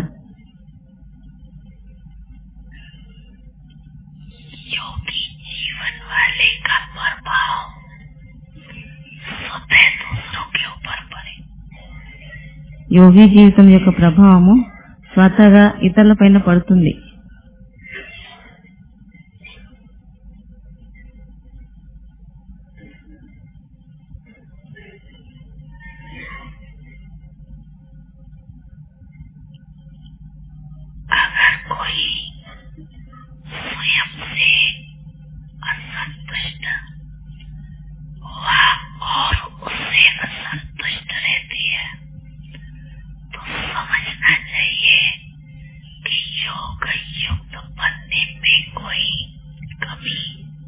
योगी जीवन वाले का प्रभाव स्वतः दूसरों के ऊपर पड़े. యోగి జీవితం యొక్క ప్రభావము స్వతహాగా ఇతరుల పైన పడుతుంది. अगर कोई स्वयं से असंतुष्ट हुआ और उससे असंतुष्ट रहती है तो समझना चाहिए कि योग युक्त बनने में कोई कमी.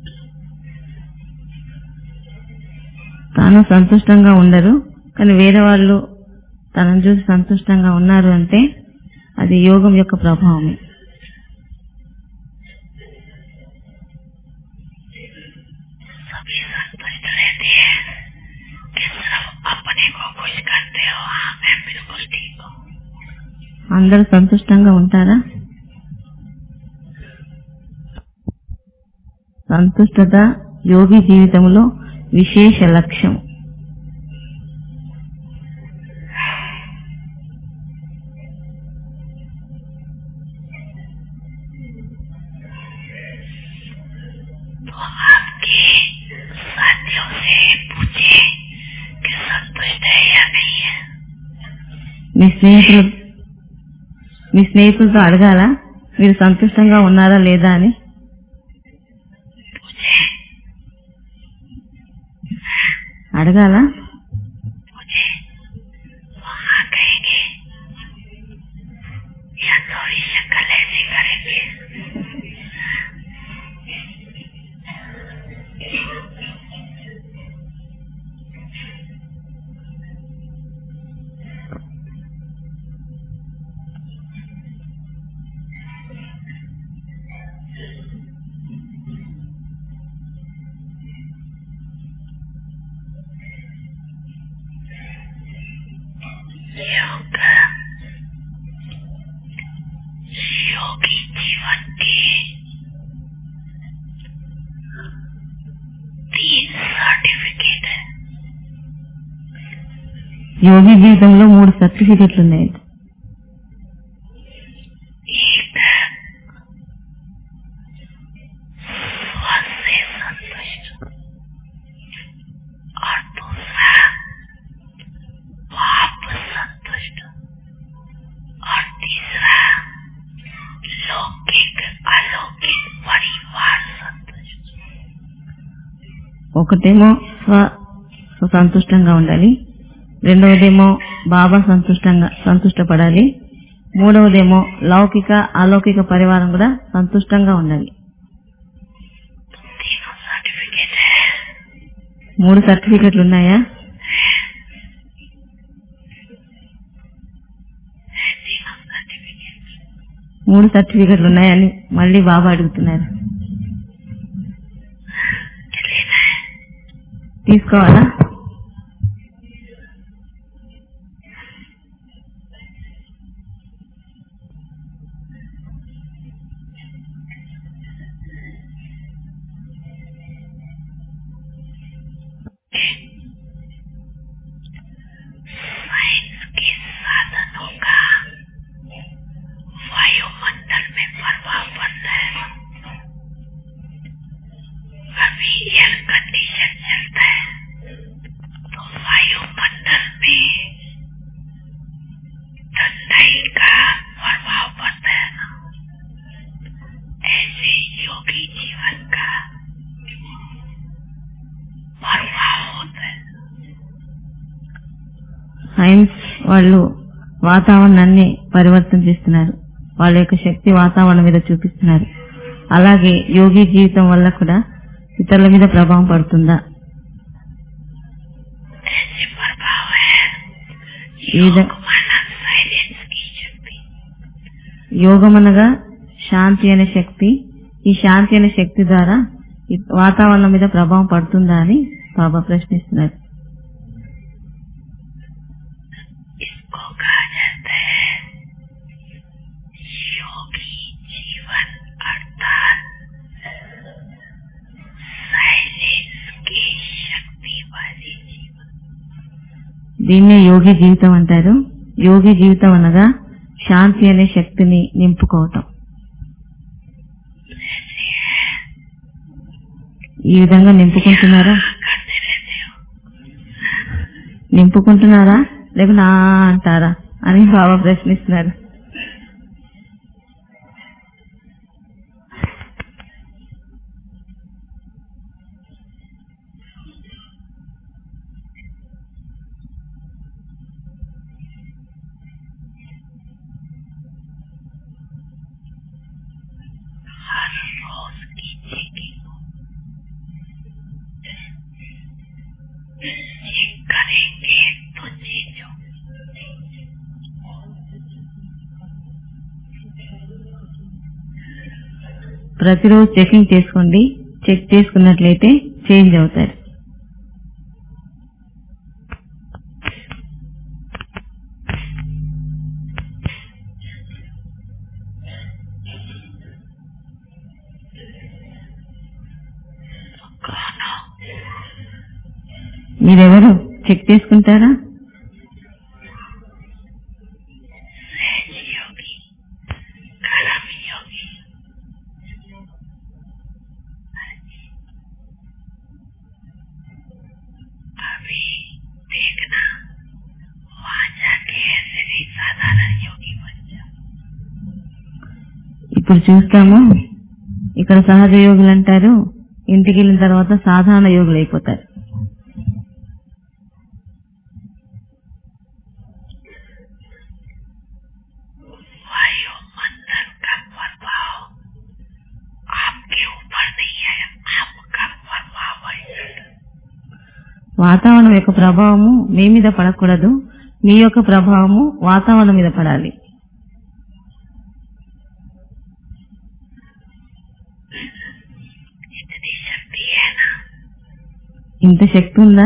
తాను సంతుష్టంగా ఉండరు కానీ వేరే వాళ్ళు తనను చూసి సంతుష్టంగా ఉన్నారు అంటే అది యోగం యొక్క ప్రభావమే. सभी संतुष्ट रहती है कि सिर्फ अपने को खुश करते हो. हाँ मैं बिल्कुल ठीक हूँ. అందరూ సంతుష్టంగా ఉంటారా? సంతుష్టత యోగి జీవితంలో విశేష లక్ష్యం. तो आपके साथियों से पूछे कि संतुष्ट है या नहीं है. మీ స్నేహితులు మీ స్నేహితులతో అడగాల మీరు సంతుష్టంగా ఉన్నారా లేదా అని. पूछे అడగాల पूछे वो हाँ कहेंगे या थोड़ी शक्ल ऐसी करेंगे. योग योगी जीवन के तीन सर्टिफिकेट है. యోగి జీవితంలో మూడు సర్టిఫికెట్లు ఉన్నాయి. एक स्व से संतुष्ट और दूसरा पाप संतुष्ट और तीसरा लौकिक अलौकिक परिवार संतुष्ट. ఒకటేమో స్వ స్వ సంతుష్టంగా ఉండాలి, రెండవదేమో బాబా సంతుష్టంగా సంతుష్టపడాలి, మూడవదేమో లౌకిక అలౌకిక పరివారం కూడా సంతుష్టంగా ఉండాలి. तीनों सर्टिफिकेट है. మూడు సర్టిఫికెట్లు ఉన్నాయా? तीनों सर्टिफिकेट మూడు సర్టిఫికెట్లు ఉన్నాయని మళ్ళీ బాబా అడుగుతున్నారు. लेना है. తీసుకోవాలా? साइंस के साधनों का वायुमंडल में प्रभाव पड़ता है. अभी एयर कंडीशन चलता है సైన్స్ వాళ్ళు వాతావరణాన్ని పరివర్తన చేస్తున్నారు. వాళ్ళ యొక్క శక్తి వాతావరణం మీద చూపిస్తున్నారు. అలాగే యోగి జీవితం వల్ల కూడా ఇతరుల మీద ప్రభావం పడుతుందా? యోగం అనగా శాంతి అనే శక్తి. ఈ శాంతి అనే శక్తి ద్వారా వాతావరణం మీద ప్రభావం పడుతుందా అని బాబా ప్రశ్నిస్తున్నారు. దీన్నే యోగి జీవితం అంటారు. యోగి జీవితం అనగా శాంతి అనే శక్తిని నింపుకోవటం. ఈ విధంగా నింపుకుంటున్నారా నింపుకుంటున్నారా లేక నా అంటారా అని బాబా ప్రశ్నిస్తున్నారు. ప్రతిరోజు చెకింగ్ చేసుకోండి. చెక్ చేసుకున్నట్లయితే చేంజ్ అవుతారు. మీరెవరు చెక్ చేసుకుంటారా? ఇప్పుడు చూస్తాము. ఇక్కడ సహజ యోగులు అంటారు, ఇంటికి వెళ్ళిన తర్వాత సాధారణ యోగులు అయిపోతారు. వాతావరణం యొక్క ప్రభావము మీ మీద పడకూడదు. మీ యొక్క ప్రభావము వాతావరణం మీద పడాలి. ఇంత శక్తి ఉందా?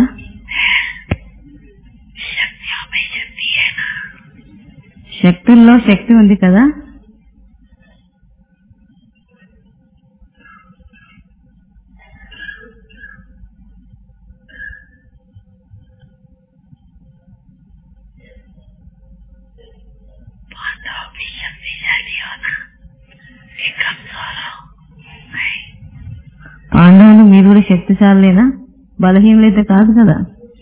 శక్తుల్లో శక్తి ఉంది కదా. పాండవులు మీరు కూడా శక్తిశాలేనా? బలహీనలైతే కాదు కదా.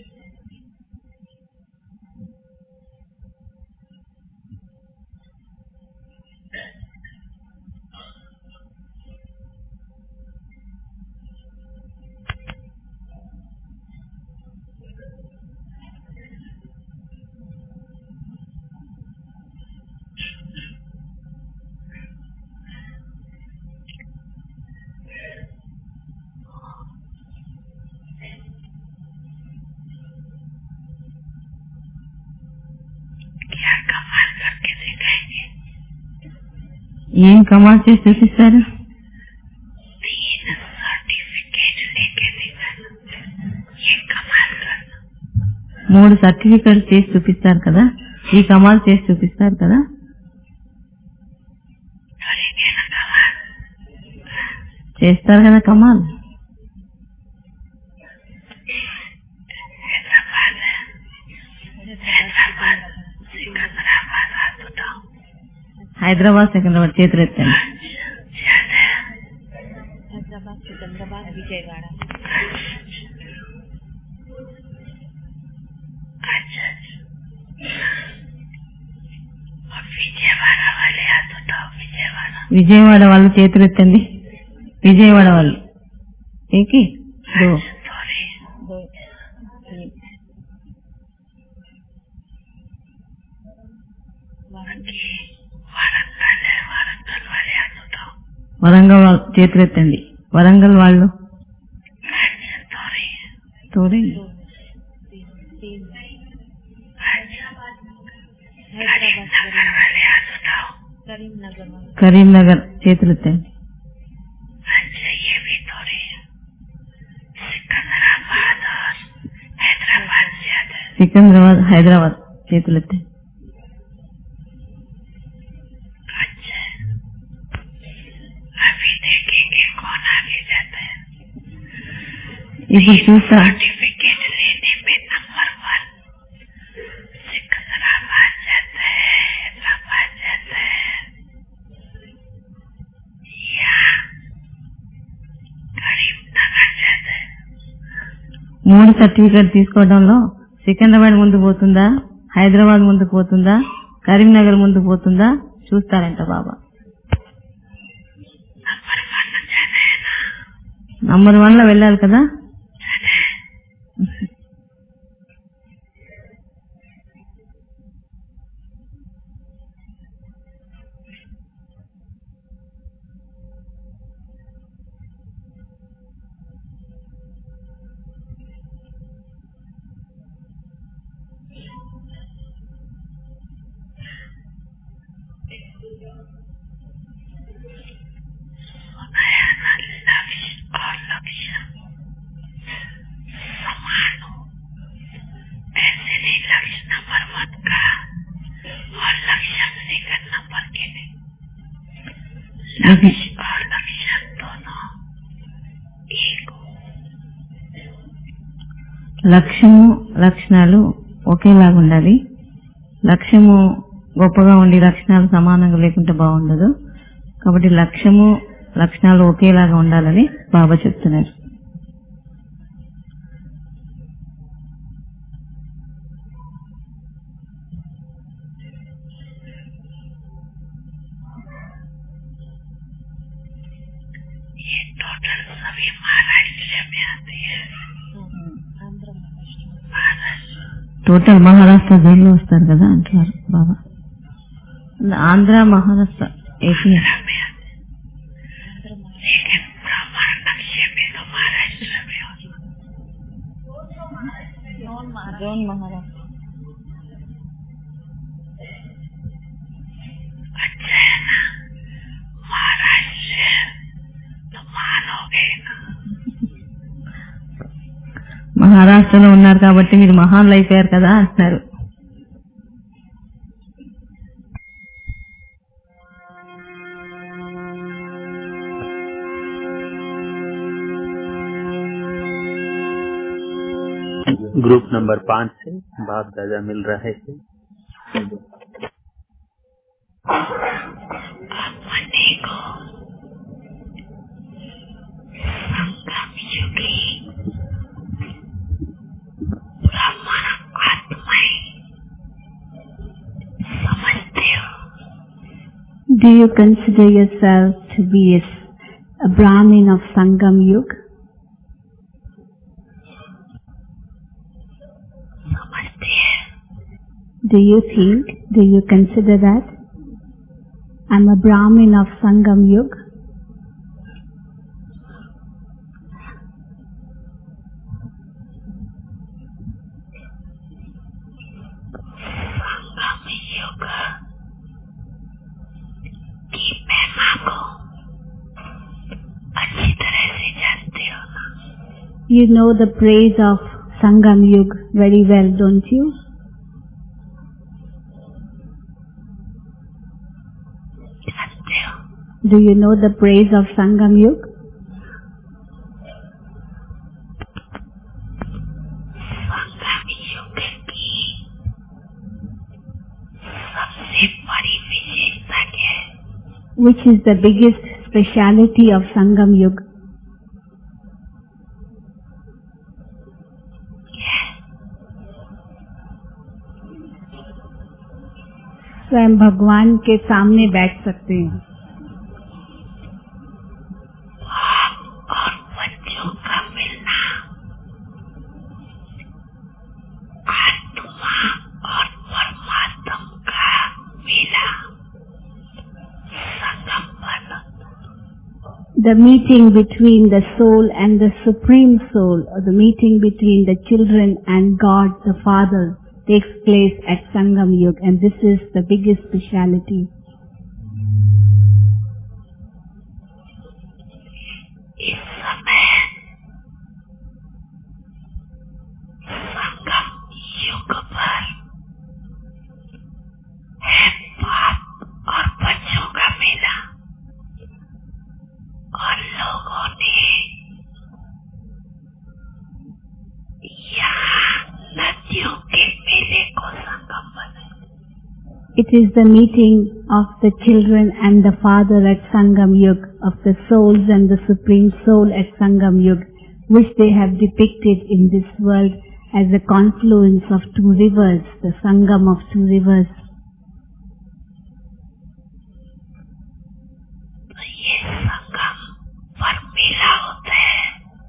ఏం కమాల్ చేసి చూపిస్తారు? మూడు సర్టిఫికెట్ చేసి చూపిస్తారు కదా. ఈ కమాల్ చేసి చూపిస్తారు కదా. చేస్తారు కదా కమాల్. హైదరాబాద్ సికింద్రాబాద్ చేతులు ఎత్తండి. హైదరాబాద్ సికింద్రాబాద్ విజయవాడ. విజయవాడ వాళ్ళు చేతులు ఎత్తండి. విజయవాడ వాళ్ళు ఏకి దో వరంగల్ వాళ్ళు చేతులెత్తండి. వరంగల్ వాళ్ళు తోడే కరీంనగర్ చేతులెత్తండి. సికింద్రాబాద్ హైదరాబాద్ చేతులెత్తండి. ఇప్పుడు చూస్తా మూడు సర్టిఫికేట్ తీసుకోవడంలో సికింద్రాబాద్ ముందు పోతుందా, హైదరాబాద్ ముందు పోతుందా, కరీంనగర్ ముందు పోతుందా చూస్తారంట బాబా. నంబర్ వన్ లో వెళ్ళాలి కదా. లక్ష్యము లక్షణాలు ఒకేలాగా ఉండాలి. లక్ష్యము గొప్పగా ఉండి లక్షణాలు సమానంగా లేకుంటే బాగుండదు. కాబట్టి లక్ష్యము లక్షణాలు ఒకేలాగా ఉండాలని బాబా చెప్తున్నారు. టోటల్ మహారాష్ట్ర జైల్లో వస్తారు కదా అంటున్నారు బాబా. Andhra Maharashtra AP zone Maharashtra. మహారాష్ట్రలో ఉన్నారు కాబట్టి మీరు మహాన్లు అయిపోయారు కదా అంటున్నారు. ग्रुप नंबर पाँच से बाप दादा मिल रहे थे. Do you consider yourself to be a, a Brahmin of Sangam Yuga? Do you think, do you consider that I'm a Brahmin of Sangam Yuga? You know the praise of Sangam Yuga very well, don't you? Do you know the praise of Sangam Yuga? Which is the biggest speciality of Sangam Yuga? स्वयं भगवान के सामने बैठ सकते हैं और बच्चों का मिलना, आत्मा और परमात्मा का मिला, The meeting between the soul and the supreme soul, or the meeting between the children and God the Father, takes place at Sangam Yuga, and this is the biggest speciality. इस समय संगम युग पर है बाप और बच्चों का मेला, और लोगों ने यहाँ नदियों के मेले को संगम बनाया. It is the meeting of the children and the Father at Sangam Yuga, of the souls and the Supreme Soul at Sangam Yuga, which they have depicted in this world as a confluence of two rivers, the Sangam of two rivers. तो ये संगम पर मेला होता है.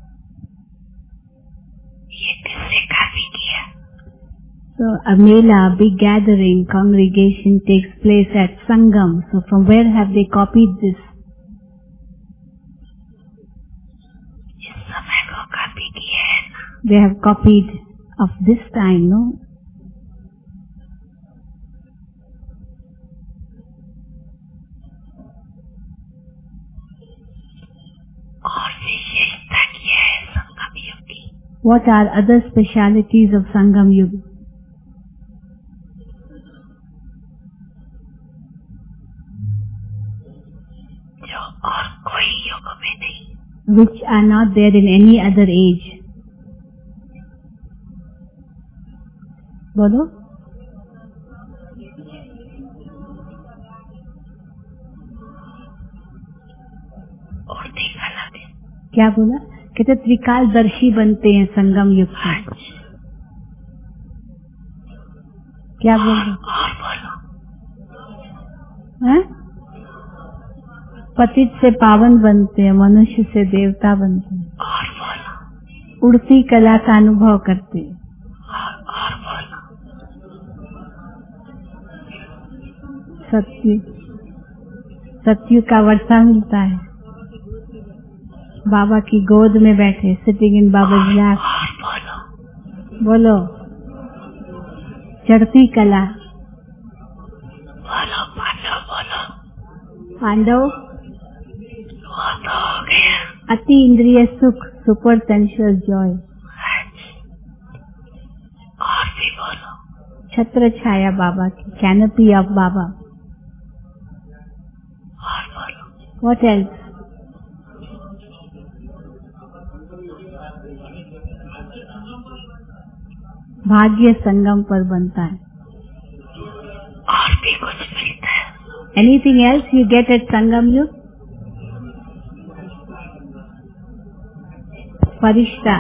ये किसने copy किया? So a mela, a big gathering, congregation takes place at Sangam. So from where have they copied this? इस समय को कॉपी किया है ना. They have copied of this time, no? और विशेषता क्या है संगम युग की? What are other specialities of Sangam Yuga? जो और कोई युग में नहीं. Which are not there in any other age. बोलो. और दिखाना दे. क्या बोला? कहते त्रिकालदर्शी बनते हैं संगम युग में. क्या बोल रहे? और बोलो. हैं? पतित से पावन बनते हैं, मनुष्य से देवता बनते हैं. और बोलो. उड़ती कला का अनुभव करते हैं. और, और बोलो. सत्य सत्य का वर्षा मिलता है. बाबा की गोद में बैठे, सिटिंग इन बाबा's lap. और बोलो. बोलो. चढ़ती कला. बोलो पांडव बोलो. पांडव. वो तो हो गया. अति इंद्रिय सुख, सुपर सेंशुअल जॉय. और भी बोलो. छत्र छाया बाबा की, कैनपी ऑफ बाबा. और बोलो. What else? भाग्य संगम पर बनता है. और भी कुछ मिलता है. Anything else you get at Sangam Yuga? फरिश्ता.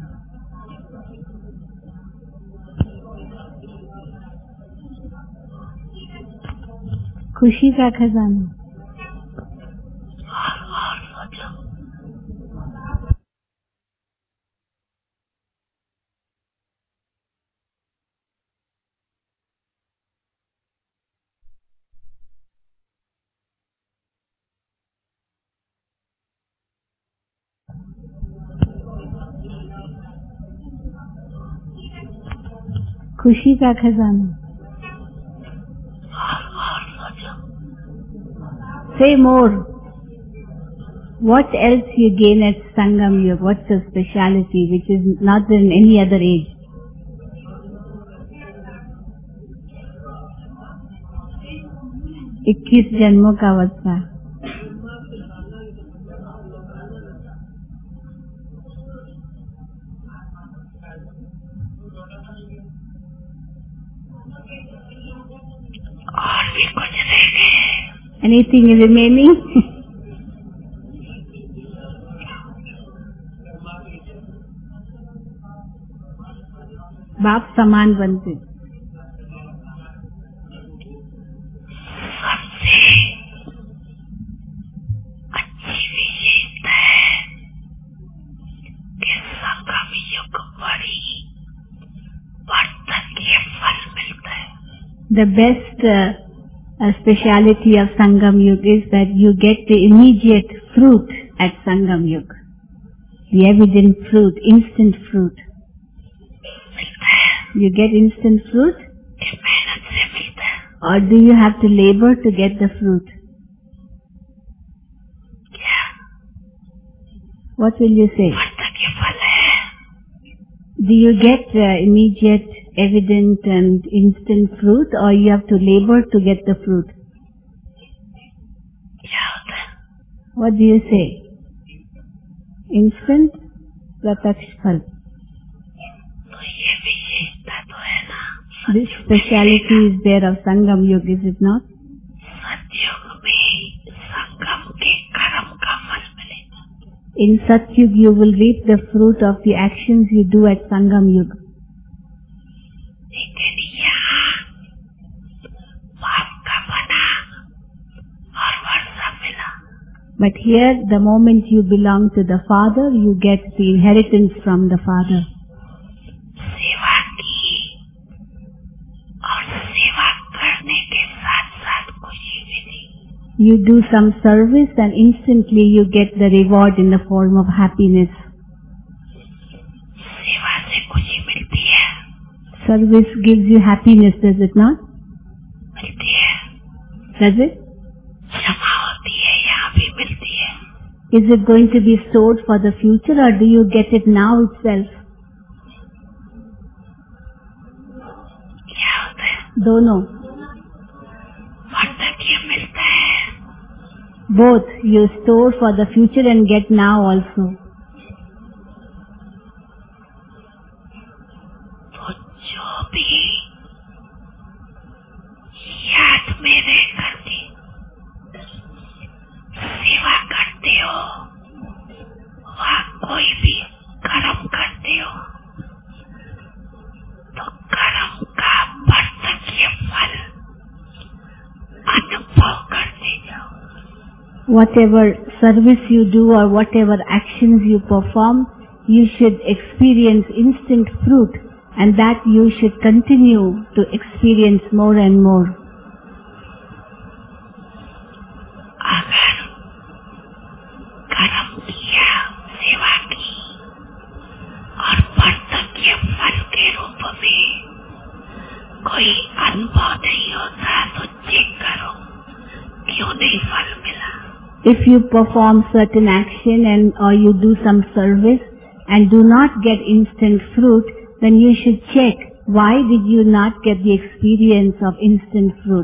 खुशी का खजाना. और और सोचो. खुशी का खजाना. और और सोचो. Say more. What else you gain at Sangam Yuga? What's the speciality which is not there in any other age? इक्कीस जन्मों का वर्षा. और भी कुछ रह गए. Anything remaining? बाप समान बनते. सबसे अच्छी विशेषता है कि संगम युग बड़ी बर्तन के फल मिलते हैं. The best uh, uh, speciality of Sangam Yuga is that you get the immediate fruit at Sangam Yuga? The evident fruit, instant fruit. You get instant fruit? Or do you have to labor to get the fruit? What will you say? Do you get uh, immediate, evident and instant fruit, or you have to labor to get the fruit? What do you say? Instant? Prataksh phal. This speciality is there of Sangam Yuga, is it not? In Satyug you will reap the fruit of the actions you do at Sangam Yuga. But here, the moment you belong to the Father, you get the inheritance from the Father. You do some service and instantly you get the reward in the form of happiness. Service gives you happiness, does it not? Does it? Is it going to be stored for the future or do you get it now itself? Dono. Both. You store for the future and get now also. Whatever service you do or whatever actions you perform, you should experience instant fruit, and that you should continue to experience more and more. If you perform certain action and or you do some service and do not get instant fruit, then you should check why did you not get the experience of instant fruit.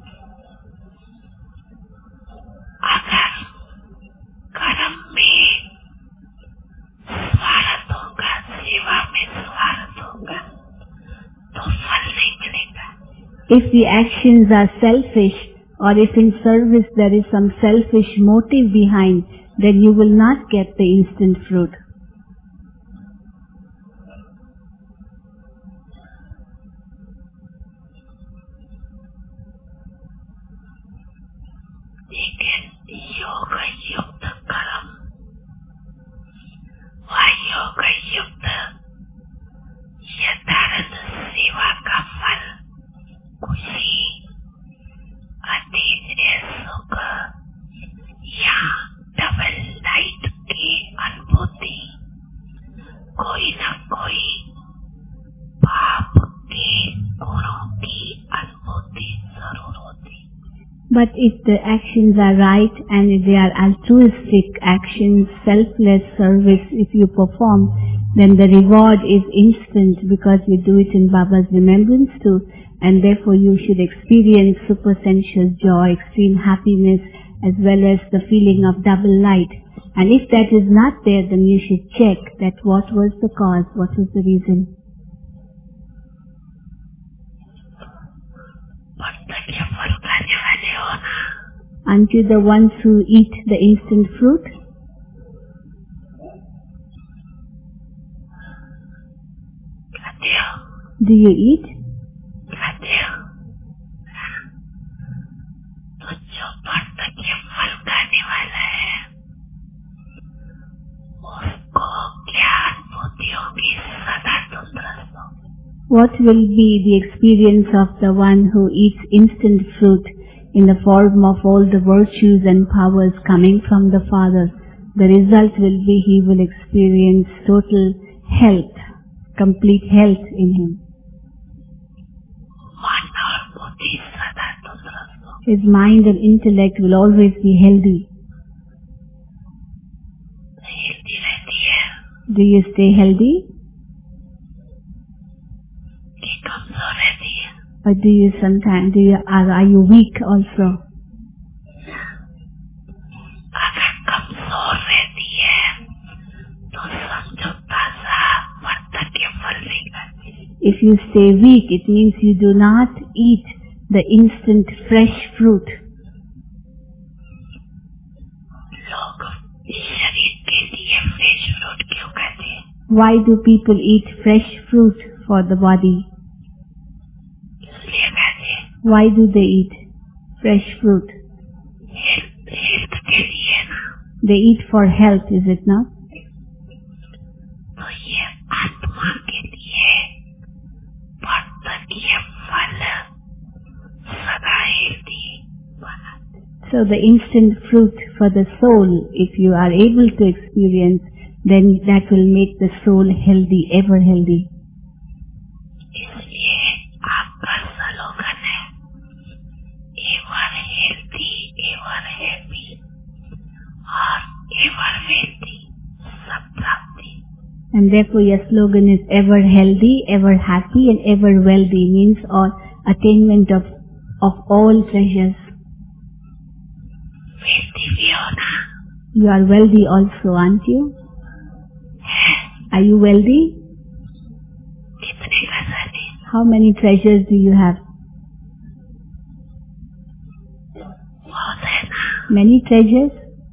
If the actions are selfish, or if in service there is some selfish motive behind, then you will not get the instant fruit. But if the actions are right and if they are altruistic actions, selfless service, if you perform, then the reward is instant because you do it in Baba's remembrance too, and therefore you should experience supersensual joy, extreme happiness, as well as the feeling of double light. And if that is not there, then you should check that what was the cause, what was the reason. Aren't you the ones who eat the instant fruit? Do you eat? What will be the experience of the one who eats instant fruit in the form of all the virtues and powers coming from the Father? the result will be he will experience total health, complete health in him. मन और बुद्धि सदा तंदुरुस्त हो। His mind and intellect will always be healthy. हिलती रहती है Do you stay healthy कि कमजोर रहती है? or do you sometimes, do you, are, are you weak also? अगर कमजोर रहती है तो समझो ताजा वर्तन के फल नहीं करती। If you stay weak, it means you do not eat the instant fresh fruit. लोग शरीर के लिए फ्रेश फ्रूट क्यों कहते हैं? Why do people eat fresh fruit for the body? इसलिए कहते हैं Why do they eat fresh fruit? Health health के लिए ना। They eat for health, is it not? तो ये आत्मा के लिए वर्तन ये फल सदा हेल्थी बनाते। So the instant fruit for the soul, if you are able to experience, then that will make the soul healthy, ever healthy. इसलिए आपका स्लोगन है एवर हेल्थी एवर हैप्पी और एवर वेल्थी सब प्राप्ति। And therefore your slogan is ever healthy, ever happy and ever wealthy, means all attainment of, of all treasures. Wealthy भी होना You are wealthy also, aren't you? है। Are you wealthy? कितने खजाने? How many treasures do you have? बहुत है ना। Many treasures?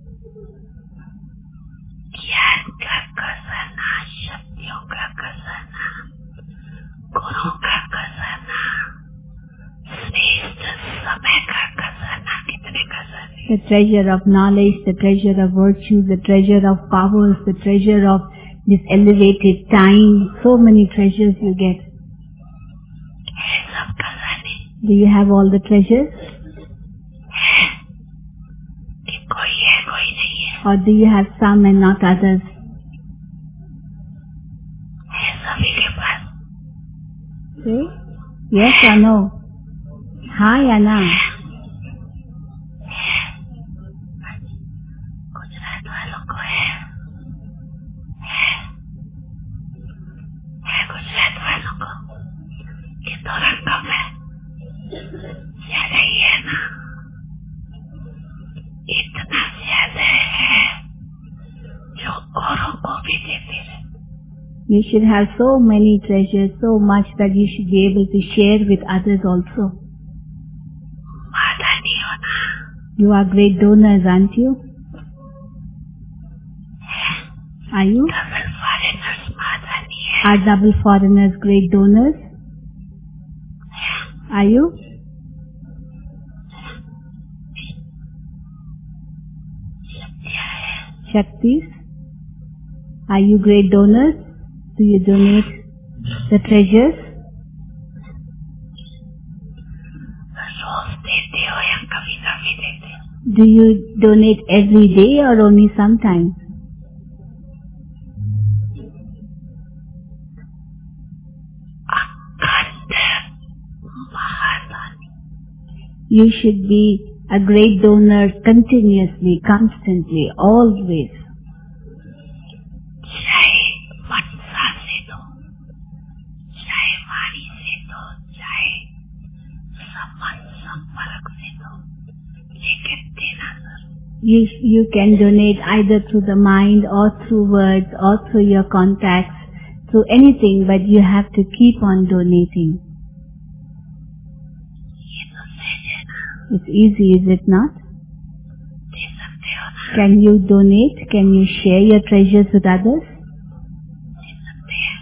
ज्ञान का खजाना, शक्तियों का खजाना, गुणों का खजाना, श्रेष्ठ समय का खजाना। कितने खजाने? The treasure of knowledge, the treasure of virtue, the treasure of powers, the treasure of this elevated time. So many treasures you get. है सब खजाने। Do you have all the treasures? है कि कोई है कोई नहीं है? Or do you have some and not others? है सभी के पास। Say yes or no? Hi or no? Gujarat वालों को है है है गुजरात वालों को कि थोड़ा कम है, ज्यादा ही है ना। इतना ज्यादा है जो औरों को भी देते रहे। You should have so many treasures, so much that you should be able to share with others also. मादा नहीं होना। You are great donors, aren't you? Are you? Double foreigners मादा नहीं है। Are double foreigners great donors? Are you? शक्तियाँ है। Shaktis? Are you great donors? Do you donate the treasures? रोज देते हो या कभी कभी देते हो? Do you donate every day or only sometimes? अखंड महादानी। You should be a great donor continuously, constantly, always. चाहे मनसा से दो, चाहे वाणी से दो, चाहे संबंध संपर्क से दो, लेकिन देना जरूर। You, you can donate either through the mind or through words or through your contacts, through anything, but you have to keep on donating. ये तो सहज है ना, It's easy, is it not? दे सकते हो ना, Can you donate? Can you share your treasures with others? दे सकते हैं।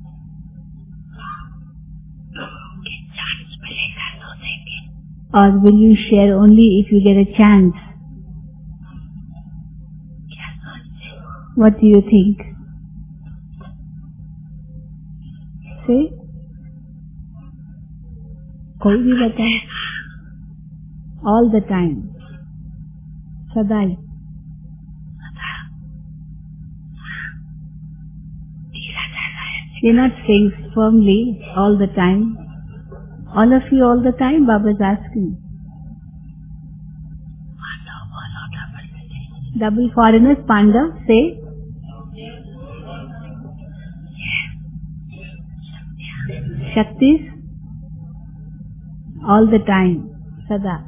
कि चांस मिलेगा तो देंगे। Or will you share only if you get a chance? क्या सोचते हो? What do you think? Say? कोई भी बताए? All the time. सदाई. You're not saying firmly all the time. All of you all the time, Baba is asking. Double foreigners, Pandav, say. Shaktis? All the time, Sada.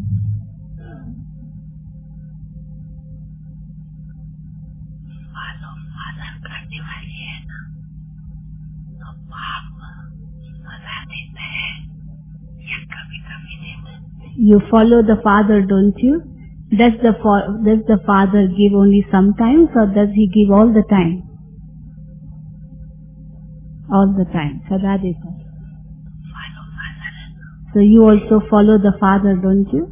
You follow the Father, don't you? Does the, does the Father give only sometimes or does He give all the time? All the time. Sadadita. So you also follow the Father, don't you?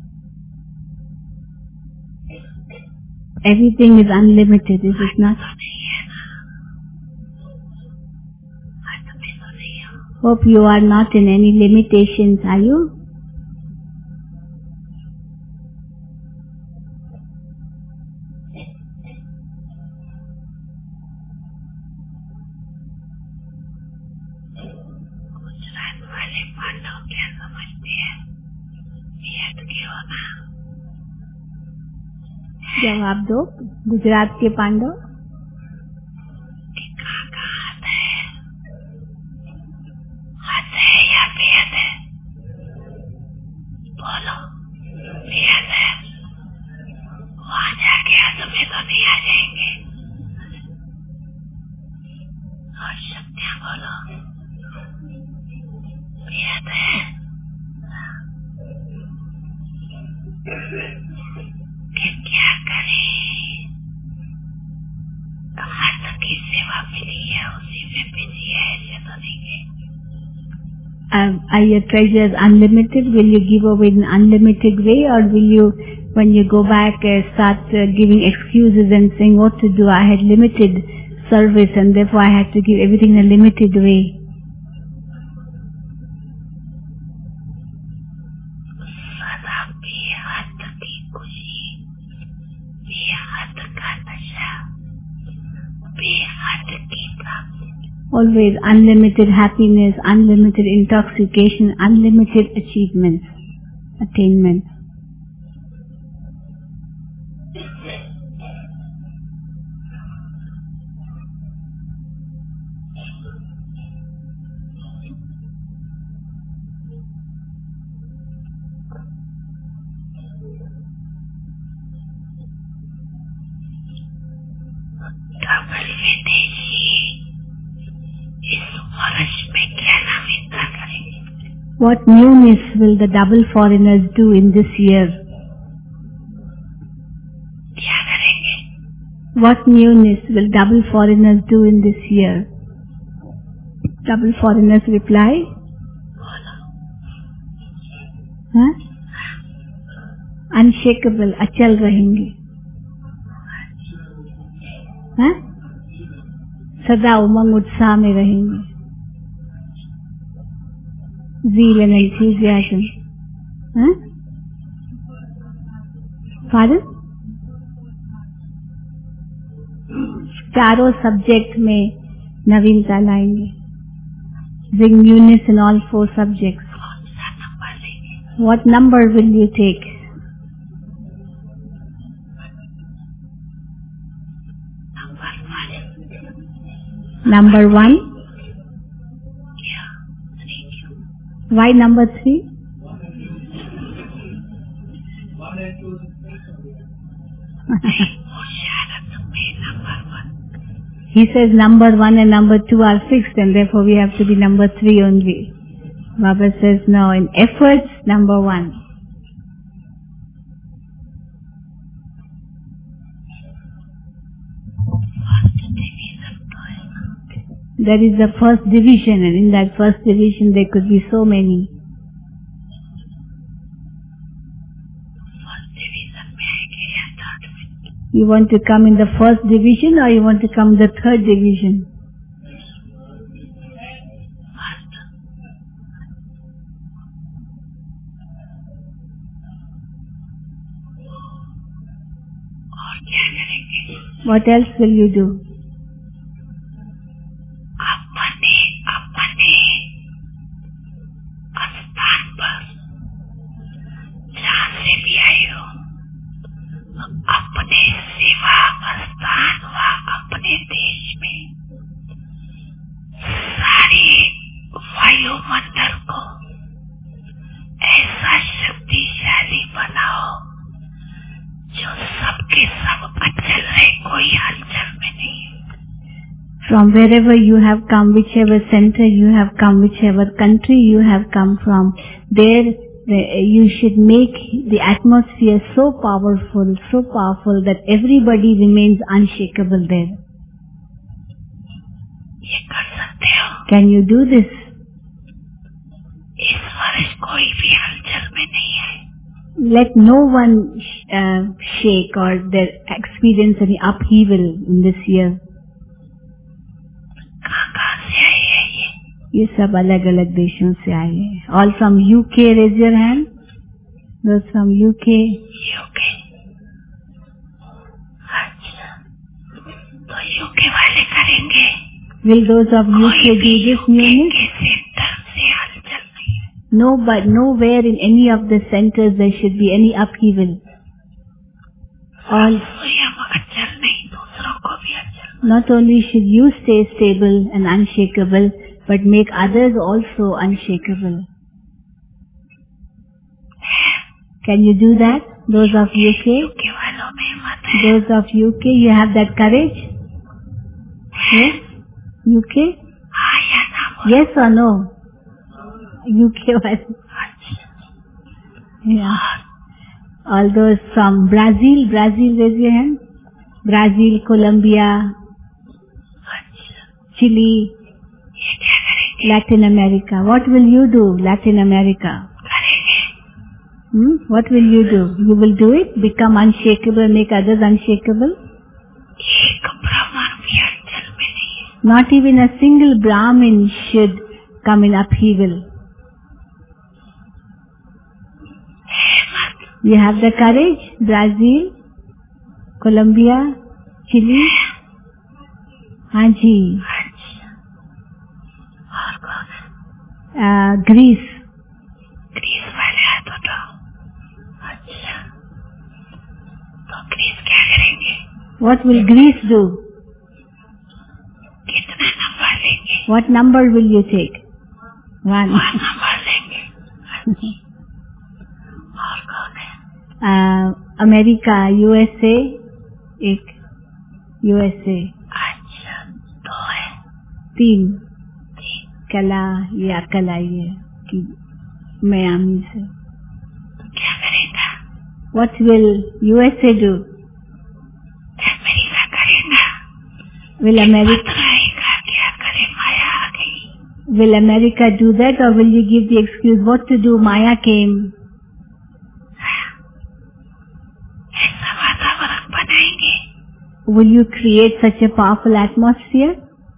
Everything is unlimited, is it not? Hope you are not in any limitations, are you? जवाब दो गुजरात के पांडव बोलो बेहद है वहां जाके तुम्हें तो नहीं आ जाएंगे और शक्तियां बोलो बेहद है कि क्या करें तो हाथ की सेवा मिली है उसी में बिजी है ऐसे तो नहीं गए Um, are your treasures unlimited? Will you give away in unlimited way, or will you, when you go back, uh, start uh, giving excuses and saying what to do? I had limited service and therefore I had to give everything in a limited way. Always unlimited happiness, unlimited intoxication, unlimited achievements, attainments. What newness will the double foreigners do in this year? What newness will double foreigners do in this year? Double foreigners reply? Huh? Unshakable, achal rahenge. Huh? Sada umang utsaah mein rahenge. Zeal and enthusiasm. Huh? Pardon? चारों subject में नवीनता लाएंगे. Bring newness in all four subjects. What number will you take? Number one. Why number three? He says number one and number two are fixed and therefore we have to be number three only. Baba says no, in efforts, number one. That is the first division, and in that first division there could be so many. You want to come in the first division or you want to come in the third division? What else will you do? From wherever you have come, whichever center you have come, whichever country you have come from, there you should make the atmosphere so powerful, so powerful that everybody remains unshakable there. ये कर सकते हो। Can you do this? इस वर्ष कोई भी हलचल में नहीं है। Let no one uh, shake or their experience any upheaval in this year. कहाँ कहाँ से आए हैं ये? ये सब अलग अलग देशों से आए हैं. All from U K, raise your hand. Those from U K. UK. अच्छा, तो यूके वाले करेंगे। Will those of U K do this unit? के सेंटर से हलचल नहीं है। No, but nowhere in any of the centers there should be any upheaval. All, सूर्य अचल नहीं, दूसरों को भी अचल। not only should you stay stable and unshakable, but make others also unshakable. Can you do that? Those of U K? UK वालों में हिम्मत है। Those of U K, you have that courage? Yes? U K? हाँ या ना बोलो। Yes or no? U K was, yeah. All those from Brazil, Brazil, raise your hand. Brazil, Colombia, Chile, ये क्या करेंगे? Latin America. What will you do, Latin America? करेंगे। Hmm? What will you do? You will do it? Become unshakable, make others unshakable? एक ब्राह्मण भी हलचल में नहीं है। Not even a single Brahmin should come in upheaval. You have the courage? Brazil, Colombia, Chile? हाँ जी. और कौन है? Uh, Greece. ग्रीस वाले हाथ उठाओ। अच्छा, तो ग्रीस क्या करेंगे? What will Greece do? कितना नंबर लेंगे? What number will you take? One. One number लेंगे। और कौन है? uh, America, U S A, एक U S A. अच्छा, दो है। तीन. तीन। कला, ये अकल आई है कि मियामी से. तो क्या करेगा? What will U S A do? America करेगा। Will America पता रहेगा क्या करे, माया आ गई। will America do that, or will you give the excuse what to do? Maya came. ऐसा वातावरण बनाएंगे। Will you create such a powerful atmosphere?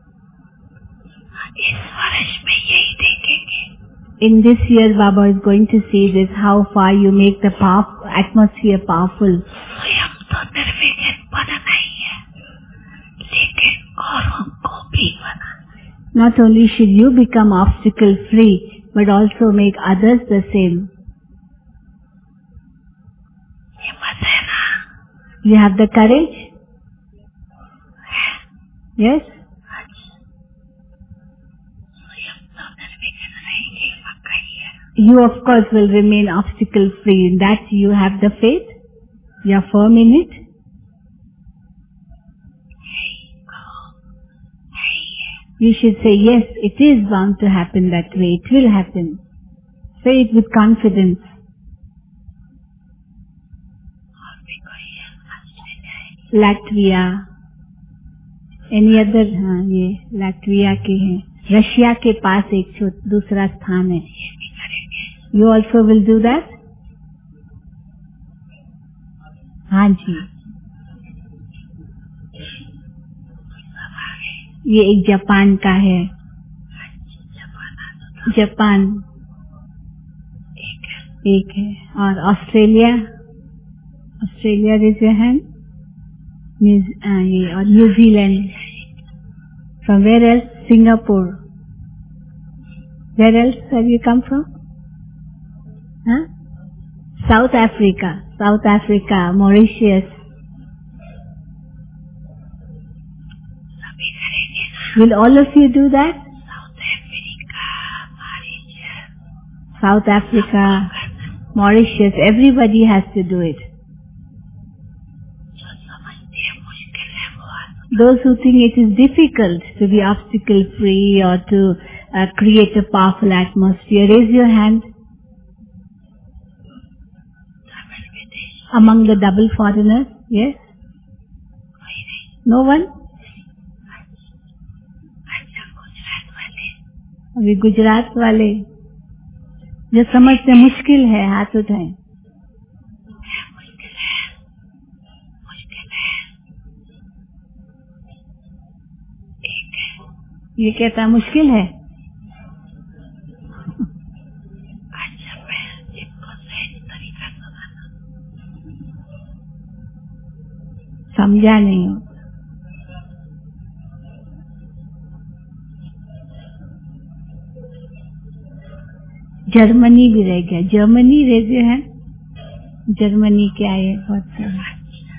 इस वर्ष में यही देखेंगे। In this year, Baba is going to see this, how far you make the power, atmosphere powerful. स्वयं तो निर्विघ्न बनना ही है, लेकिन औरों को भी बनाना है। Not only should you become obstacle free, but also make others the same. हिम्मत है ना? You have the courage? Yes? स्वयं तो निर्विघ्न रहेंगे, पक्का ही है। You of course will remain obstacle free. In that you have the faith? You are firm in it? You should say, yes, it is bound to happen that way. It will happen. Say it with confidence. और भी कोई है? Australia, Latvia. Any other? हाँ, ये Latvia के हैं. Russia के पास एक छो- दूसरा स्थान है. ये भी करेंगे। You also will do that? हाँ जी. सब आ गए। ये एक जापान का है. जापान आ तो जापान एक है। एक है. और Australia. Australia raise your hand. ये और New Zealand. From where else? Singapore. Where else have you come from? Huh? South Africa. South Africa, Mauritius. सभी करेंगे ना। Will all of you do that? South Africa, Mauritius, South Africa, Mauritius, everybody has to do it. जो समझते हैं मुश्किल है वो Those who think it is difficult to be obstacle free or to uh, create a powerful atmosphere, raise your hand. Among the double foreigners, yes? No one? अभी गुजरात वाले जो समझते मुश्किल है हाथ उठाएं. ये कहता है मुश्किल है. समझा नहीं हो. जर्मनी भी रह गया. जर्मनी रह गया है. जर्मनी क्या है? बहुत सारा.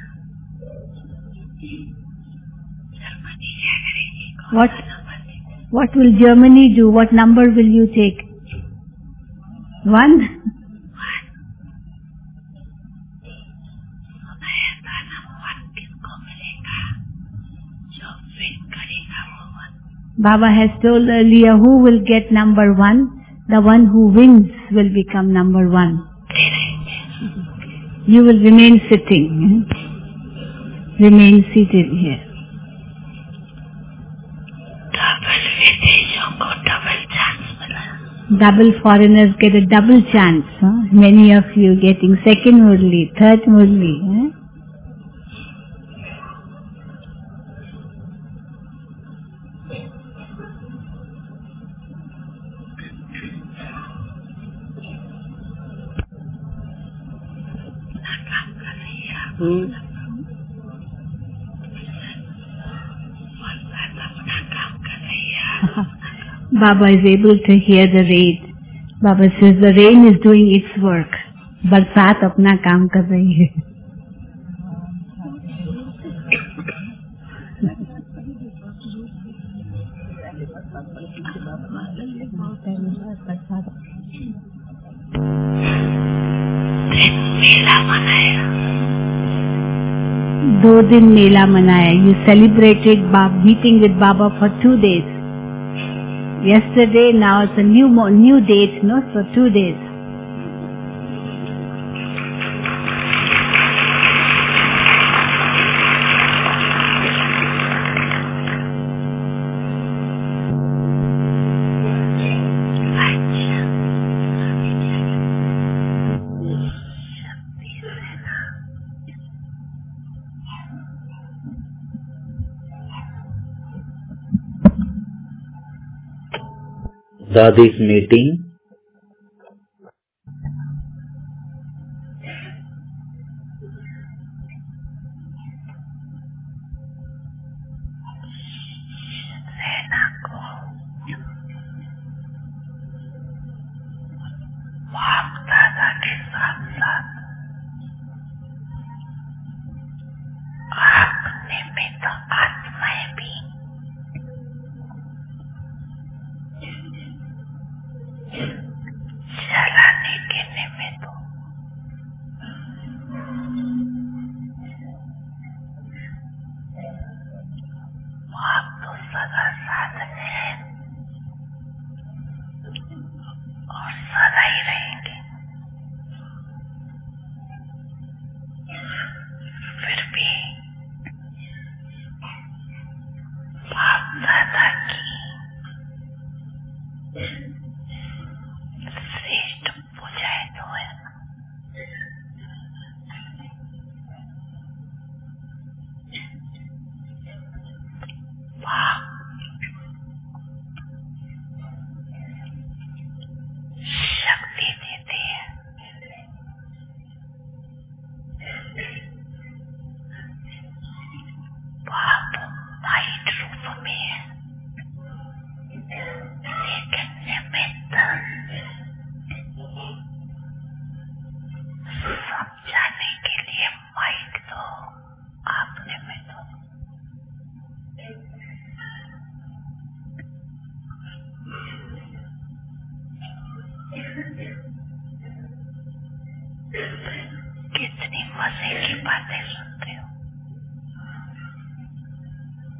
What What will Germany do? What number will you take? One. Baba has told earlier who will get number one. The one who wins will become number one. You will remain sitting. Remain seated here. Double foreigners get a double chance. Huh? Many of you getting second murli, third murli. Huh? Hmm. Baba is able to hear the rain. Baba says the rain is doing its work. बरसात अपना काम कर रही है. दो दिन मेला मनाया. You celebrated meeting with Baba for two days. Yesterday, now it's a new new date, no? For two days. Dadi's meeting. कितनी मजे की बातें सुनते हो.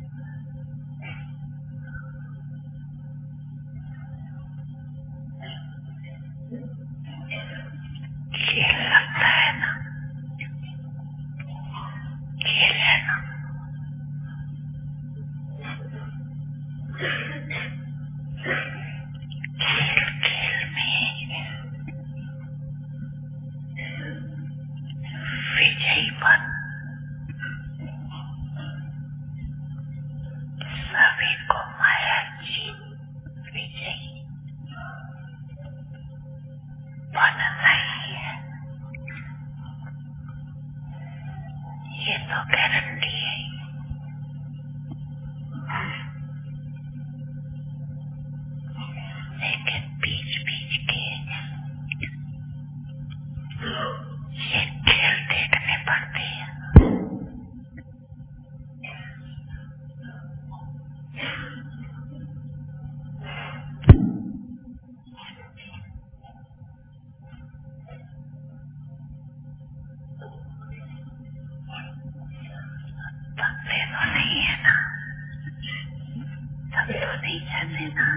नहीं जाते ना।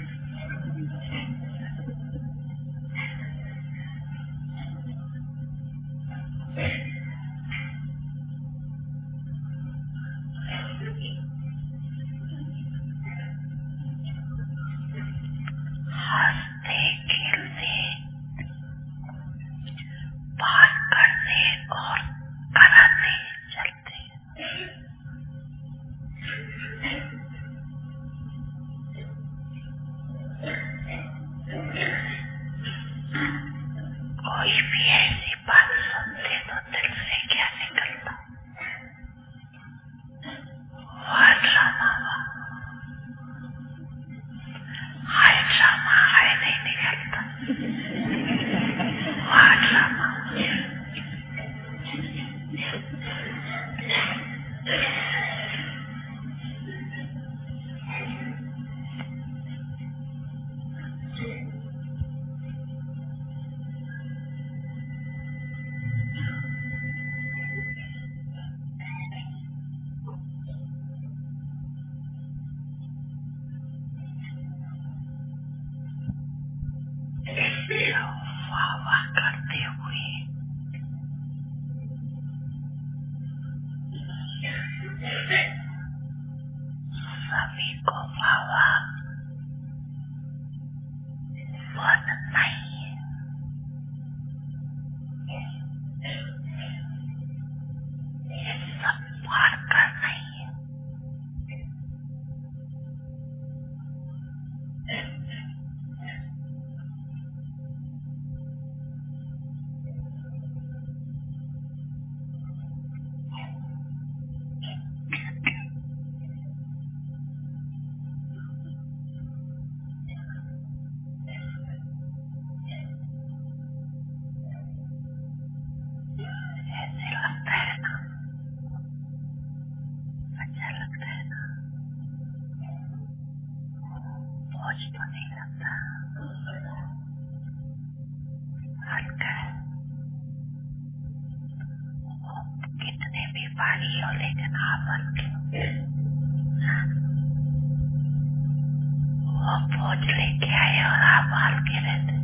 हंसते खेलते बात करते और कराते चलते। कोई भी ऐसी बात सुनते तो दिल से क्या निकलता? वह ड्रामा हाय ड्रामा हाय नहीं निकलता। वह ड्रामा वाह वाह करते हुए सभी को वाह वाह मन नहीं है। ये सब पार कर नहीं है। ऐसे लगता है ना, अच्छा लगता है ना, बोझ तो नहीं लगता, हल्का है। कितने भी भारी हो लेकिन आप हल्के, वो बोझ लेके आए और आप हल्के रहते।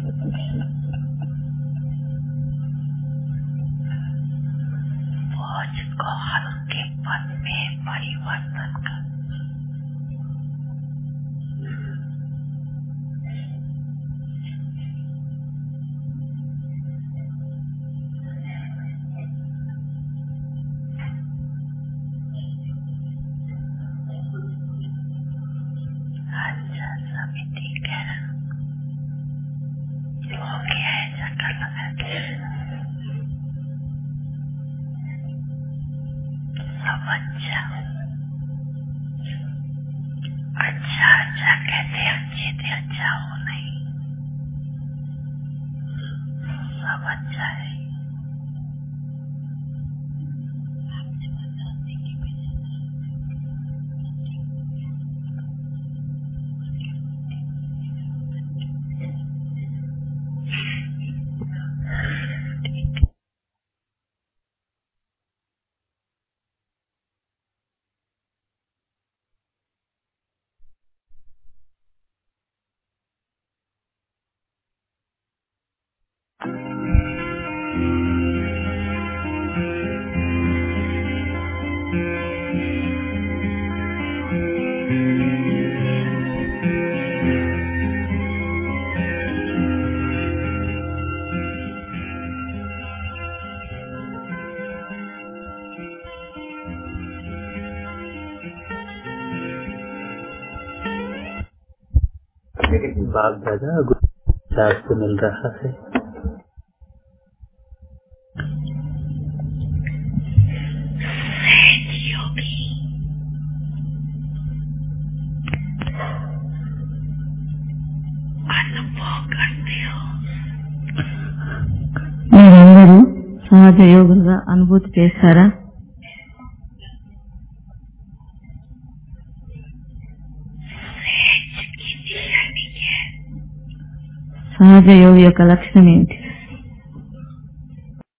बोझ को हल्केपन में परिवर्तन कर। अच्छा सभी ठीक है, हो गया है चक्कर लगा के सब अच्छा अच्छा अच्छा कहते अच्छे थे, अच्छा हो नहीं, सब अच्छा है। बाप दादा गुरु से मिल रहा है। మీరందరూ సహజ యోగులుగా అనుభూతి చేస్తారా? సహజ యోగి యొక్క లక్షణం ఏమిటి?